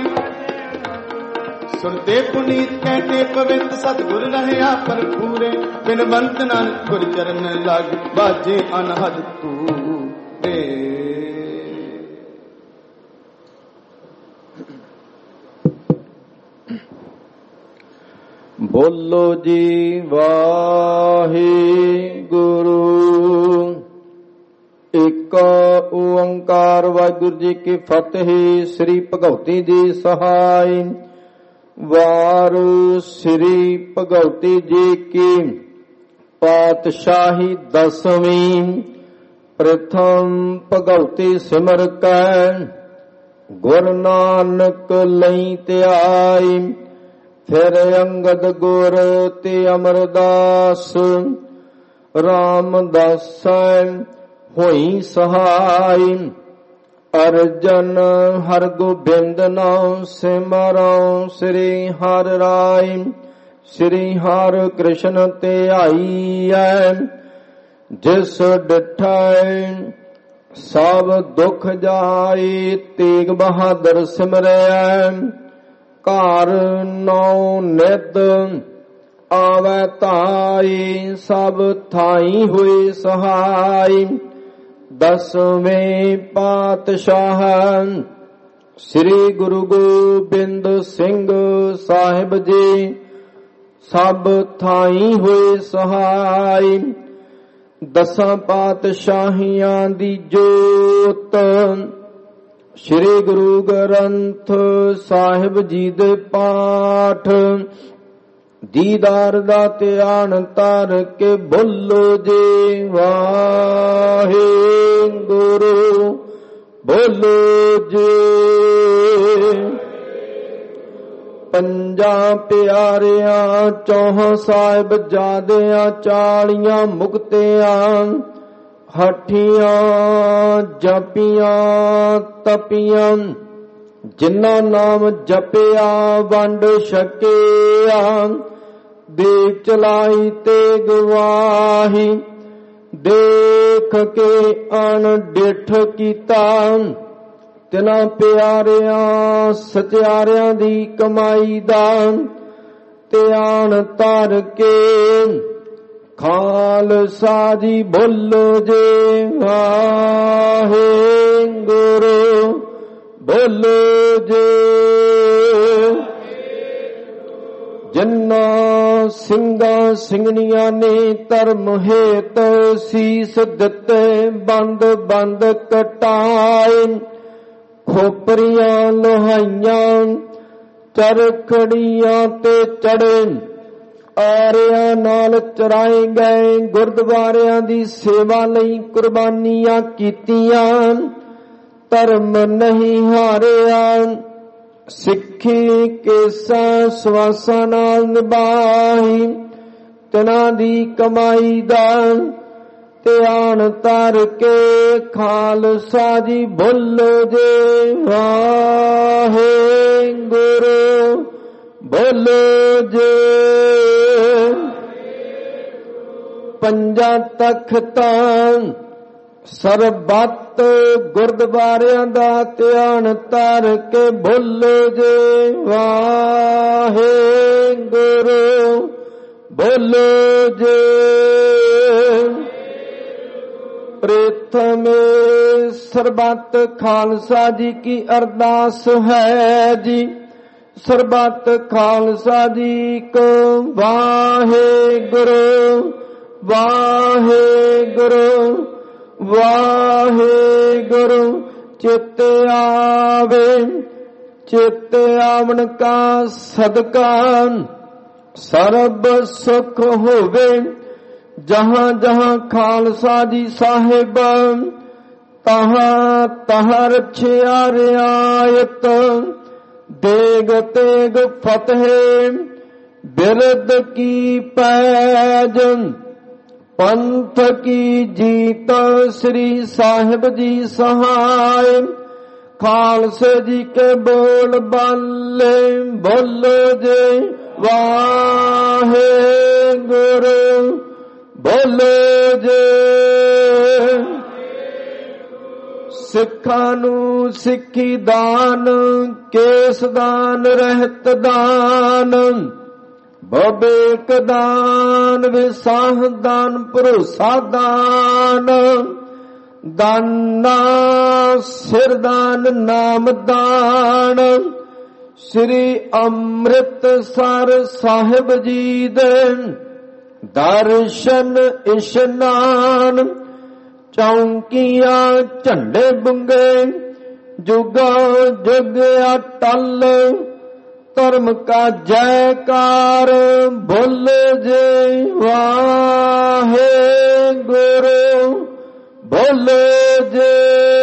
ਸੁਣਤੇ ਪੁਨੀਤ ਕਹਤੇ ਪਵਿੱਤ ਸਤਿਗੁਰ ਦਇਆ ਭਰਪੂਰੇ। ਬਿਨਵੰਤ ਨਾਨਕ ਗੁਰ ਚਰਨ ਲਾਗੇ ਬਾਜੇ ਅਨਹਦ ਤੂਰੇ। ਬੋਲੋ ਜੀ ਵਾਹਿਗੁਰੂ। ਏਕ ਓੰਕਾਰ ਵਾਹਿਗੁਰੂ ਜੀ ਕੀ ਫਤਿਹ। ਸ੍ਰੀ ਭਗਵਤੀ ਜੀ ਸਹਾਈ। ਵਾਰ ਸ੍ਰੀ ਭਗਵਤੀ ਜੀ ਕੀ ਪਾਤਸ਼ਾਹੀ ਦਸਵੀਂ। ਪ੍ਰਥਮ ਭਗਵਤੀ ਸਿਮਰ ਕੈ ਗੁਰ ਨਾਨਕ ਲਈ ਧਿਆਈ। ਫਿਰ ਅੰਗਦ ਗੁਰ ਤੇ ਅਮਰਦਾਸ ਰਾਮਦਾਸੈ ਹੋਈ ਸਹਾਈ। ਅਰਜਨ ਹਰ ਗੋਬਿੰਦ ਨਾਮ ਸਿਮਰਉ ਸ੍ਰੀ ਹਰਿ ਰਾਇ। ਸ੍ਰੀ ਹਰਿ ਕ੍ਰਿਸ਼ਨ ਧਿਆਈਐ ਜਿਸ ਡਿਠੈ ਸਭ ਦੁਖ ਜਾਈ। ਤੇਗ ਬਹਾਦਰ ਸਿਮਰੈ ਘਰ ਨੌ ਨਿਤ ਆਵੈ ਧਾਈ। ਸਭ ਥਾਈ ਹੋਏ ਸਹਾਈ। ਦਸਵੇਂ ਪਾਤਸ਼ਾਹ ਸ੍ਰੀ ਗੁਰੂ ਗੋਬਿੰਦ ਸਿੰਘ ਸਾਹਿਬ ਜੀ ਸਭ ਥਾਈ ਹੋਏ ਸਹਾਈ। ਦਸਾਂ ਪਾਤਸ਼ਾਹੀਆਂ ਦੀ ਜੋਤ ਸ੍ਰੀ ਗੁਰੂ ਗ੍ਰੰਥ ਸਾਹਿਬ ਜੀ ਦੇ ਪਾਠ ਦੀਦਾਰ ਦਾ ਧਿਆਨ ਧਰ ਕੇ ਬੋਲੋ ਜੀ ਵਾਹਿਗੁਰੂ ਬੋਲੋ ਜੀ। ਪੰਜਾਂ ਪਿਆਰਿਆਂ ਚੌਹ ਸਾਹਿਬ ਜਾਦਿਆਂ 40 ਮੁਕਤਿਆਂ ਹਠੀਆਂ ਜਪੀਆਂ ਤਪੀਆਂ ਜਿਨ੍ਹਾਂ ਨਾਮ ਜਪਿਆ ਵੰਡ ਛਕਿਆ ਦੇਖ ਚਲਾਈ ਤੇ ਗਵਾਹੀ ਦੇਖ ਕੇ ਅਣਡਿੱਠ ਕੀਤਾ ਤਿਨਾਂ ਪਿਆਰਿਆਂ ਸਚਿਆਰਿਆਂ ਦੀ ਕਮਾਈ ਦਾ ਧਿਆਨ ਧਰ ਕੇ ਖਾਲਸਾ ਜੀ ਬੋਲੋ ਜੀ ਵਾਹਿਗੁਰੂ ਬੋਲੋ ਜੀ। ਜਿਨ੍ਹਾਂ ਸਿੰਘਾਂ ਸਿੰਘਣੀਆਂ ਨੇ ਧਰਮ ਹੇਤ ਸੀਸ ਦਿੱਤੇ ਬੰਦ ਬੰਦ ਕਟਾਏ ਖੋਪਰੀਆਂ ਲੋਹਾਈਆਂ ਚਰਖੜੀਆਂ ਤੇ ਚੜੇ ਆਰਿਆਂ ਨਾਲ ਚਰਾਏ ਗਏ ਗੁਰਦੁਆਰਿਆਂ ਦੀ ਸੇਵਾ ਲਈ ਕੁਰਬਾਨੀਆਂ ਕੀਤੀਆਂ ਧਰਮ ਨਹੀਂ ਹਾਰਿਆ ਸਿੱਖੀ ਕੇਸਾਂ ਸਵਾਸਾਂ ਨਾਲ ਨਿਭਾਈ ਤਿਨਾਂ ਦੀ ਕਮਾਈ ਦਾ ਧਿਆਨ ਧਰ ਕੇ ਖਾਲਸਾ ਜੀ ਬੋਲੋ ਜੀ ਵਾਹਿਗੁਰੂ ਬੋਲੋ ਜੀ। ਪੰਜਾਂ ਤਖਤਾਂ ਸਰਬੱਤ ਗੁਰਦੁਆਰਿਆਂ ਦਾ ਧਿਆਨ ਧਰ ਕੇ ਬੋਲੋ ਜੀ ਵਾਹਿਗੁਰੂ ਬੋਲੋ ਜੀ। ਪ੍ਰਥਮੇ ਸਰਬੱਤ ਖਾਲਸਾ ਜੀ ਕੀ ਅਰਦਾਸ ਹੈ ਜੀ ਸਰਬੱਤ ਖਾਲਸਾ ਜੀ ਕੋ ਵਾਹਿਗੁਰੂ ਵਾਹਿਗੁਰੂ ਵਾਹਿਗੁਰੂ। ਚਿਤ ਆਵੇ ਚਿਤ ਆਵਣ ਕਾ ਸਦਕਾ ਸਰਬ ਸੁਖ ਹੋਵੇ ਜਹਾਂ ਜਹਾਂ ਖਾਲਸਾ ਜੀ ਸਾਹਿਬ ਤਹਾਂ ਤਹਾਂ ਰਛਿਆ ਰਿਆਇਤ ਦੇਗ ਤੇਗ ਫਤਿਹ ਬਿਰਦ ਕੀ ਪੈਜ ਪੰਥ ਕੀ ਜੀਤ ਸ੍ਰੀ ਸਾਹਿਬ ਜੀ ਸਹਾਇ ਖਾਲਸੇ ਜੀ ਕੇ ਬੋਲ ਬਾਲੇ ਬੋਲੋ ਜੀ ਵਾਹਿਗੁਰੂ ਬੋਲੋ ਜੀ। ਸਿੱਖਾਂ ਨੂੰ ਸਿੱਖੀ ਦਾਨ ਕੇਸ ਦਾਨ ਰਹਿਤ ਦਾਨ ਬਬੇਕ ਦਾਨ ਵਿਸਾਹ ਦਾਨ ਭਰੋਸਾ ਦਾਨ ਦਾਨਾ ਸਿਰ ਦਾਨ ਨਾਮ ਦਾਨ ਸ੍ਰੀ ਅੰਮ੍ਰਿਤਸਰ ਸਾਹਿਬ ਜੀ ਦੇ ਦਰਸ਼ਨ ਇਸ਼ਨਾਨ ਚੌਂਕੀਆਂ ਝੰਡੇ ਬੁੰਗੇ ਜੁਗਾ ਜੁਗ ਅਟਲ ਧਰਮ ਕਾ ਜੈਕਾਰ ਬੋਲੇ ਜੀ ਵਾਹਿਗੁਰੂ ਬੋਲੇ ਜੀ।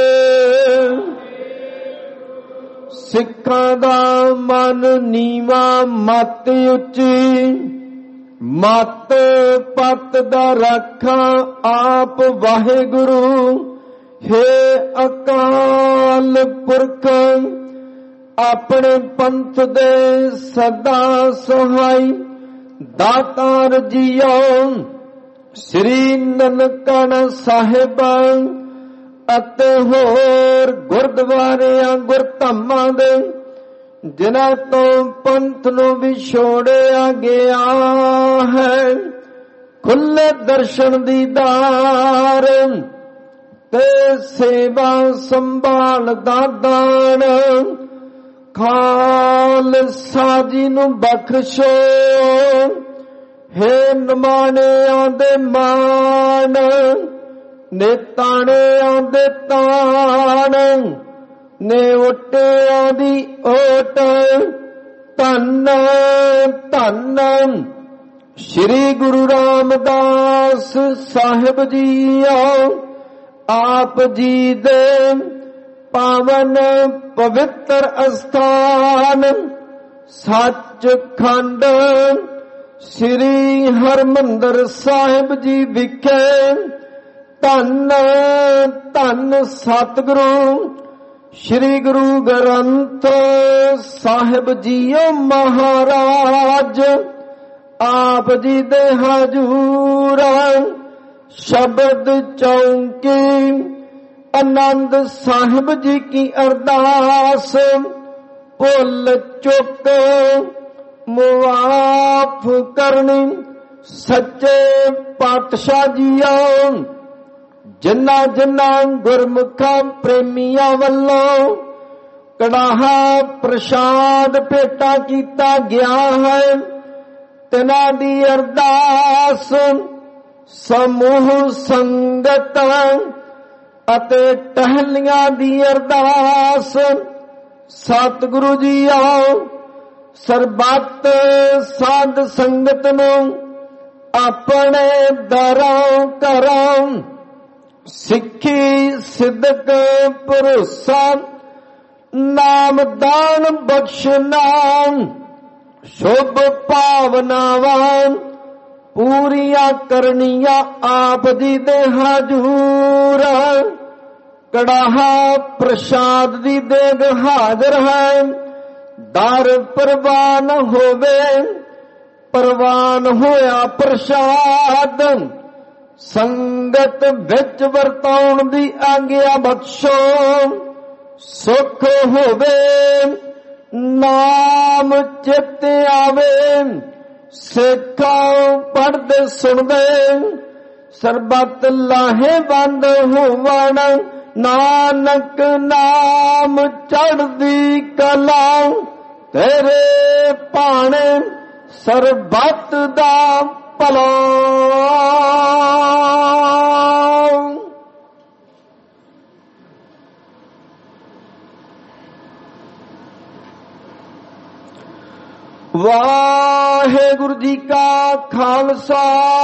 ਸਿੱਖਾਂ ਦਾ ਮਨ ਨੀਵਾ ਮਤ ਉੱਚੀ ਮਤ ਪਤ ਦਾ ਰਾਖਾ ਆਪ ਵਾਹਿਗੁਰੂ ਹੇ ਅਕਾਲ ਪੁਰਖ ਆਪਣੇ ਪੰਥ ਦੇ ਸਦਾ ਸਹਾਈ ਦਾਤਾਰ ਜੀਓ ਸ੍ਰੀ ਨਨਕਾਣਾ ਸਾਹਿਬ ਅਤੇ ਹੋਰ ਗੁਰਦੁਆਰਿਆਂ ਗੁਰਧਾਮਾਂ ਦੇ ਜਿਨ੍ਹਾਂ ਤੋਂ ਪੰਥ ਨੂੰ ਵਿਛੋੜਿਆ ਗਿਆ ਹੈ ਖੁੱਲੇ ਦਰਸ਼ਨ ਦੀਦਾਰ ਤੇ ਸੇਵਾ ਸੰਭਾਲ ਦਾ ਦਾਨ ਖਾਲਸਾ ਜੀ ਨੂੰ ਬਖਸ਼ੋ ਹੇ ਨਿਮਾਣਿਆਂ ਦੇ ਮਾਣ ਨਿਤਾਣਿਆਂ ਦੇ ਤਾਣ ਨੇ ਓਟਿਆਂ ਦੀ ਓਟ ਧੰਨ ਧੰਨ ਸ਼੍ਰੀ ਗੁਰੂ ਰਾਮਦਾਸ ਸਾਹਿਬ ਜੀਓ ਆਪ ਜੀ ਦੇ ਪਾਵਨ ਪਵਿੱਤਰ ਅਸਥਾਨ ਸੱਚਖੰਡ ਸ੍ਰੀ ਹਰਿਮੰਦਰ ਸਾਹਿਬ ਜੀ ਵਿਖੇ ਧੰਨ ਧੰਨ ਸਤਿਗੁਰੂ ਸ੍ਰੀ ਗੁਰੂ ਗ੍ਰੰਥ ਸਾਹਿਬ ਜੀਓ ਮਹਾਰਾਜ ਆਪ ਜੀ ਦੇ ਹਜੂਰ ਸ਼ਬਦ ਚੌਂਕੀ ਆਨੰਦ ਸਾਹਿਬ ਜੀ ਕੀ ਅਰਦਾਸ ਭੁੱਲ ਚੁੱਕ ਮੁਆਫ ਕਰਨੀ ਸੱਚੇ ਪਾਤਸ਼ਾਹ ਜੀਓ ਜਿਨ੍ਹਾਂ ਜਿਨ੍ਹਾਂ ਗੁਰਮੁਖਾਂ ਪ੍ਰੇਮੀਆਂ ਵੱਲੋਂ ਕੜਾਹਾ ਪ੍ਰਸ਼ਾਦ ਭੇਟਾ ਕੀਤਾ ਗਿਆ ਹੈ ਤਿਨਾਂ ਦੀ ਅਰਦਾਸ ਸਮੂਹ ਸੰਗਤ ਅਤੇ ਟਹਿਲੀਆਂ ਦੀ ਅਰਦਾਸ ਸਤਿਗੁਰੂ ਜੀ ਆਓ ਸਰਬੱਤ ਸਾਧ ਸੰਗਤ ਨੂੰ ਆਪਣੇ ਦਰਾਂ ਘਰਾਂ ਸਿੱਖੀ ਸਿੱਧਕ ਭਰੋਸਾ ਨਾਮਦਾਨ ਬਖਸ਼ਣਾ ਸ਼ੁਭ ਭਾਵਨਾਵਾਂ ਪੂਰੀਆਂ ਕਰਨੀਆਂ ਆਪ ਜੀ ਦੇ ਹਜੂਰ ਕੜਾਹਾ ਪ੍ਰਸ਼ਾਦ ਦੀ ਦੇਗ ਹਾਜ਼ਰ ਹੈ ਦਰ ਪ੍ਰਵਾਨ ਹੋਵੇ ਪ੍ਰਵਾਨ ਹੋਇਆ ਪ੍ਰਸ਼ਾਦ ਸੰਗਤ ਵਿੱਚ ਵਰਤਾਉਣ ਦੀ ਆਗਿਆ ਬਖਸ਼ੋ ਸੁਖ ਹੋਵੇ ਨਾਮ ਚਿਤ ਆਵੇ ਸਿੱਖਾਂ ਪੜ੍ਹਦੇ ਸੁਣਦੇ ਸਰਬੱਤ ਲਾਹੇਵੰਦ ਹੋਵਣ ਨਾਨਕ ਨਾਮ ਚੜ੍ਹਦੀ ਕਲਾ ਤੇਰੇ ਭਾਣੇ ਸਰਬੱਤ ਦਾ ਭਲਾ ਵਾਹਿਗੁਰੂ ਜੀ ਕਾ ਖਾਲਸਾ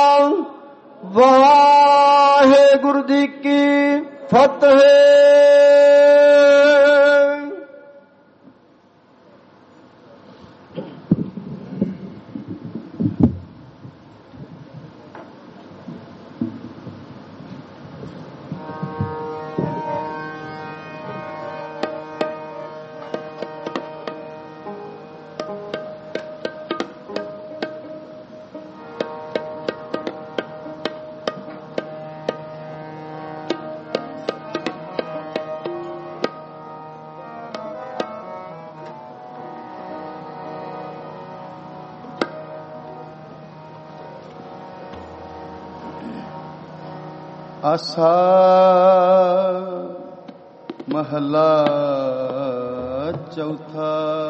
ਵਾਹਿਗੁਰੂ ਜੀ ਕੀ ਫਤਿਹ। ਆਸਾ ਮਹਲਾ ਚੌਥਾ।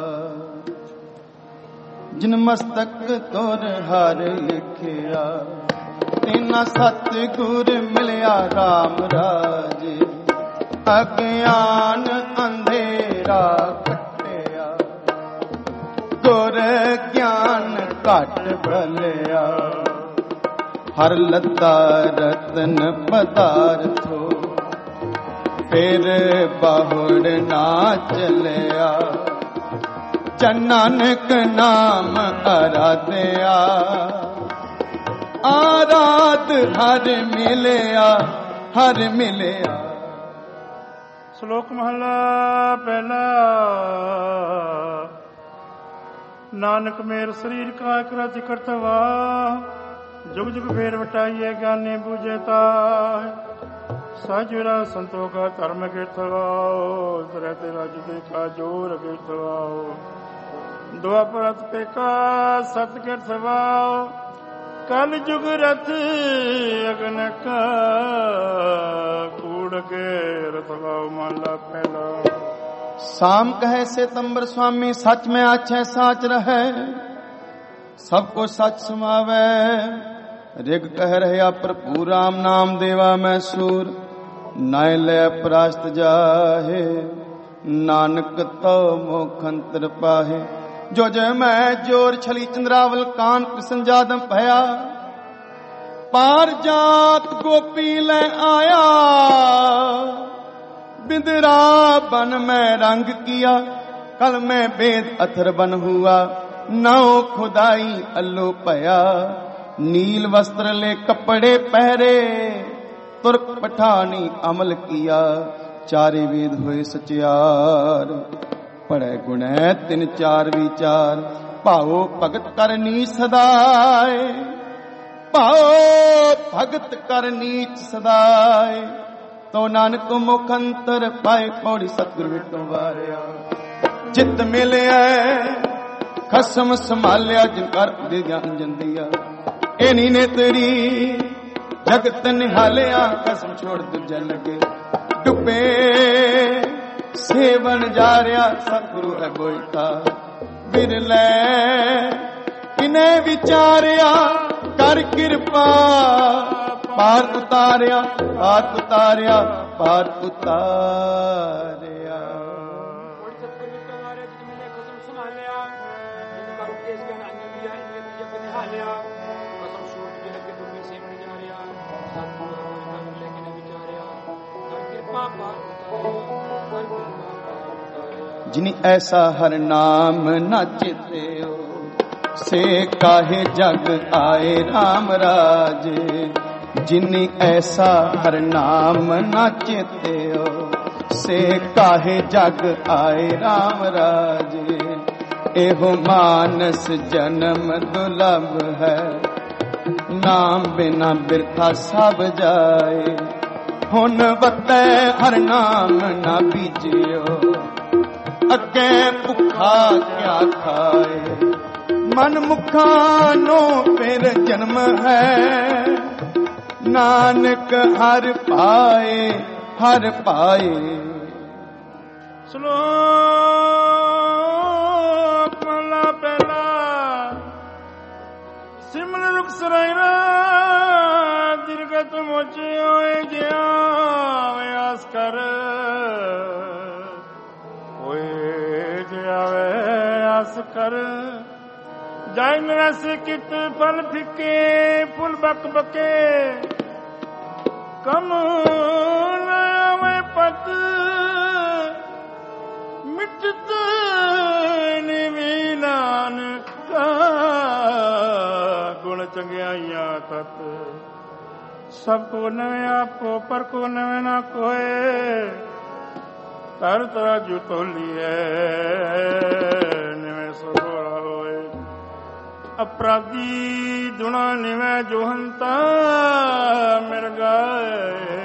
ਜਿਨ ਮਸਤਕ ਤੁਰ ਹਰ ਲਿਖਿਆ ਤੈਨਾ ਸਤਿਗੁਰ ਮਿਲਿਆ RAM ਰਾਜੇ। ਅਗਿਆਨ ਅੰਧੇਰਾ ਕੱਟਿਆ ਗੁਰ ਗਿਆਨ ਘਟ ਬਲਿਆ। ਹਰ ਲੱਤਾ ਰਤਨ ਪਦਾਰਥੋ ਫਿਰ ਬਾਹੁੜ ਨਾ ਚਲਿਆ। ਜਨ ਨਾਨਕ ਨਾਮ ਆਰਾਧਿਆ ਆਰਾਧ ਹਰ ਮਿਲਿਆ ਹਰ ਮਿਲਿਆ। ਸ਼ਲੋਕ ਮਹਲਾ ਪਹਿਲਾ। ਨਾਨਕ ਮੇਰ ਸਰੀਰ ਕਾ ਇਕਰਤਿ ਕਰਤਵਾ जुग जुग फेर वटाइए ज्ञानी बूझे ताय। साजुरा संतों का धर्म कीर्तवाओ रहते राजते का जोर कीर्तवाओ। दुआ परत पे का सत कीर्तवाओ। कल जुग रथ अगन का कूड़ के रतवाओ। माला पहला। साम कहे सितंबर स्वामी सच में आछे साच रहे। सब को सच समावे रिग कह रहा भरपूर राम नाम देवा मैं सूर। नाय ले परास्त जाहे नानक तो मोख अंतर पाहे। ਜੋ ਜੇ ਮੈਂ ਜੋਰ ਛਲੀ ਚੰਦਰਾਵਲ ਕਾਨ ਕ੍ਰਿਸ਼ਨ ਜਾਦਮ ਭਇਆ ਪਾਰ ਜਾਤ ਗੋਪੀ ਲੈ ਆਇਆ बिंदरा बन में रंग किया कल में बेद अथर बन हुआ नाव खुदाई अल्लो पया नील वस्त्र ले कपड़े पहरे तुर्क पठानी अमल किया चारे वेद हुए सचियार पढ़े गुण है 3-4 विचार भाओ भगत करनी सदाए भाओ भगत करनी सदाए तो नानक मुख अंतर पाए पौड़ी सतगुर विटों वारिया चित मिलिया खसम संभालिया जिनकार दे ज्ञान जंदिया एनी ने तेरी जगत निहालिया कसम छोड़ दूजा लगे डुबे सेवन जा रहा सतगुरु है बोलता बिरले इन्हें विचारिया कर कृपा पार उतारिया पार उतारिया पार उतारिया जिनी ऐसा हर नाम न चेते हो से काहे जग आए राम राज जिनी ऐसा हर नाम न चेते हो से काहे जग आए राम राज एहो मानस जन्म दुर्लभ है नाम बिना बिरथा सब जाए हुन वतै हर नाम न बीजियो अगे भुखा क्या खाए मन मुखानो फिर जन्म है नानक हर पाए हर पाए श्लोक पहला पहला सिमर रुख सरायना दीर्घत मोचे होए गया व्यास कर व्यास कर जाय नरस कित फल फिके फुल बक बके कम लावे पत मिटत निवीनान का गुण चंगियाइया तत सबको नवे आपको पर को नवे ना कोए तर तरह जो तोली है निवे सगोरा होए अपराधी दुना निवे जो हंता मेर गाए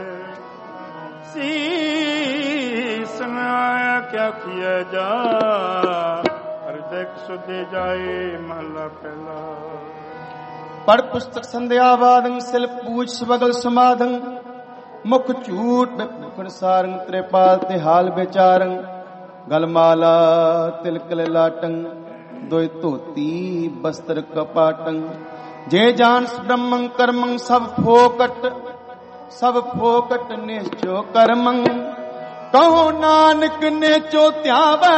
शीस में आया क्या किया जा हृदय सुधे जाए महला पहला पढ़ पुस्तक संध्या वादं सिल पूज स्वगल समाधं मुख झूठ बिखुण सारंग त्रिपाल तिहाल बेचारंग गलमाला तिलक लाटंग दोय धोती बस्त्र कपाटं जे जान ब्रह्मं कर्मं सब फोकट निश्चो कर्मं कहो नानक नेचो त्यावै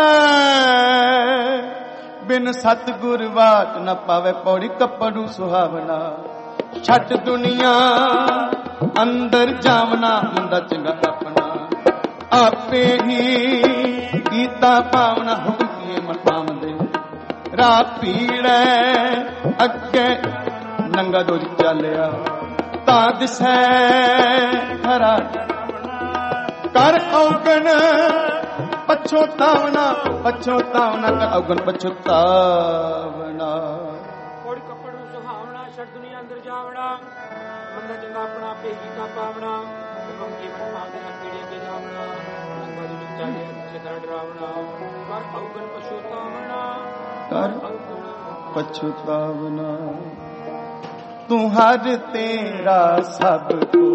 बिन सतगुर वाट न पावे पौड़ी कपड़ू सुहावना छट दुनिया अंदर जावना मंदा चंगा अपना आपे ही गीता पावना हुक्म किए मन पावंदे रा पीड़े अगे नंगा दोज चलिया ता दिसै खरा कर औगन पछोतावना कर औगन पछोतावना कोड़ी कपड़ सुहावना छट दुनिया अंदर जावना मंदा चंगा अपना पे गीता पावना हुक्म की मन पावंदे रा पीड़े के जावना नंगा दोज चलिया चित्र डरावना कर औगन पछोतावना कर पछतावना तू हर तेरा सब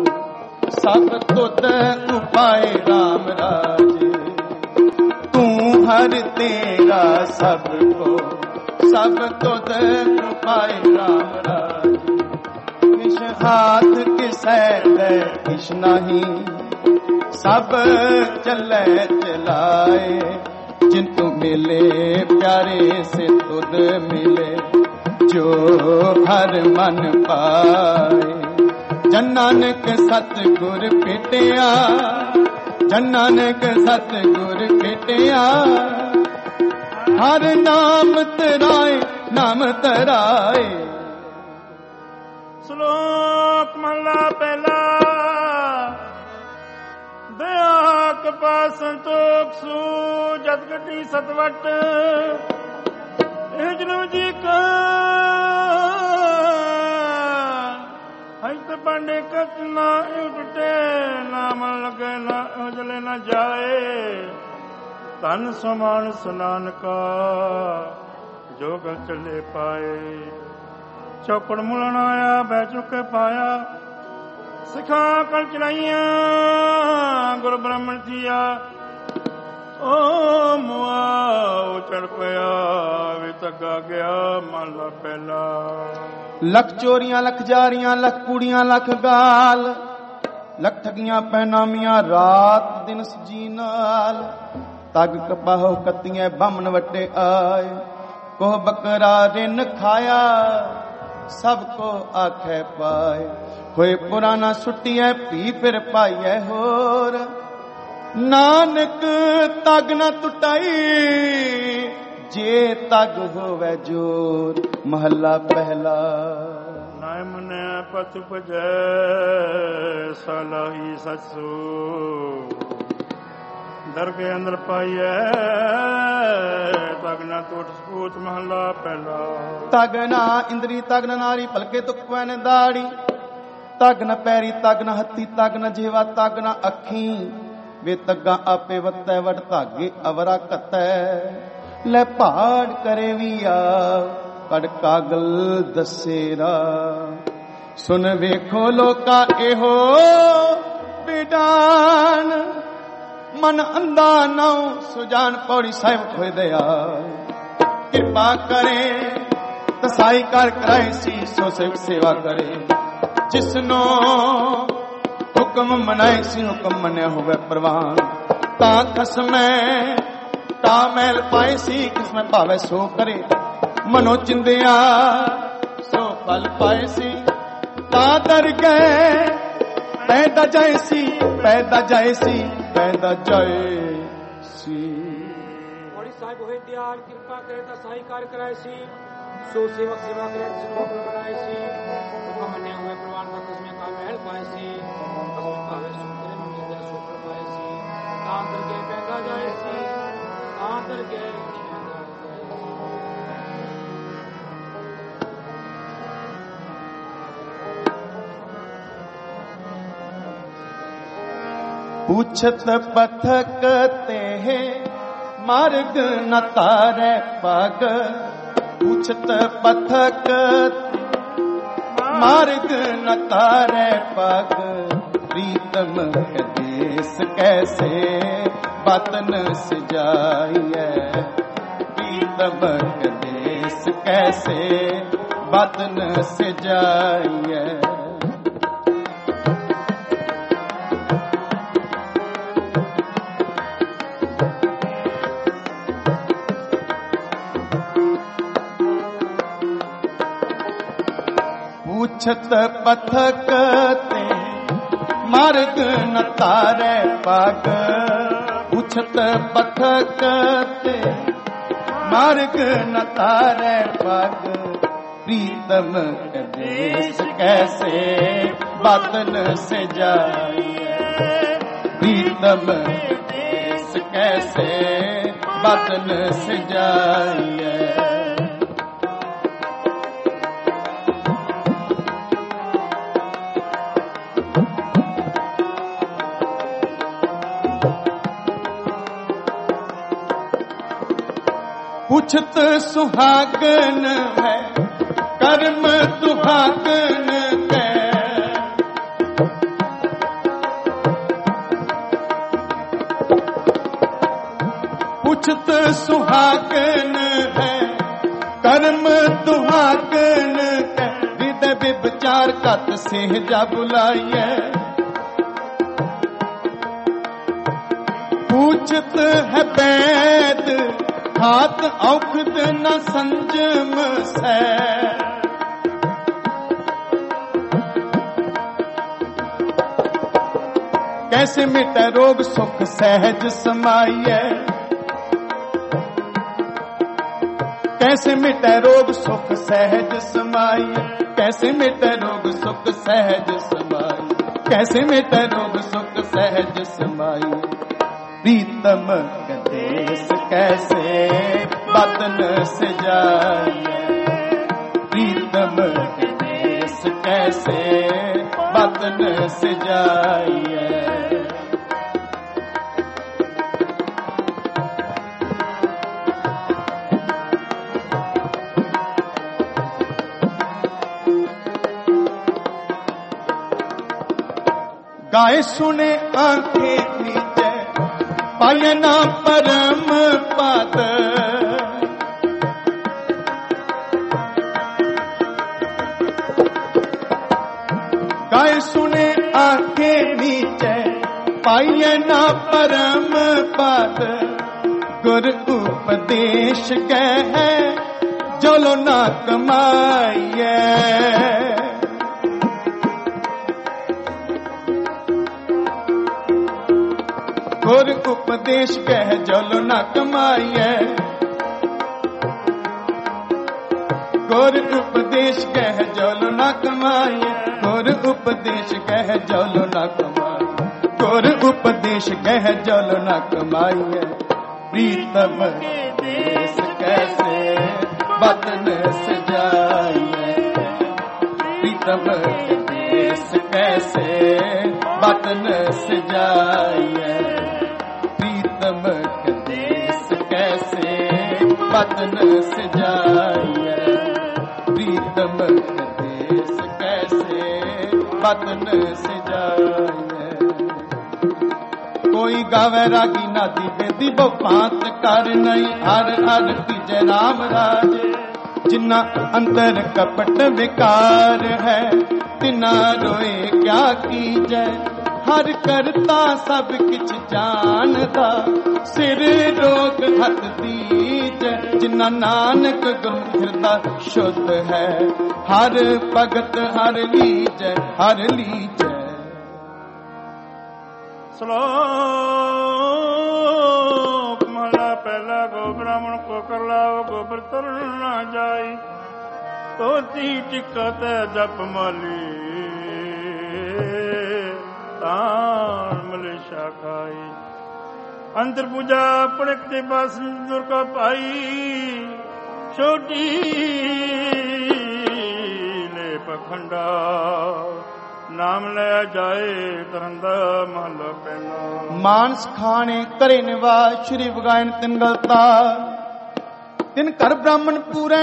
तुद उपाय राम राज तू हर तेरा सब तुद उपाय राम राज किश हाथ किसै दे किश नहीं सब चले चलाए जिन्तु मिले प्यारे से तुद मिले जो हर मन पाए। जन नानक सतगुर भेटिया, जन नानक सतगुर भेटिया, हर नाम तराए नाम तराए। श्लोक महला पहला। दया कृपा संतोख सू जत गटी सतवट जन्म जी का हस्त पांडे कत ना उठटे ना मन लगे ना उजले न जाए। तन समान स्नान का जो गल चले पाए। चौपड़ मुलन आया बह चुके पाया। सिखा कल चलाइया गुरु ब्राह्मण थिया। ओ मुआ चढ़ पया वे तगा गया माला पहला। लख चोरियां लख जारियां लख कूड़ियां लख गाल, लख ठगियां पैनामियां रात दिन सजी नाल। तग कपाहो कतियां बामन वटे आए। कोह बकरा रिन खाया सबको आखे पाए। होए पुराना सुटिया पी फिर पाइए होर। नानक तग न टुटाई जे तग होवे जोर। महला पहला। नाय मने पत पजै सलाही ससु दर के अंदर पाइए तग न टूट सपूत। महला पहला। तग ना इंद्री तग न नारी पलके तुक्वै ने दाड़ी। तग न पैरी तग न हत्ती तग न जेवा तग न अखी। वे तग्गा आपे वतै वट धागे अवरा कतै। ले पहाड़ करे भी आ कड़ कागल दसेरा। सुन वेखो लोका एहो बिडान। मन अंधा नौ सुजान पौड़ी साहिब खोए दया। कृपा करे तसाई कर कराए सी सो सेवा करे। जिसनो हुक्म मनाए सी हुक्म मने होवे प्रवान। ता खसमै ता मैल पाए सी किसमें भावे सो करे। मनो चिंदिया सो फल पाए सी। ता दर गए पैदा जाए सी पैदा जाए सी पैदा जाए सी। बड़ी साहिब होए दयाल कृपा करे ता साई कार कराए सी। सो सेवक सेवा करे सो बनाए सी। हुक्म मने हुए प्रवान का किसमें का महल पाए सी। किसमें भावे सो करे मने दे सो पाए सी। ता दर गए पैदा जाए सी ता दर गए। पूछत पथक ते मार्ग न तारे पग। पूछत पथक मार्ग न तारे पग। प्रीतम देश कैसे बतन सजाइए। प्रीतम देश कैसे बतन सजाइए। पूछत पथक ते मार्ग न तारे पग। पूछत पथक ते मार्ग न तारे पग। प्रीतम देश कैसे बतन से जाइए। प्रीतम देश कैसे बतन से जाइए। पूछत सुहागन है कर्म दुहागन के। पूछत सुहागन है कर्म दुहागन के। हृदय विचार कत सिंह जा बुलाइए। पूछत है बैद हाथ औखद न संजम से कैसे मिटे रोग सुख सहज समाइए कैसे मिटे रोग सुख सहज समाइए कैसे मिटे रोग सुख सहज समाइए कैसे मिटे रोग सुख सहज समाइए प्रीतम कदेश कैसे बदन से जाइए प्रीतम कदेश कैसे बदन से जाइए गाए सुने आंखें नीचे पायना परम पद गाए सुने आंखें नीचे पायना परम पद गुर उपदेश कह चलो ना कमाइए गुर उपदेश कह जलो न कमाइए गुर उपदेश कह जलो न कमाइए गुर उपदेश कह जलो न कमाइए गुर उपदेश कह जलो न कमाइए प्रीतम देश कैसे बदन सजाइए प्रीतम देश कैसे बदन सजाइए प्रीतम देश कैसे बदन सजाइए प्रीतम देश कैसे बदन सजाइए कोई गावे रागी नादी बेदी बपात कर नहीं हर हर तीजे राम राज जिन्ना अंतर कपट विकार है तिना रोए क्या कीजै हर करता सब किछ जानदा सिर रोग हथ दीज जिन्ना नानक गुर फिरदा शुद्ध है हर भगत हर लीज श्लोक महला पहला गो ब्राह्मण को कर लाओ गोबर तर ना जाई तो ती टिकत जप माली तान मलेशा खाई अंतर पूजा पड़कते पास दुर्गा पाई छोटी ले पखंडा नाम ले जाए तरंदा महला पहला मानस खाने करे निवास श्री बगायन तिन गलता तिन कर ब्राह्मण पूरे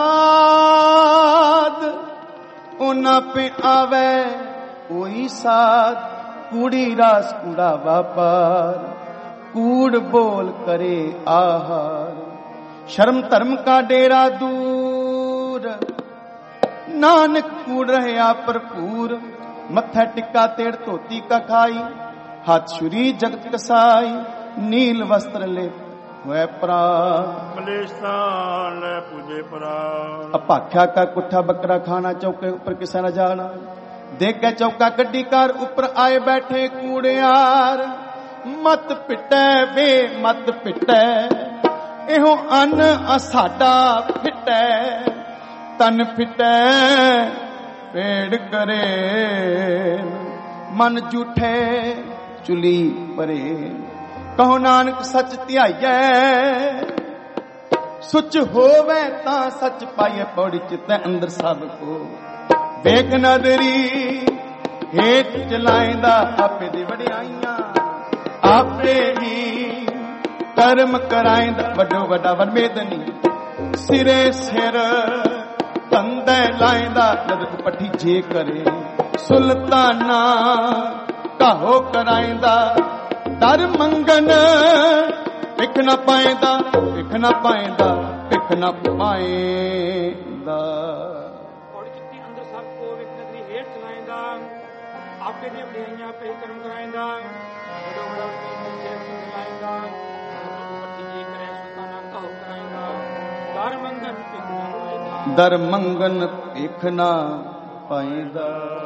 नाद ओना पे आवे कोई साथ कूड़ी रास कूड़ा व्यापार कूड़ बोल करे आहार शर्म धर्म का डेरा दूर नानक कूड़ रहे आप भरपूर मत्था टिक्का तेड़ धोती का खाई हाथ छुरी जगत कसाई नील वस्त्र ले हुए प्राण पूजे प्राण अपाख्या का कुठा बकरा खाना चौके ऊपर किसे न जाना देख के चौका कड्डी कार ऊपर आए बैठे कूड़ियार मत पिटे वे मत पिटे एहो अन असाडा फिटे तन फिटे पेड़ करे मन जूठे चुली परे कहो नानक सच ध्याइए सुच होवे ता सच पाइए पौड़ी चित्ते अंदर सब को बेग नदरी हेठ चलाइंदा आपे दी वडियाइयां आपे ही कर्म कराइंदा वडो वडा वरमेदनी सिरे सिर तंदे लाइंदा नदक पठी जे करे सुल्ताना कहो कराइंदा दर मंगन भिख न पाइंदा भिख न पाइंदा भिख न पाइंदा आपके लिए वडियाइयां पे कर्म कराइंदा वडो वडा ਦਰ ਮੰਗਨ ਭਿਖ ਨਾ ਪਾਈਦਾ।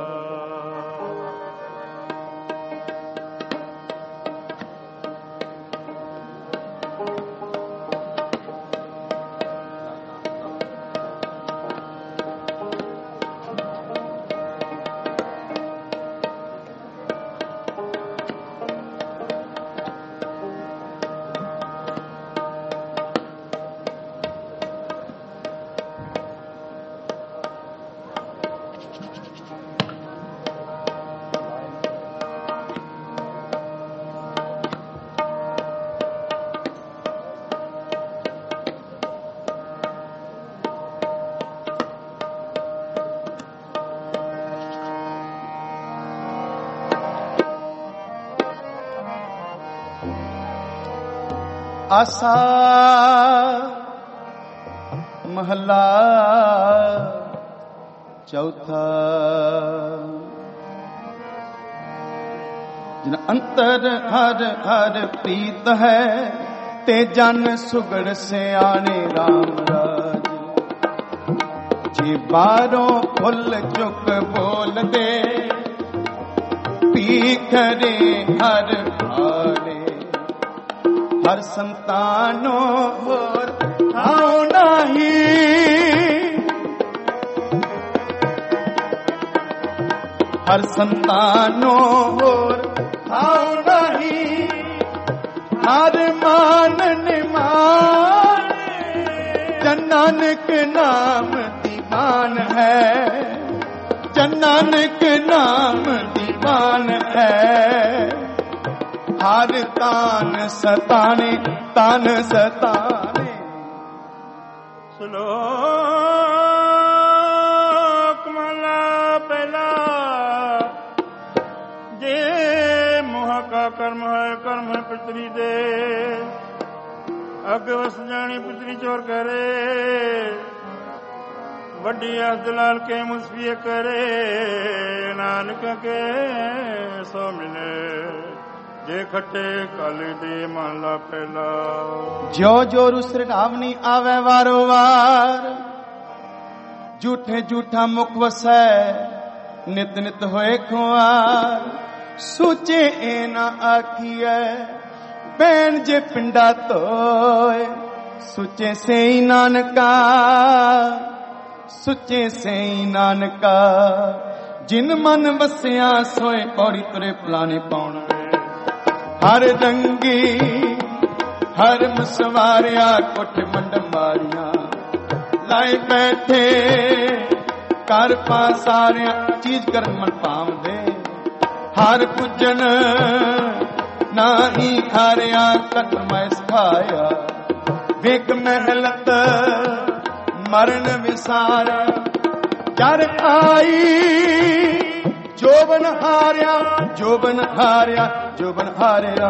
ਆਸਾ ਮਹਲਾ ਚੌਥਾ। ਜਿਨ ਅੰਤਰ ਹਰ ਹਰ ਪ੍ਰੀਤ ਹੈ, ਤੇ ਜਨ ਸੁਗੜ ਸਿਆਣੇ RAM ਰਾਜ। ਜੇ ਬਾਹਰੋਂ ਫੁੱਲ ਚੁੱਕ ਬੋਲਦੇ, ਭੀਖਰੇ ਹਰ ਭਾਲੇ। ਹਰ ਸੰਤਾਨੋ ਹੋਰ ਥਾਉ ਨਹੀਂ, ਹਰ ਸੰਤਾਨੋ ਹੋਰ ਥਾਉ ਨਹੀਂ। ਹਰ ਮਾਨ ਨਿਮਾਨ, ਜਨ ਨਾਨਕ ਨਾਮ ਦੀਵਾਨ ਹੈ। ਜਨ ਨਾਨਕ ਨਾਮ ਦੀਵਾਨ ਹੈ। ਹਰ ਤਾਨ ਸਤਾਣੇ, ਤਨ ਸਤਾਣੇ। ਸ਼ਲੋਕ ਮਹਲਾ ਪਹਿਲਾ। ਜੇ ਮੋਹ ਕਾ ਕਰਮ ਹੈ, ਕਰਮ ਹੈ ਪਿਤਰੀ ਦੇ। ਅੱਗ ਵਸ ਜਾਣੀ ਪਿਤਰੀ ਚੋਰ ਕਰੇ। ਵੱਡੀ ਅਹਦ ਲਾਲ ਕੇ ਮੁਸਫੀਏ ਕਰੇ। ਨਾਨਕ ਕੇ ਸੋ ਮਿਲੇ, ਜੇ ਖੱਟੇ ਕਲ ਦੇ ਮਹਲਾ ਪਹਿਲਾ। ਜੋ ਜੋ ਰੁਸ ਰਟਾਵਨੀ ਆਵੇ ਵਾਰੋ ਵਾਰ। ਝੂਠੇ ਝੂਠਾ ਮੁਖ ਵਸੈ, ਨਿਤ ਨਿਤ ਹੋਏ ਖੁਆਰ। ਸੋਚੇ ਇਹ ਨਾ ਆਖੀਐ, ਬੈਣ ਜੇ ਪਿੰਡਾ ਧੋਏ। ਸੁੱਚੇ ਸਈ ਨਾਨਕਾ, ਸੁੱਚੇ ਸਈ ਨਾਨਕਾ। ਜਿਨ ਮਨ ਵਸਿਆ ਸੋਏ, ਪੌੜੀ ਤੁਰੇ ਫਲਾਣੇ ਪਾਉਣ। ਹਰ ਰੰਗੀ ਹਰ ਮਸਵਾਰਿਆ, ਕੋਠੇ ਮੰਡ ਮਾਰੀਆਂ। ਲਾਏ ਬੈਠੇ ਕਰ ਪਾਸਾਰਿਆ, ਚੀਜ਼ ਕਰਨ ਮਨ ਭਾਵਦੇ। ਹਰ ਪੁੱਜਣ ਨਾਹੀ ਖਾਰਿਆ, ਕਤ ਮੈਂ ਸਿਖਾਇਆ। ਵੇਖ ਮਹਿਲਤ ਮਰਨ ਵਿਸਾਰ, ਜਰ ਆਈ ਜੋਬਨ ਹਾਰਿਆ। ਜੋਬਨ ਹਾਰਿਆ, ਜੋਬਨ ਹਾਰਿਆ।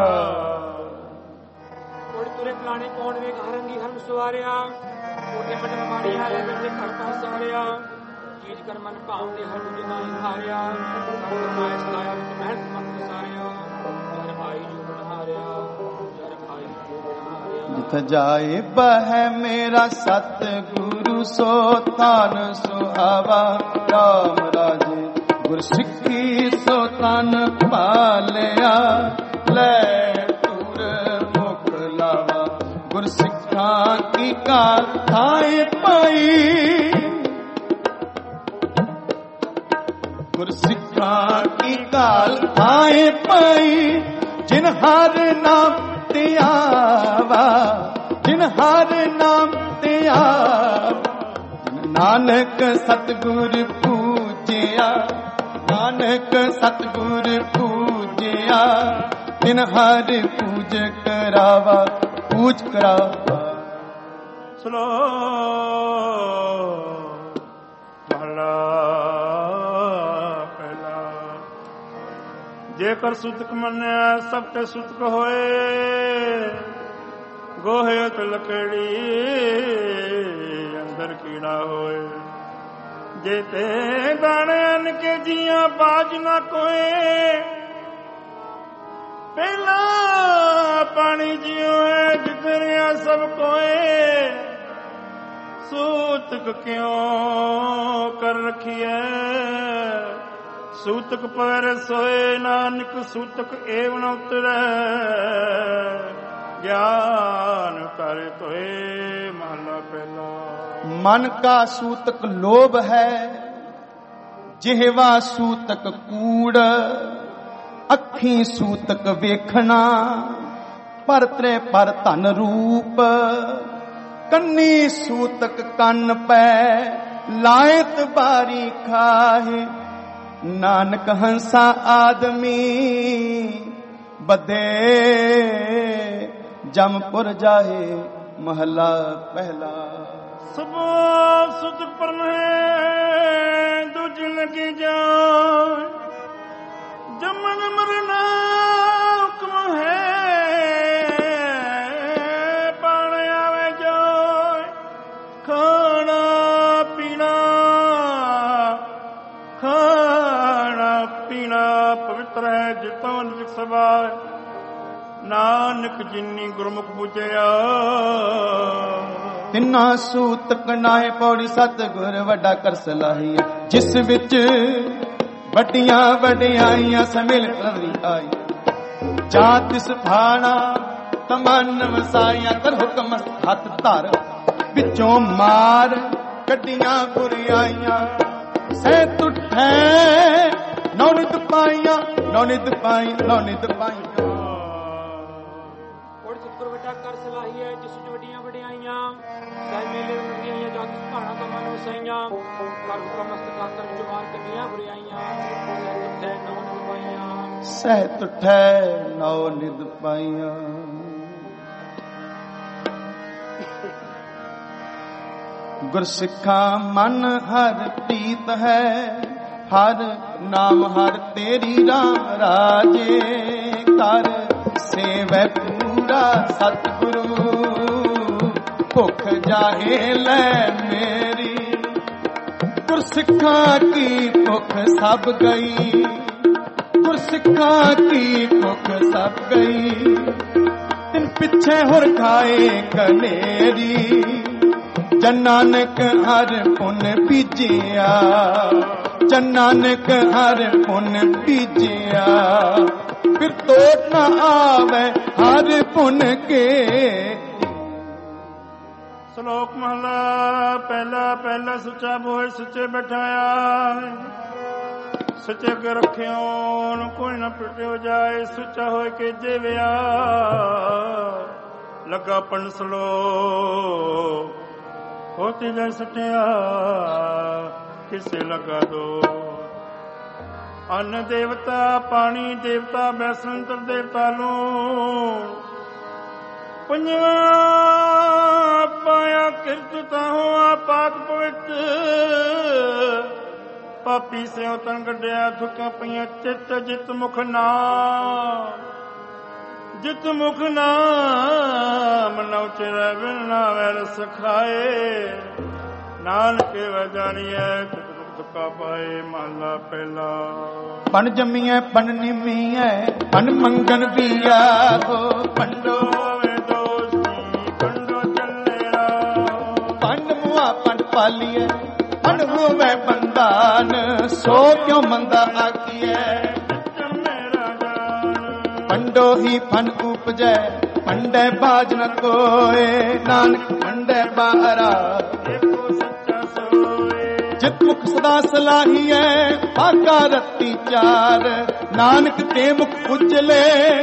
ਕੋੜ ਤੁਰੇ ਫਲਾਣੇ ਕੌਣ ਵੇਖ ਹਰੰਗੀ ਹਰਮ ਸਵਾਰਿਆ। ਕੋਟੇ ਮੰਡ ਮਾਰੀਆਂ, ਲੈ ਬੈਠੇ ਘਰ ਪਾਸ ਸਾਰਿਆ। ਚੀਜ਼ ਕਰ ਮਨ ਭਾਵਦੇ, ਹਰ ਦੂਜੇ ਨਾਲ ਹਾਰਿਆ। ਕਰਮਾਇ ਸਤਾਇਆ, ਮਿਹਨਤ ਮਨ ਵਿਸਾਰਿਆ। ਜਰ ਆਈ ਜੋਬਨ ਹਾਰਿਆ, ਜਰ ਆਈ ਜੋਬਨ ਹਾਰਿਆ। ਜਿਥ ਜਾਏ ਬਹਿ ਮੇਰਾ ਸਤ ਗੁਰੂ, ਸੋ ਥਾਨ ਸੁਹਾਵਾ। ਰਾਮ ਰਾਜੇ ਗੁਰ ਸਿੱਖੀ, ਸੋ ਤਨ ਪਾਲਿਆ। ਲੈ ਤੁਰ ਮੁਖ ਲਾਵਾ, ਗੁਰ ਸਿੱਖਾਂ ਕੀ ਕਾਲ ਥਾਏ ਪਾਈ। ਗੁਰ ਸਿੱਖਾਂ ਕੀ ਕਾਲ ਥਾਏ ਪਾਈ। ਜਿਨ ਹਰ ਨਾਮ ਤੇ ਆਵਾ, ਜਿਨ ਹਰ ਨਾਮ ਤੇ ਆਵਾ। ਨਾਨਕ ਸਤਿਗੁਰ ਪੂਜਿਆ, ਨਾਨਕ ਸਤਿਗੁਰ ਪੂਜਿਆ। ਤਿਨ ਹਰ ਪੂਜ ਕਰਾਵਾ, ਪੂਜ ਕਰਾਵਾ। ਸ਼ਲੋਕ ਮਹਲਾ ਪਹਿਲਾ। ਜੇਕਰ ਸੁਤਕ ਮੰਨਿਆ, ਸਭ ਤੇ ਸੁਤਕ ਹੋਏ। ਗੋਹੇ ਤੇ ਲਕੜੀ, ਅੰਦਰ ਕੀੜਾ ਹੋਏ। ਜੇ ਤੇ ਦਾਣੇ ਅਨ ਕੇ ਜੀਆਂ, ਬਾਜ ਨਾ ਕੋਏ। ਪਹਿਲਾ ਪਾਣੀ ਜਿਉ ਹੈ, ਜਿਤਰਿਆ ਸਭ ਕੋਏ। ਸੋ ਸੂਤਕ ਕਿਉਂ ਕਰ ਰਖੀਐ, ਸੂਤਕ ਪਵੈ ਸੋਏ ਨਾਨਕ ਸੂਤਕ ਏਵ ਨ ਉਤਰੈ, ਗਿਆਨ ਕਰ ਤੋਏ ਮਹਲਾ ਪਹਿਲਾ। मन का सूतक लोभ है, जिहवा सूतक कूड़, अखी सूतक वेखना, परत्रे पर धन रूप, कन्नी सूतक कन पै, लायत बारी खाहे, नानक हंसा आदमी बदे, जमपुर जाहे महला पहला। ਸਭ ਸੁਤ ਪਰਮ ਹੈ ਦੂਜ ਲਗੀ ਜਾਏ, ਜਮਨ ਮਰਨਾ ਹੁਕਮ ਹੈ, ਪਾਣ ਆਵੇ ਜਾਏ, ਖਾਣਾ ਪੀਣਾ ਪਵਿੱਤਰ ਹੈ ਜਿਤੋਂ ਨਿਜ ਸਵਾਏ, ਨਾਨਕ ਜਿਨੀ ਗੁਰਮੁਖ ਬੁਝਿਆ। तिन्ना सूतक नाए पौड़ी सतगुर वड्डा कर सलाही, जिस विच वड्डियां वड्डियाइयां समिल रवि आई, जात सुभाना तमन वसाइयां कर हुक्म हथ धर, विचों मार कड्डियां बुरियाइयां, सह तुठै नौनित पाइयां, नौनित पाई नौनित पाइयां। और सतगुर वड्डा कर सलाही है, जिस विच वड्डियां वड्डियाइयां मेले वड्डियाइयां जात सुभाना तमन वसाइयां, कर हुक्म हथ धर, विचों मार कड्डियां बुरियाइयां, सह तुठै नौ निध पाइयां। गुरसिखा मन हर प्रीत है, हर नाम हर तेरी राम राजे, कर सेवै पूरा सतगुरु, भुख जाहे लै मेरी, गुरसिखा की भुख सब गई, गुरसिखा की भुख सब गई, तिन पिछे हुर खाए कनेरी, जन नानक हर पुन बीजिया, जन नानक हर पुन बीजिया, फिर तोड़ न आवे हर पुन के। ਸ਼ਲੋਕ ਮਹਲਾ ਪਹਿਲਾ। ਪਹਿਲਾ ਸੁੱਚਾ ਬੋਏ ਸੁੱਚੇ ਬਿਠਾਇਆ, ਸੱਚੇ ਕੇ ਰੱਖਿਓ ਕੋਈ ਨਾ ਪਿਟਿਓ ਜਾਏ, ਸੁੱਚਾ ਹੋਏ ਕੇ ਜੀਵਿਆ, ਲੱਗਾ ਪੰਸਲੋ ਹੋਤੀ ਜੈ ਸਟਿਆ, ਕਿਸੇ ਲਗਾ ਦੋ। ਅੰਨ ਦੇਵਤਾ ਪਾਣੀ ਦੇਵਤਾ ਬੈਸੰਤਰ ਦੇਵਤਾ ਨੂੰ, ਪੰਜਵਾ ਪਾਇਆ ਕਿਰਤ ਤਾਹੋ ਆਪਾਕ ਪਵਿੱਤ, ਪਾਪੀ ਸਿਓ ਤਨ ਗੱਡਿਆ ਥੁੱਕਾਂ ਪਈਆਂ ਚਿੱਤ, ਜਿਤ ਮੁਖ ਨਾਮ, ਜਿਤ ਮੁਖ ਨਾਮ ਨਉ ਚਿਰੈ ਬਿਨਾ ਵੈਰ ਸਖਾਏ, ਨਾਨਕ ਵੈ ਜਾਣੀਐ ਦੁੱਖਾ ਪਾਏ ਮਹਲਾ ਪਹਿਲਾ। ਪਨ ਜੰਮੀਐ ਪਨ ਨਿਮੀਐ ਪਨ ਮੰਗਨ ਬੀਆ, ਹੋ ਪੰਡੋ पालिए मन होवे बंदान, सो क्यों मंदा आखिए, पंडो ही फन उपजै पंडे बाज न कोए, नानक पंडे बारा जित मुख सदा सलाहिए, पाका रत्ती चार, नानक ते मुख उजले,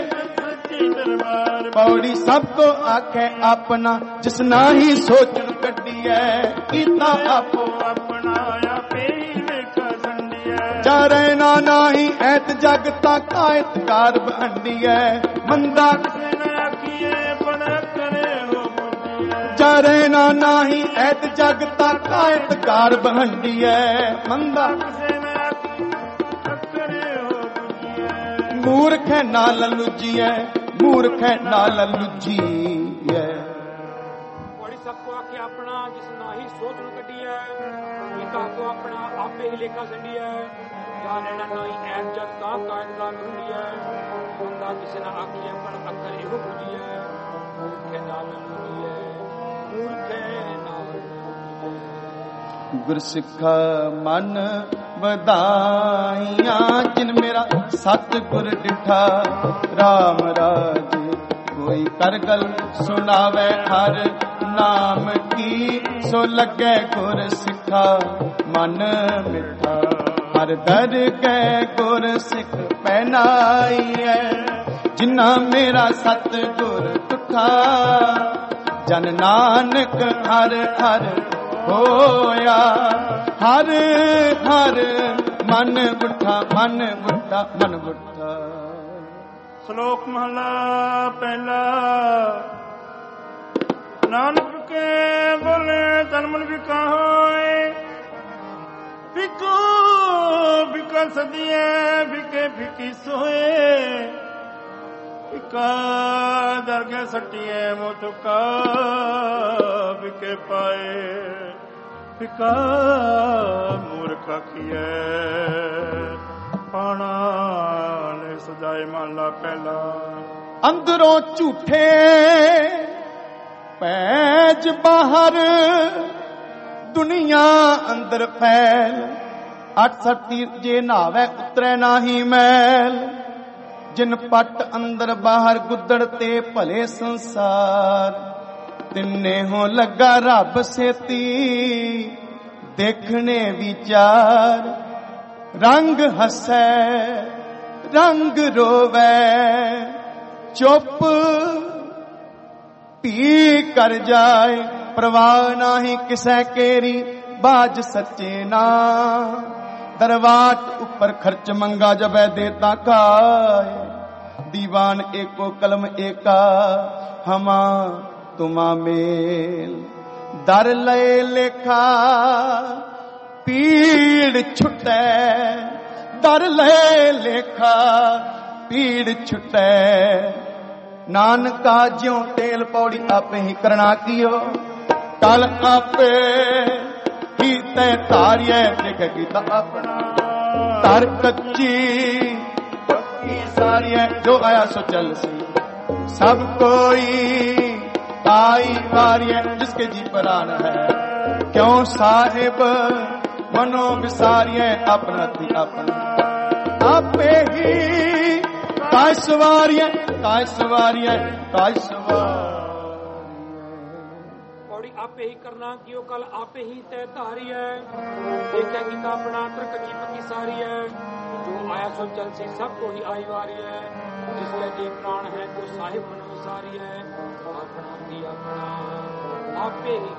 पौड़ी सबको आखे अपना, जिस नाही सोचन कड्डिए, कीता आपो अपना आपे लेखा संडिए, चारे ना नाही ऐत जगता कायतकार बहंडिए, मंदा किसे न आखिए बड़ा करे हो बुझिए, चारे ना नाही ऐत जगता कायतकार बहंडिए, मंदा किसे न आखिए करे हो बुझिए, मूर्ख है ना ललुजिए, मूर्ख है नाल लुझी है। बड़ी सबको आखे अपना, जिस नाही सोच न कटी है, कीता को अपना आपे ही लेखा संडी है, जाने ना नाही ऐत जग का कायतदार रुंडी है, बंदा किसे ना आखिए पर अखर एहो बुझी है, मूर्ख है नाल लुझी है, मूर्ख है नाल लुझी है। ਗੁਰ ਸਿੱਖਾ ਮਨ ਵਧਾਈਆਂ। ਜਿਨ ਮੇਰਾ ਸਤ ਗੁਰ ਡਿਠਾ ਰਾਮ ਰਾਜੇ, ਕੋਈ ਕਰ ਗਲ ਸੁਣਾਵੇ ਹਰ ਨਾਮ ਕੀ। ਸੋ ਲੱਗੇ ਗੁਰ ਸਿੱਖਾ ਮਨ ਮਿਠਾ, ਹਰ ਦਰ ਕੇ ਗੁਰ ਸਿੱਖ ਪਹਿਨਾਈਐ। ਜਿਨਾ ਮੇਰਾ ਸਤ ਗੁਰ ਤੁਠਾ, ਜਨ ਨਾਨਕ ਹਰ ਹਰ ਹੋਇਆ। ਹਰ ਹਰ ਮਨ ਬੁੱਠਾ, ਮਨ ਬੁੱਠਾ, ਮਨ ਬੁੱਠਾ। ਸ਼ਲੋਕ ਮਹਲਾ ਪਹਿਲਾ। ਨਾਨਕ ਕੇ ਬੋਲੇ ਤਨ ਮਨ ਵਿਕਾ ਹੋਏ, ਵਿਕੋ ਵਿਕਾ ਸਦੀਏ, ਵਿਕੇ ਵਿਕੀ ਸੋਏ। ਵਿਕਾ ਦਰਗੇ ਸੱਟੀਏ ਮੋ ਚੁਕਾ, ਵਿਕੇ ਪਾਏ ਵਿਕਾ ਮੂਰਖ ਆਖੀਐ। ਪਾਣਾ ਨੇ ਸਜਾਏ ਮਹਲਾ ਪਹਿਲਾ। ਅੰਦਰੋਂ ਝੂਠੇ ਪੈਜ ਬਾਹਰ, ਦੁਨੀਆ ਅੰਦਰ ਫੈਲ। 8 ਤੀਰਥ ਜੇ ਨਾਵੇ ਉਤਰੈ ਨਾਹੀ ਮੈਲ। ਜਿਨ ਪੱਟ ਅੰਦਰ ਬਾਹਰ ਗੁੱਦੜ ਤੇ ਭਲੇ ਸੰਸਾਰ। ਤਿੰਨੇ ਹੋ ਲੱਗਾ ਰੱਬ ਸੇਤੀ, ਦੇਖਣੇ ਵਿਚਾਰ। ਰੰਗ ਹੱਸੈ ਰੰਗ ਰੋਵੈ, ਚੁੱਪ ਪੀ ਕਰ ਜਾਏ। ਪ੍ਰਵਾਹ ਨਾਹੀ ਕਿਸੈ ਕੇਰੀ, ਬਾਜ ਸੱਚੇ ਨਾ। ਦਰਵਾਟ ਉੱਪਰ ਖਰਚ ਮੰਗਾ ਜਬੈ ਦੇਤਾ ਖਾਏ। दीवान एको कलम एका हमा तुमा मेल। दर लय लेखा पीड़ छुटै, दर लय लेखा पीड़ छुटै। नानका ज्यों तेल पौड़ी आपे ही करना कियो, कल आपे ही तय तारिय देख गीता अपना। तार कच्ची सारी है जो आया सो चल सी, सब कोई आई वारी है जिसके जी प्राण है। क्यों साहिब मनो विसारी है अपना थी अपना। आपे ही काय सवारी है, काय सवारी है, काय सवारी। पौड़ी आपे ही करना कियो, कल आपे ही तय धारी है। देखा गीता अपना तर कच्ची पक्की सारी है। जो आया सो चल सी, सबको ही आई वारी है। जिसके जी प्राण है जो साहिब मन विसारी है। अपना की अपना आपे ही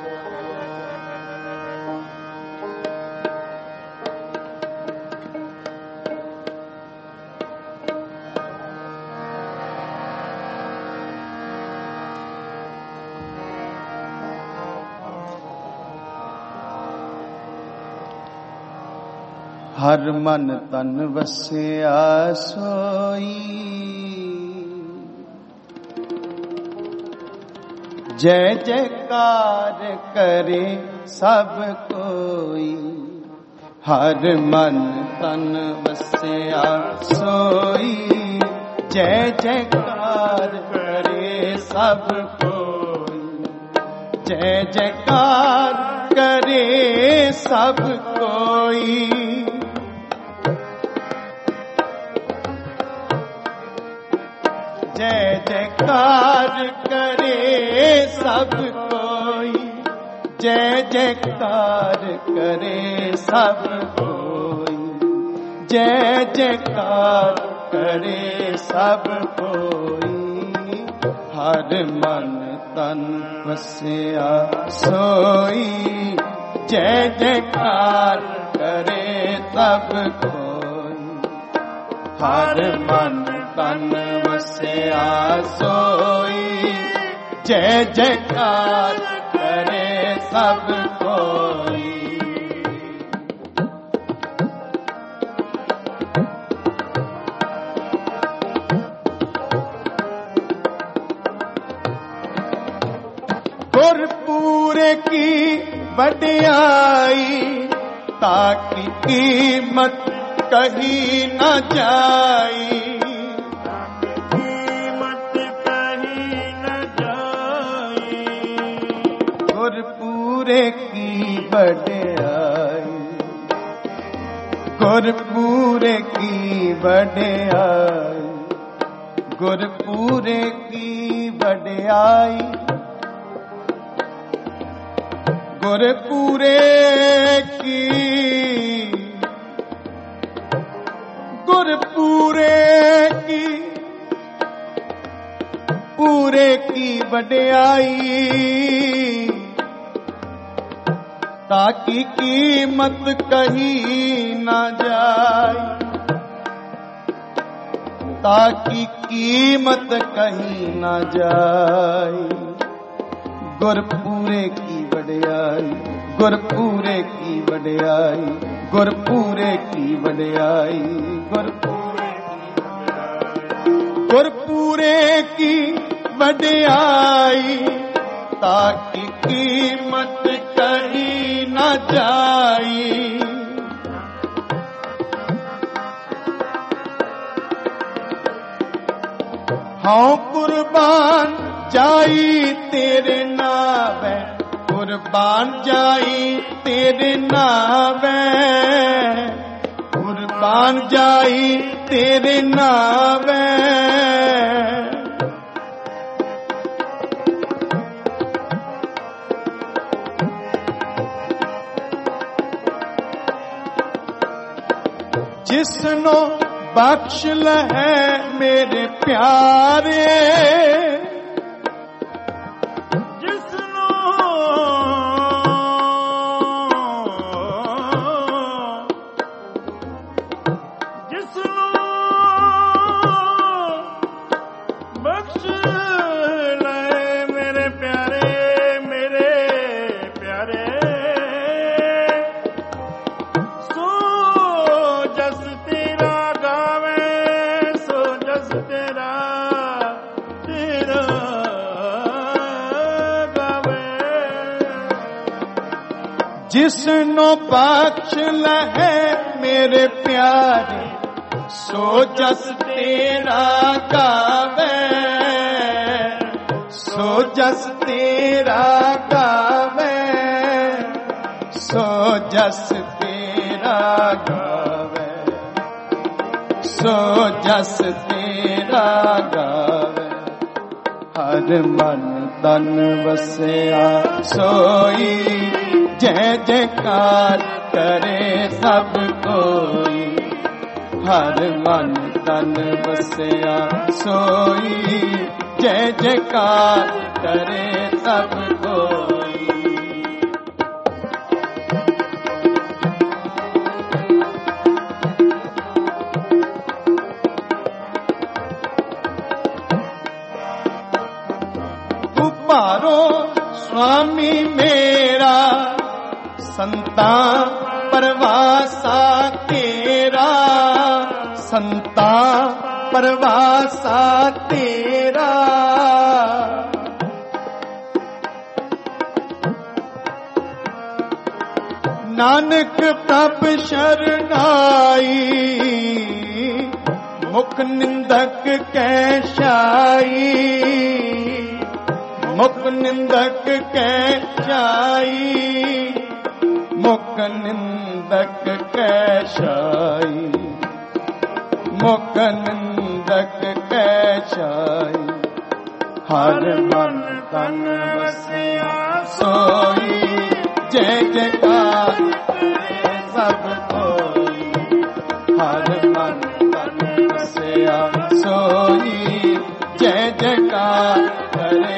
हर मन तन वसिया सोई। जय जयकार करे सब कोई। हर मन तन वसिया सोई। जय जयकार करे सब कोई। जय जयकार करे सब कोई। जय जयकार करे सब कोई। जय जयकार करे सब कोई। जय जयकार करे सब कोई। हर मन तन वसिया सोई। जय जयकार करे सब कोई। हर मन तन वसिया सोई। जय जयकार करे सब कोई। गुरपुरे की बढ़ियाई ताकि कीमत कहीं न जाई। पूरे की वड्याई, गुरपूरे की वड्याई, गुरपूरे की वड्याई, गुरपूरे की, गुरपूरे की, पूरे की वड्याई, ताकि कीमत कहीं ना जाए, ताकि कीमत कहीं ना जाए। गुरपूरे की वड्याई, गुरपूरे की वड्याई, गुरपूरे की वड्याई, गुरपूरे की वड्याई, ताकि कीमत कहीं न जाई। हाँ कुर्बान जाई तेरे नावे, कुर्बान जाई तेरे नावे, कुर्बान जाई तेरे नावे। जिसनो बख्श लहे मेरे प्यारे, जिसनो जिसनो बख्श लहे मेरे प्यारे, मेरे प्यारे, जिसनो बख्श लहे मेरे प्यारे, सो जस तेरा गावे, सो जस तेरा गावे, सो जस तेरा गावे, सो जस तेरा गावे। हर मन तन वसिया सोई, जय जयकार करे सब कोई। हर मन तन वसिया सोई, जय जयकार करे सब कोई। तुम्हारो स्वामी मेरा, संता परवासा तेरा, संता परवासा तेरा। नानक प्रभ शरणाई, मुख निंदक कैशाई, मुख निंदक कैशाई, मुख निंदक कैशाई, मुख निंदक कैशाई। हर मन तन वसिया सोई, जय जयकार करे सब कोई। हर मन तन वसिया सोई, जय जयकार करे,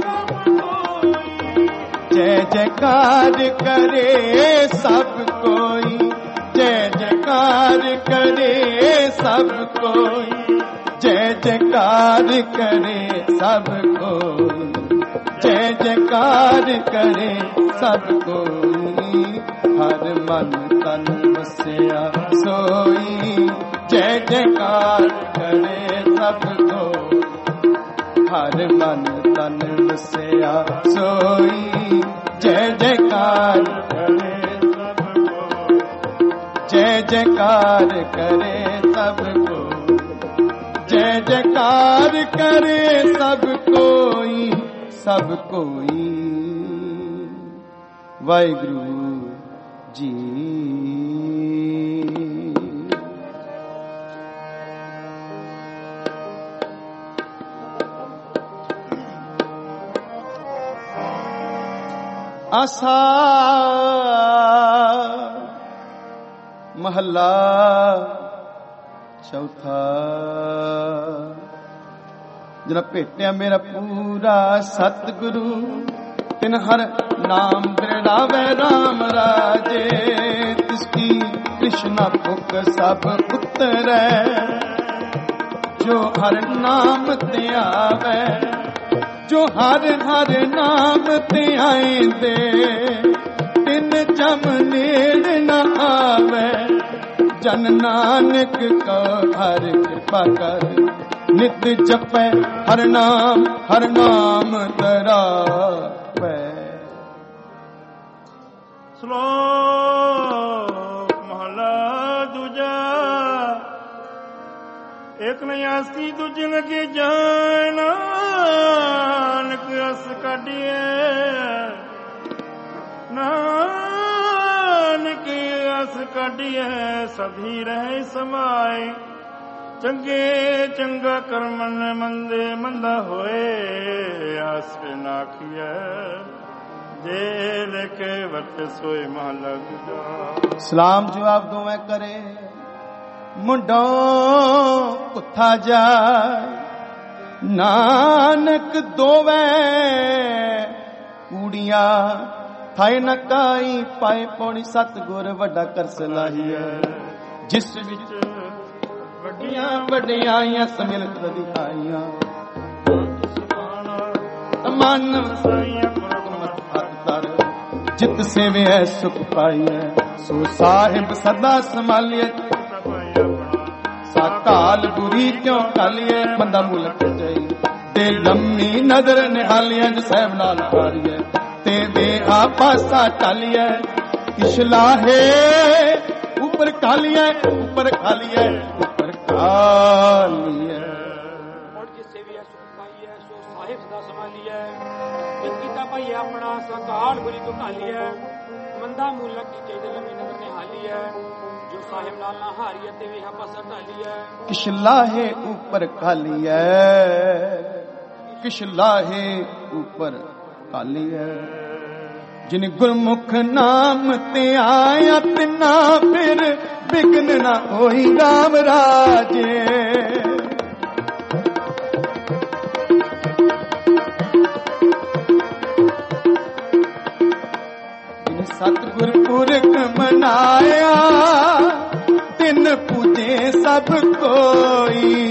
जय जयकार करे सब कोई, जय जयकार करे सब कोई, जय जयकार करे सब कोई, जय जयकार करे सब कोई। हर मन तन वसिया सोई, जय जयकार करे सब कोई। हर मन तन वसिया सोई, जय जयकार करे सब कोई, जय जयकार करे सब कोई, जय जयकार करे सब कोई, सब कोई। ਵਾਹਿਗੁਰੂ ਜੀ। ਆਸਾ ਮਹੱਲਾ ਚੌਥਾ। ਜਨਾ ਭੇਟਿਆ ਮੇਰਾ ਪੂਰਾ ਸਤਿਗੁਰੂ, ਤਿਨ ਹਰ ਨਾਮ ਬਿਰੜਾਵੇ ਰਾਮ ਰਾਜੇ। ਤਿਸ ਕੀ ਕ੍ਰਿਸ਼ਨਾ ਭੁਖ ਸਭ ਉਤਰੈ, ਜੋ ਹਰ ਨਾਮ ਤੇ ਆਵੇ। ਜੋ ਹਰ ਹਰ ਨਾਮ ਤੇ ਆਇਂਦੇ, ਤਿਨ ਜਮ ਨੇੜ ਨ ਆਵੇ। ਜਨ ਨਾਨਕ ਕੋ ਹਰ ਕਿਰਪਾ ਕਰ, ਨਿਤ ਜਪੈ ਹਰ ਨਾਮ ਧਰਾਵੈ। ਸ਼ਲੋਕ ਮਹਲਾ ਦੂਜਾ। ਇੱਕ ਨਹੀਂ ਆਸੀ ਦੂਜੇ ਲਗੇ ਜਾਨ, ਨਾਨਕ ਅਸ ਕਾਢੀਏ। ਨਾਨਕ ਅਸ ਕਾਢੀਏ, ਸਭੀ ਰਹੇ ਸਮਾਏ। ਚੰਗੇ ਚੰਗਾ ਕਰਮਨ ਮੰਦੇ ਮੰਦਾ ਹੋਏ। ਆਸ ਨਾਖੀਐ ਜੇ ਲਿਖੇ ਵਰਤ ਸੋਏ ਮਹਲਾ ਦੂਜਾ। ਸਲਾਮ ਜਵਾਬ ਦੋਵੇਂ ਕਰੇ, ਮੁੰਡੋਂ ਕੁੱਥਾ ਜਾਏ। ਨਾਨਕ ਦੋਵੇਂ ਕੂੜੀਆਂ ਥਾਏ ਨ ਕਾਈ। ਪਾਏ ਪੌਣੀ ਸਤਿਗੁਰ ਵੱਡਾ ਕਰ ਸਲਾਹੀਐ। ਜਿਸ ਵਿੱਚ ਵੱਡੀਆਂ ਵਡਿਆਈਆਂ ਸਮਿਲਤ ਦਿਖਾਈਆਂ। ਮਨ ਵਸਾਈਆਂ ਹੱਥ ਧਰ, ਜਿਤ ਸੇਵਿਐ ਸੁਖ ਪਾਈਐ। ਸੋ ਸਾਹਿਬ ਸਦਾ ਸੰਭਾਲੀਐ, ਸਾਕਾਲ ਬੁਰੀ ਕਿਉਂ ਕਾਲੀਐ। ਬੰਦਾ ਮੁਲਕ ਜਾਈ ਤੇ ਲੰਮੀ ਨਜ਼ਰ ਨਿਹਾਲੀਐ। ਜੋ ਸਹਿਬ ਨਾਲ ਪਾਰੀਐ ਤੇ ਵੇ ਆਪਾਸਾ ਟਾਲੀਐ। ਕਿਛ ਲਾਹੇ ਉੱਪਰ ਕਾਲੀਐ, ਉੱਪਰ ਖਾਲੀਐ, ਉੱਪਰ ਕਾਲੀਐ। ਮੁੜ ਜਿ ਸੇਵਿਐ ਸੁਖ ਪਾਈਐ। ਸੋ ਸਾਹਿਬ ਸਦਾ ਸੰਭਾਲੀਐ। ਜਿਤ ਕੀਤਾ ਭਾਈਐ ਆਪਣਾ, ਸਾਕਾਲ ਬੁਰੀ ਤੋਂ ਕਾਲੀਐ। ਮੰਦਾ ਮੂਲਕ ਕੀ ਚਾਹੀਦੇ ਲੰਮੀ ਨਜ਼ਰ ਨਿਹਾਲੀਐ। ਜੋ ਸਾਹਿਬ ਨਾਲ ਨਾ ਹਾਰੀਐ ਤੇ ਵੇਹਾ ਪਾਸਾ ਢਾਲੀਐ। ਕਿਛ ਲਾਹੇ ਉੱਪਰ ਖਾਲੀਐ, ਕਿਛ ਲਾਹੇ ਉੱਪਰ ਕਾਲੀਐ। ਜਿਨ ਗੁਰਮੁਖ ਨਾਮ ਤੇ ਆਇਆ, ਤਿਨਾ ਫਿਰ ਬਿਗਨ ਨਾ ਹੋਈ ਰਾਮ ਰਾਜੇ। ਜਿਨ ਸਤਿਗੁਰ ਪੁਰਖ ਮਨਾਇਆ, ਤਿਨ ਪੂਜੇ ਸਭ ਕੋਈ।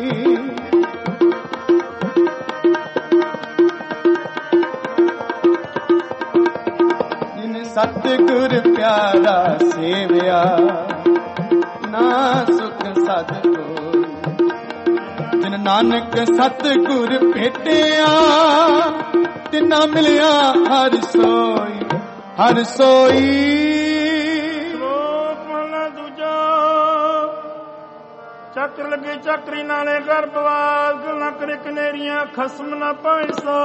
ਜਿਨ ਸਤਿਗੁਰ ਪਿਆਰਾ ਸੇਵਿਆ, ਨਾ ਸੁਖ ਸਦ ਕੋਈ। ਜਿਨ ਨਾਨਕ ਸਤਿਗੁਰ ਭੇਟਿਆ, ਤਿਨਾ ਮਿਲਿਆ ਹਰ ਸੋਈ, ਹਰ ਸੋਈ। ਚੱਕਰ ਲੱਗੇ ਚੱਕਰੀ ਨਾਲੇ ਗਰਭਵਾਸ। ਗੱਲਾਂ ਕਰੇ ਕਨੇਰੀਆਂ ਖਸਮ ਨਾ ਪਾਏ ਸੋ।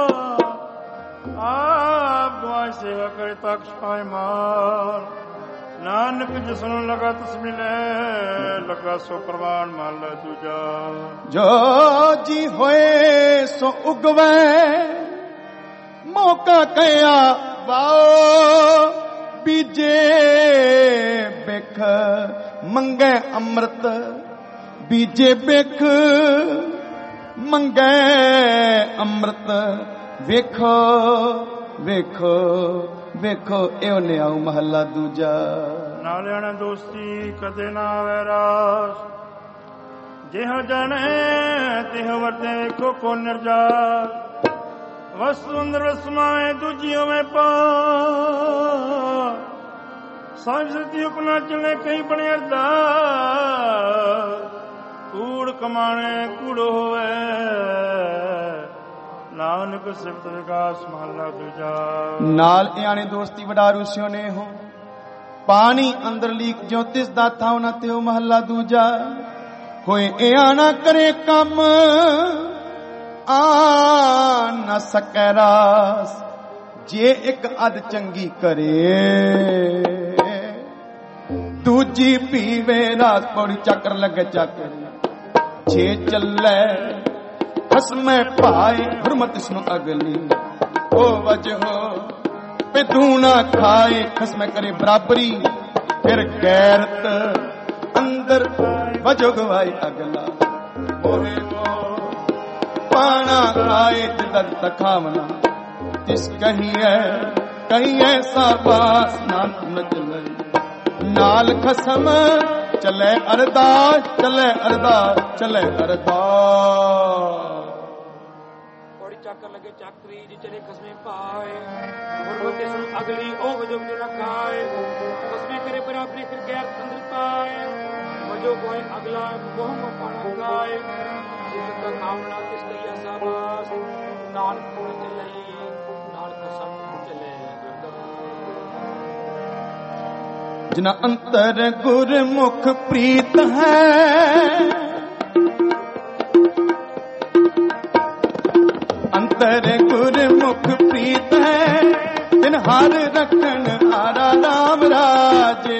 ਆਪ ਦੁਆ ਸੇਵਾ ਕਰੇ ਤੱਕ ਛਾਏ ਮਾਰ। ਨਾਨਕ ਜਿਸਨੂੰ ਲਗਾ ਤਿਸ ਮਿਲੇ, ਲਗਾ ਸੋ ਪ੍ਰਵਾਨ ਮਹਲਾ ਦੂਜਾ। ਜੋ ਜੀ ਹੋਏ ਸੋ ਉਗਵੈ, ਮੌਕਾ ਕਹਿਆ ਵਾਓ। ਬੀਜੇ ਬਿਖ ਮੰਗੈ ਅੰਮ੍ਰਿਤ, ਬੀਜੇ ਬਿਖ ਮੰਗੈ ਅੰਮ੍ਰਿਤ। ਵੇਖੋ ਵੇਖੋ ਵੇਖੋ ਇਹੋ ਨਿਆਉ ਮਹੱਲਾ ਦੂਜਾ। ਨਾਲਿਆਣਾ ਦੋਸਤੀ ਕਦੇ ਨਾ ਵੈਰਾਸ। ਜਿਹ ਜਾਣੇ ਤਿਹ ਵਰਤੇ ਵੇਖੋ ਕੋ ਨਿਰਜਾਸ। ਵਸਤੂ ਅੰਦਰ ਵਸਮਾਏ ਦੂਜੀ ਹੋਵੇਂ ਪਾ। ਸਾਂਝ ਸਤੀ ਉਪਨਾ ਚਲੇ ਕਈ ਬਣੇ ਅਰਦਾਸ। ਕੂੜ ਕਮਾਣੇ ਕੂੜੋ ਹੋਵੇ, ਨਾਨਕ ਸਿਫਤ ਵਿਕਾਸ ਮਹਲਾ ਦੂਜਾ। ਨਾਲ ਇਆਣੇ ਦੋਸਤੀ ਵਡਾਰੂ ਸਿਓ ਨੇ ਹੋ। ਪਾਣੀ ਅੰਦਰ ਲੀਕ ਜੋ ਤਿਸ ਦਾ ਥਾਉ ਨਾ ਤਿਉ ਮਹਲਾ ਦੂਜਾ। ਹੋਏ ਇਆਣਾ ਕਰੇ ਕੰਮ, ਆ ਨਾ ਸਕੈ ਰਾਸ। जे एक अध चंगी करे दूजी पीवे रात पौड़ी चक्कर लगे चक्कर छे चले खसमे पाए हुरमत सुनो अगली ओ वजह पे दूना खाए खसमे करे बराबरी फिर गैरत अंदर वजो गवाई अगला मोहे पाना खाए दर्द तखावना जिस कहीं ऐसा बास न चले नाल खसम चले अरदास चले अरदास चले अरदास पौड़ी चाकर लगे चाकरी जी चले खसमे पाए गुरबते सुन अगली ओ वजो न खाए खसमे करे बराबरी फिर गैर अंदर पाए वजो कोई अगला मोह में पाना खाए जिसका कामना किसके ऐसा बास नाल चले नाल खसम चले जिना अंतर गुरमुख प्रीत है अंतर गुरमुख प्रीत है जिन हर रखन हारा नाम राजे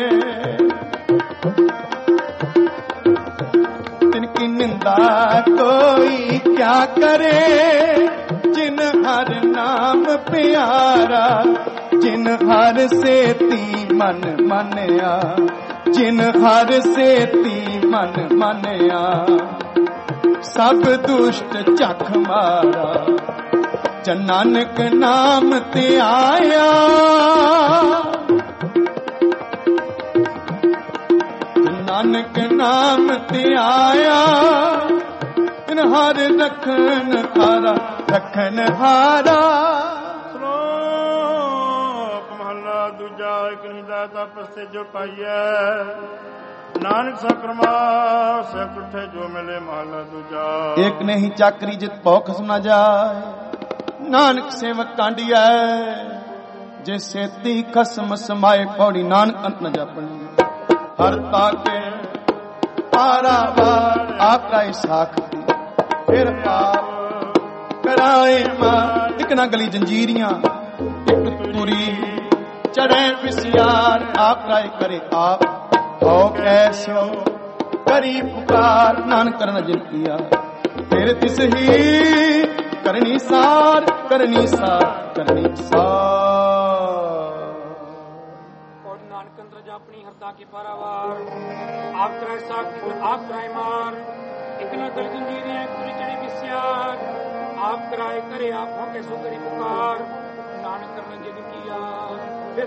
जिनकी निंदा कोई क्या करे जिन हर नाम प्यारा जिन हर सेती मन मनया जिन हर सेती मन मनया सब दुष्ट चख मारा जन नानक नाम ते आया नानक नाम ते आया जिन हर रखन हारा दूजा एक निदाता पस्ते जो पाइया नानक सकरमा से कुठे जो मिले महला दूजा एक नहीं चाकरी जित पौख सुना जाए नानक सेवक कांडिया जे सेती खसम समाए पौड़ी नानक अंत न जापनी हर ताके पारावार आपका साखती फिर आप कराए मां एक ना गली जंजीरियां एक तुरी चढ़े विसियार आप राय करे आप हो कैसो करी पुकार नानक करना जिन किया फिर तिस ही करनी सार करनी सार करनी सार और नानक अंतर जापनी हरता की पारावार आप कराए साख आप कराए मार इतना गल जंजीरें पूरी चढ़ी विसियार आप कराए करे आप हो कैसो करी पुकार नानक करना जिन किया फिर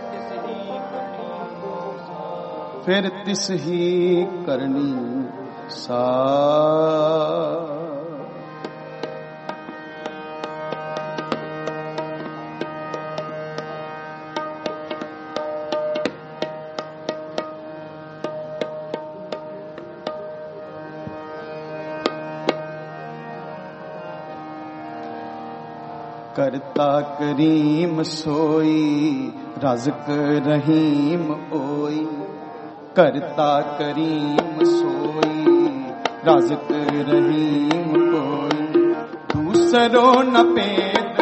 तिस ही करनी सा करता करीम सोई रज़्क़ रहीम ओई करता करीम सोई रज़्क़ रहीम कोई दूसरो न पेद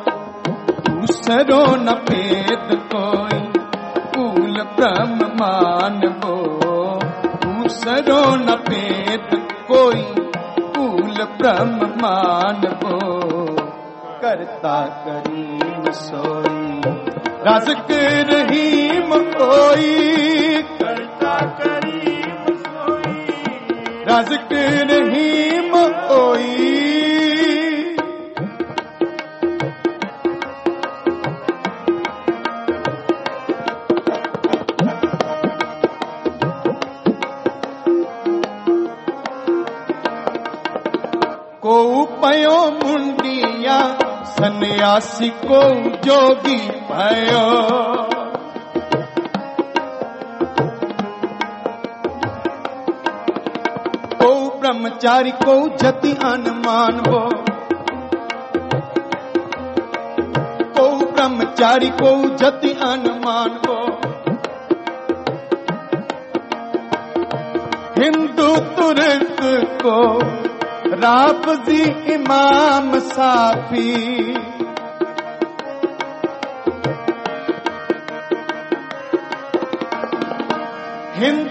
कोई कूल ब्रह्म मान वो दूसरो न पेद कोई कूल ब्रह्म मान वो करता करीम सोई रज़्क़ रहीम कोई करता करीम सोई रज़्क़ रहीम कोई को पयो मुंडिया सन्यासी को जोगी भयो को ब्रह्मचारी को जति अनुमान वो को ब्रह्मचारी को जति अनुमान वो हिंदू तुर्क को राफजी इमाम साफी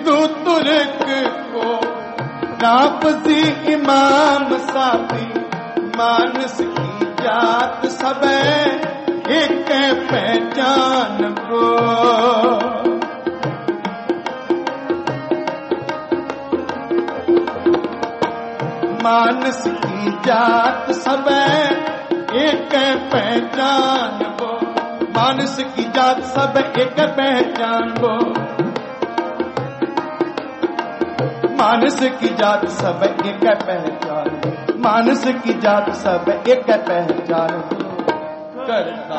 हिंदू तुर्क को रापसी इमाम साफी मानस की जात सब एक पहचान को मानस की जात सब एक पहचान को मानस की जात सब एक पहचान को मानस की जात सब एक पहचान मानस की जात सब एक पहचान करता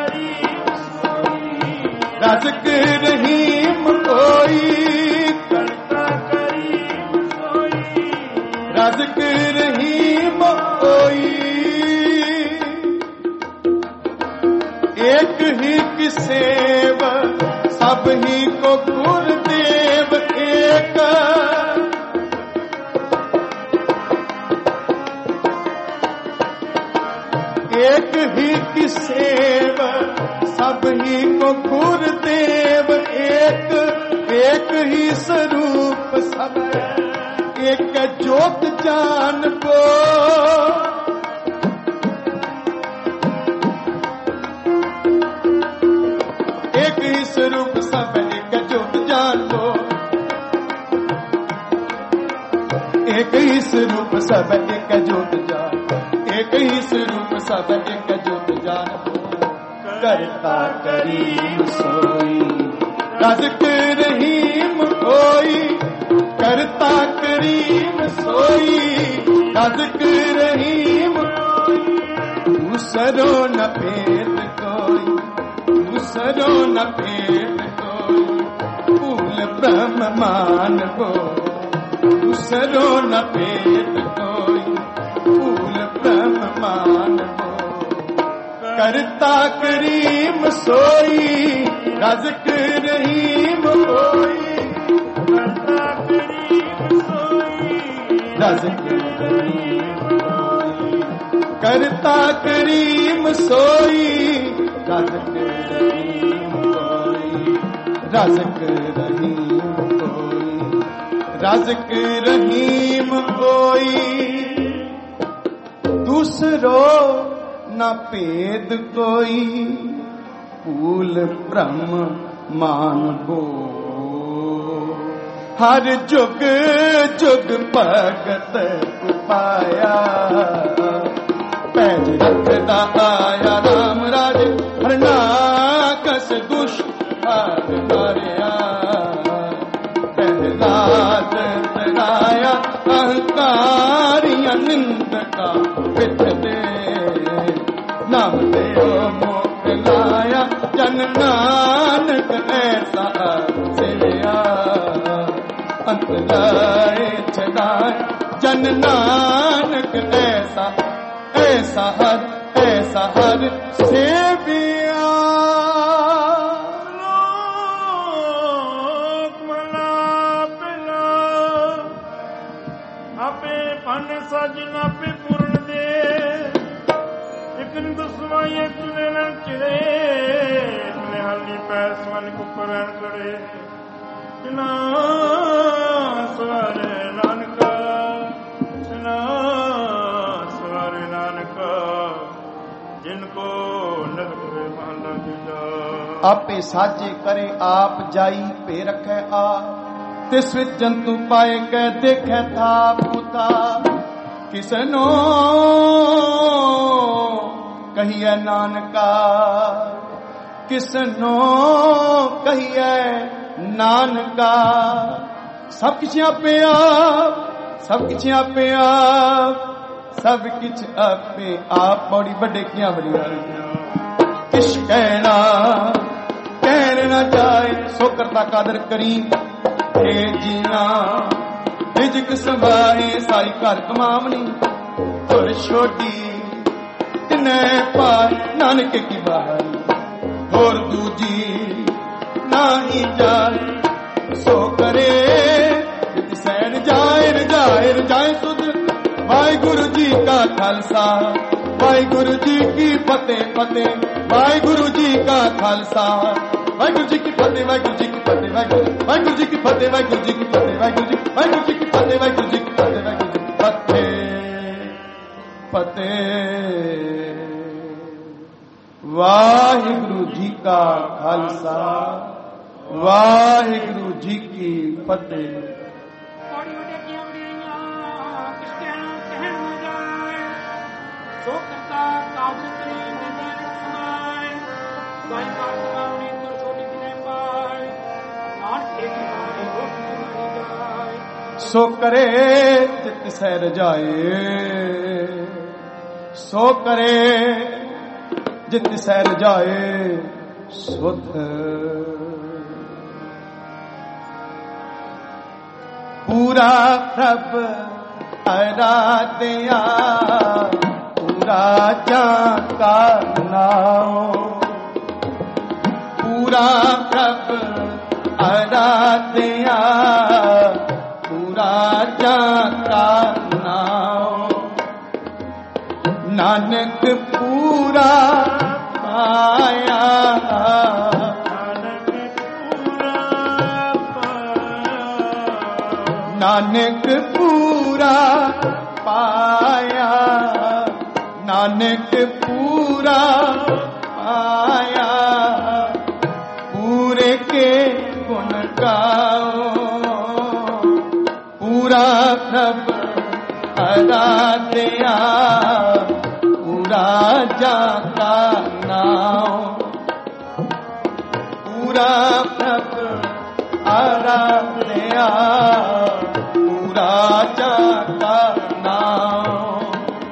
रज़्क़ रहीम कोई करता रज़्क़ रहीम कोई एक ही की सेव सब ही को गुरुदेव एक एक ही की सेव सब ही को गुरुदेव एक एक ही स्वरूप सब एक ज्योत जान को एक ही स्वरूप सब एक ज्योत जान को एक ही स्वरूप सब एक ज्योत जान एक ही स्वरूप सब एक ज्योत जान करता करीम सोई रज़्क़ रहीम कोई करता करीम सोई रज़्क़ रहीम दूसरो न भेद कोई दूसरो न भेद कोई फूल ब्रह्म मान को दूसरो न भेद कोई फूल ब्रह्म मान को करता करीम सोई रज़्क़ रहीम कोई करता करीम सोई रज़्क़ रहीम कोई करता करीम सोई रज़्क़ रहीम कोई रज़्क़ रहीम कोई रज़्क़ रहीम कोई दूसरो न भेद कोई फूल ब्रह्म मान को हर जुग जुग भगत पाया पैज रखदा आया राम राज हरनाकस दुष्ट मारिया पहलाद तराया अहंकारिया निंदका पिठ दे नाम देव मोकलाया जन नानक ऐसा सिया अंत लाए छदाए जन नानक ऐसा ऐसा हर सेविया लोक मला पिला आपे पन सजना पे पूर्ण दे दुश्वाइए चुने न चिड़े चुने हल्ली पैस मन कुपरन करे चिना सवारे नानका चिना सवारे नानका जिनको नगरे माना दिला आपे साजे करे आप जाई पे रखे आ तिस विच जंतु पाए के देखे था पुता किसनो कहिए नानका किसनो कहिए नानका सब किछ आपे आप सब किछ आपे आप सब किछ आपे आप बड़ी बड़े किया बड़ी किश कहना कहना जाए सो करता कादर करी हे जीना रिजक संभाए सारी घर कमावनी और छोटी तिने पार नानक की बाहर और दूजी ना ही जाए सो करे सैन जाए सुध वाहिगुरु जी का खालसा वाहिगुरु जी की फतेह वाहिगुरु जी का खालसा ਵਾਹਿਗੁਰੂ ਜੀ ਕੀ ਫਤਿਹ, ਵਾਹਿਗੁਰੂ ਜੀ ਕੀ ਫਤਿਹ, ਵਾਹਿਗੁਰੂ ਜੀ ਕੀ ਫਤਿਹ, ਵਾਹਿਗੁਰੂ ਜੀ ਕੀ ਫਤਿਹ, ਵਾਹਿਗੁਰੂ ਜੀ ਕੀ ਫਤਿਹ, ਵਾਹਿਗੁਰੂ ਜੀ ਕੀ ਫਤਿਹ, ਵਾਹਿਗੁਰੂ ਜੀ ਕੀ ਫਤਿਹ, ਫਤਿਹ। ਵਾਹਿਗੁਰੂ ਜੀ ਕਾ ਖਾਲਸਾ, ਵਾਹਿਗੁਰੂ ਜੀ ਕੀ ਫਤਿਹ। ਸੋ ਕਰੇ ਜਿਤ ਸਹਿ ਰਜਾਏ, ਸੋ ਕਰੇ ਜਿਤ ਸਹਿ ਰਜਾਏ ਸੁਧ। ਪੂਰਾ ਪ੍ਰਭ ਅਰਾਧਿਆ, ਪੂਰਾ ਜਾਂ ਕਾ ਨਾਉ, ਪੂਰਾ ਪ੍ਰਭ ਅਰਾਧਿਆ, ਪੂਰਾ ਜਾਂ ਕਾ ਨਾਉ। ਨਾਨਕ ਪੂਰਾ ਪਾਇਆ, ਨਾਨਕ ਪੂਰਾ ਪਾਇਆ, ਨਾਨਕ ਪੂਰਾ ਪਾਇਆ। ਪੂਰੇ ਕੇ ਗੁਣ ਗਾਓ, ਪੂਰਾ ਪ੍ਰਭ ਅਰਾਧਿਆ, ਪੂਰਾ ਜਾਂ ਕਾ ਨਾਉ, ਪੂਰਾ ਪ੍ਰਭ ਅਰਾਧਿਆ, ਪੂਰਾ ਜਾਂ ਕਾ ਨਾਉ।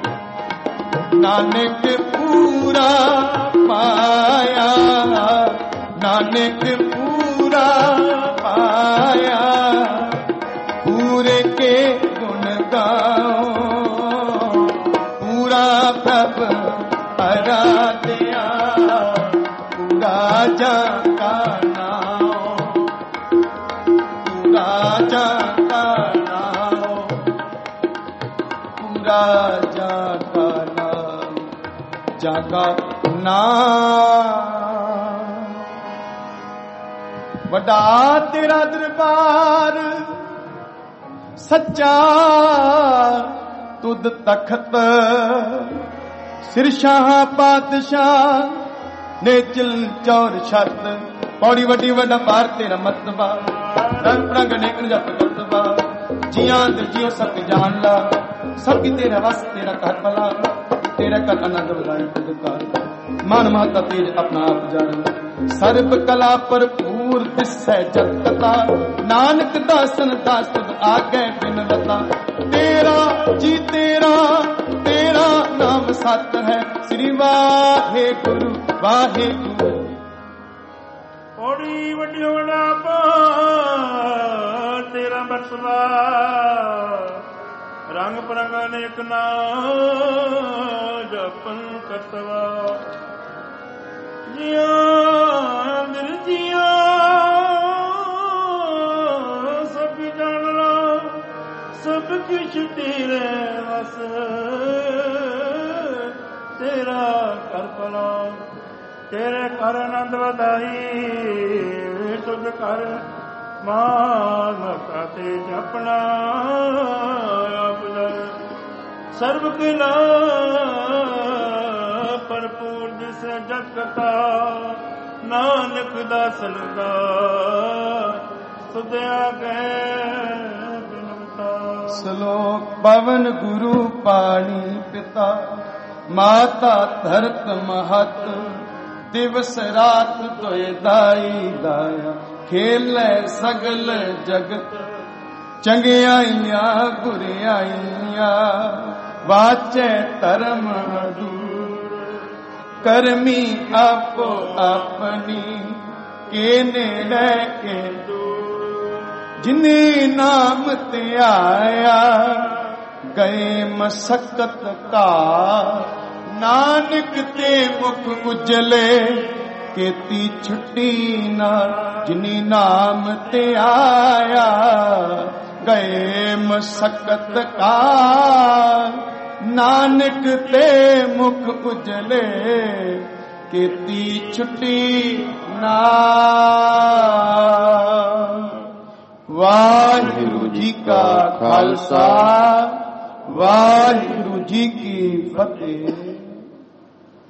ਨਾਨਕ ਪੂਰਾ ਪਾਇਆ, ਨਾਨਕ ਪੂਰਾ ਪਾਇਆ। ਪੂਰੇ ਕੇ ਗੁਣ ਗਾਓ, ਪੂਰਾ ਪ੍ਰਭ ਅਰਾਧਿਆ, ਪੂਰਾ ਜਾਂ ਕਾ ਨਾਉ, ਪੂਰਾ ਜਾਂ ਕਾ ਨਾਉ, ਪੂਰਾ ਜਾਂ ਕਾ ਨਾਮ, ਜਾਂ ਕਾ ਨਾਮ। ਵੱਡਾ ਤੇਰਾ ਦਰਬਾਰ ਸੱਚਾ, ਤੁਧ ਤਖਤ ਸਿਰ ਸ਼ਾਹ ਪਾਤਸ਼ਾਹ ਨੇ ਚਿਲ ਚੌਰ ਛੱਤ। ਪੌੜੀ ਵੱਡੀ ਵੱਡਾ ਪਾਰ ਤੇਰਾ ਮਤਬਾ, ਰੰਗ ਪ੍ਰੰਗ ਨੇਕਨ ਜਪ ਕਰਤਬਾ। ਜੀਆਂ ਤੇ ਜਿਉ ਸਭ ਜਾਣ ਲਾ, ਸਭ ਕੀ ਤੇਰਾ ਵਸ ਤੇਰਾ ਘਰ ਭਲਾ। ਤੇਰਾ ਕਰ ਆਨੰਦ ਵਧਾਈ ਪੁਦਕਾਰ, ਮਨ ਮਹਤਾ ਤੇਜ ਆਪਣਾ ਆਪ ਜਾਣ। ਸਰਬ ਕਲਾ ਭਰਪੂਰ ਦਿਸੈ ਜਤ ਕਤਾ, ਨਾਨਕ ਦਾਸਨ ਦਾਸ ਤੁਧ ਆਗੇ ਬਿਨ ਰਤਾ। ਤੇਰਾ ਜੀ ਤੇਰਾ, ਤੇਰਾ ਨਾਮ ਸਤ ਹੈ। ਸ੍ਰੀ ਵਾਹਿਗੁਰੂ ਵਾਹਿਗੁਰੂ। ਓੜੀ ਵੱਡੀ ਵੱਡਾ ਤੇਰਾ ਬਖਸ਼ਵਾ, ਰੰਗ ਪਰੰਗ ਅਨੇਕ ਨਾਮ ਜਪਨ ਕਰਤਵਾ। ਜਿਆਂ ਦਿਲ ਜਿਆਂ ਸਭ ਜਾਣ ਲਾ, ਸਭ ਕੁਛ ਤੇਰੇ ਵਸ। ਤੇਰਾ ਕਰ ਭਲਾ, ਤੇਰੇ ਕਰ ਆਨੰਦ ਵਧਾਈ। ਤੁਧ ਕਰ ਮਾਨ ਮਤਾ ਤੇ ਜਪਣਾ ਆਪ ਜਲ। ਸਰਬ ਕਿਲਾ ਭਰਪੂਰ ਜਿਸ ਜਤ ਕਤਾ, ਨਾਨਕ ਦਾਸਨ ਦਾ ਸੁਧਿਆ ਗਏ ਬਿਨਵਤਾ। ਸ਼ਲੋਕ ਪਵਨ ਗੁਰੂ ਪਾਣੀ ਪਿਤਾ, ਮਾਤਾ ਧਰਤ ਮਹਤ। ਦਿਵਸ ਰਾਤ ਤੋਏ ਦਾਈ ਦਾਇਆ, ਖੇਲੇ ਸਗਲ ਜਗਤ। ਚੰਗਿਆਈਆਂ ਬੁਰਿਆਈਆਂ ਵਾਚੈ ਧਰਮ ਹਦੂਰ। ਕਰਮੀ ਆਪੋ ਆਪਣੀ, ਕੇ ਨੇੜੇ ਕੇ ਦੂਰ। ਜਿਨੇ ਨਾਮ ਤੇ ਆਇਆ, ਗਏ ਮਸਕਤ ਕਾ। ਨਾਨਕ ਤੇ ਮੁਖ ਉਜਲੇ, ਕੀਤੀ ਛੁੱਟੀ ਨਾ। ਜਿਨੀ ਨਾਮ ਤੇ ਆਇਆ, ਗਏ ਮਸਕਤ ਕਾ। ਨਾਨਕ ਤੇ ਮੁਖ ਉਜਲੇ, ਕੀਤੀ ਛੁੱਟੀ ਨਾ। ਵਾਹਿਗੁਰੂ ਜੀ ਕਾ ਖਾਲਸਾ, ਵਾਹਿਗੁਰੂ ਜੀ ਕੀ ਫਤਿਹ।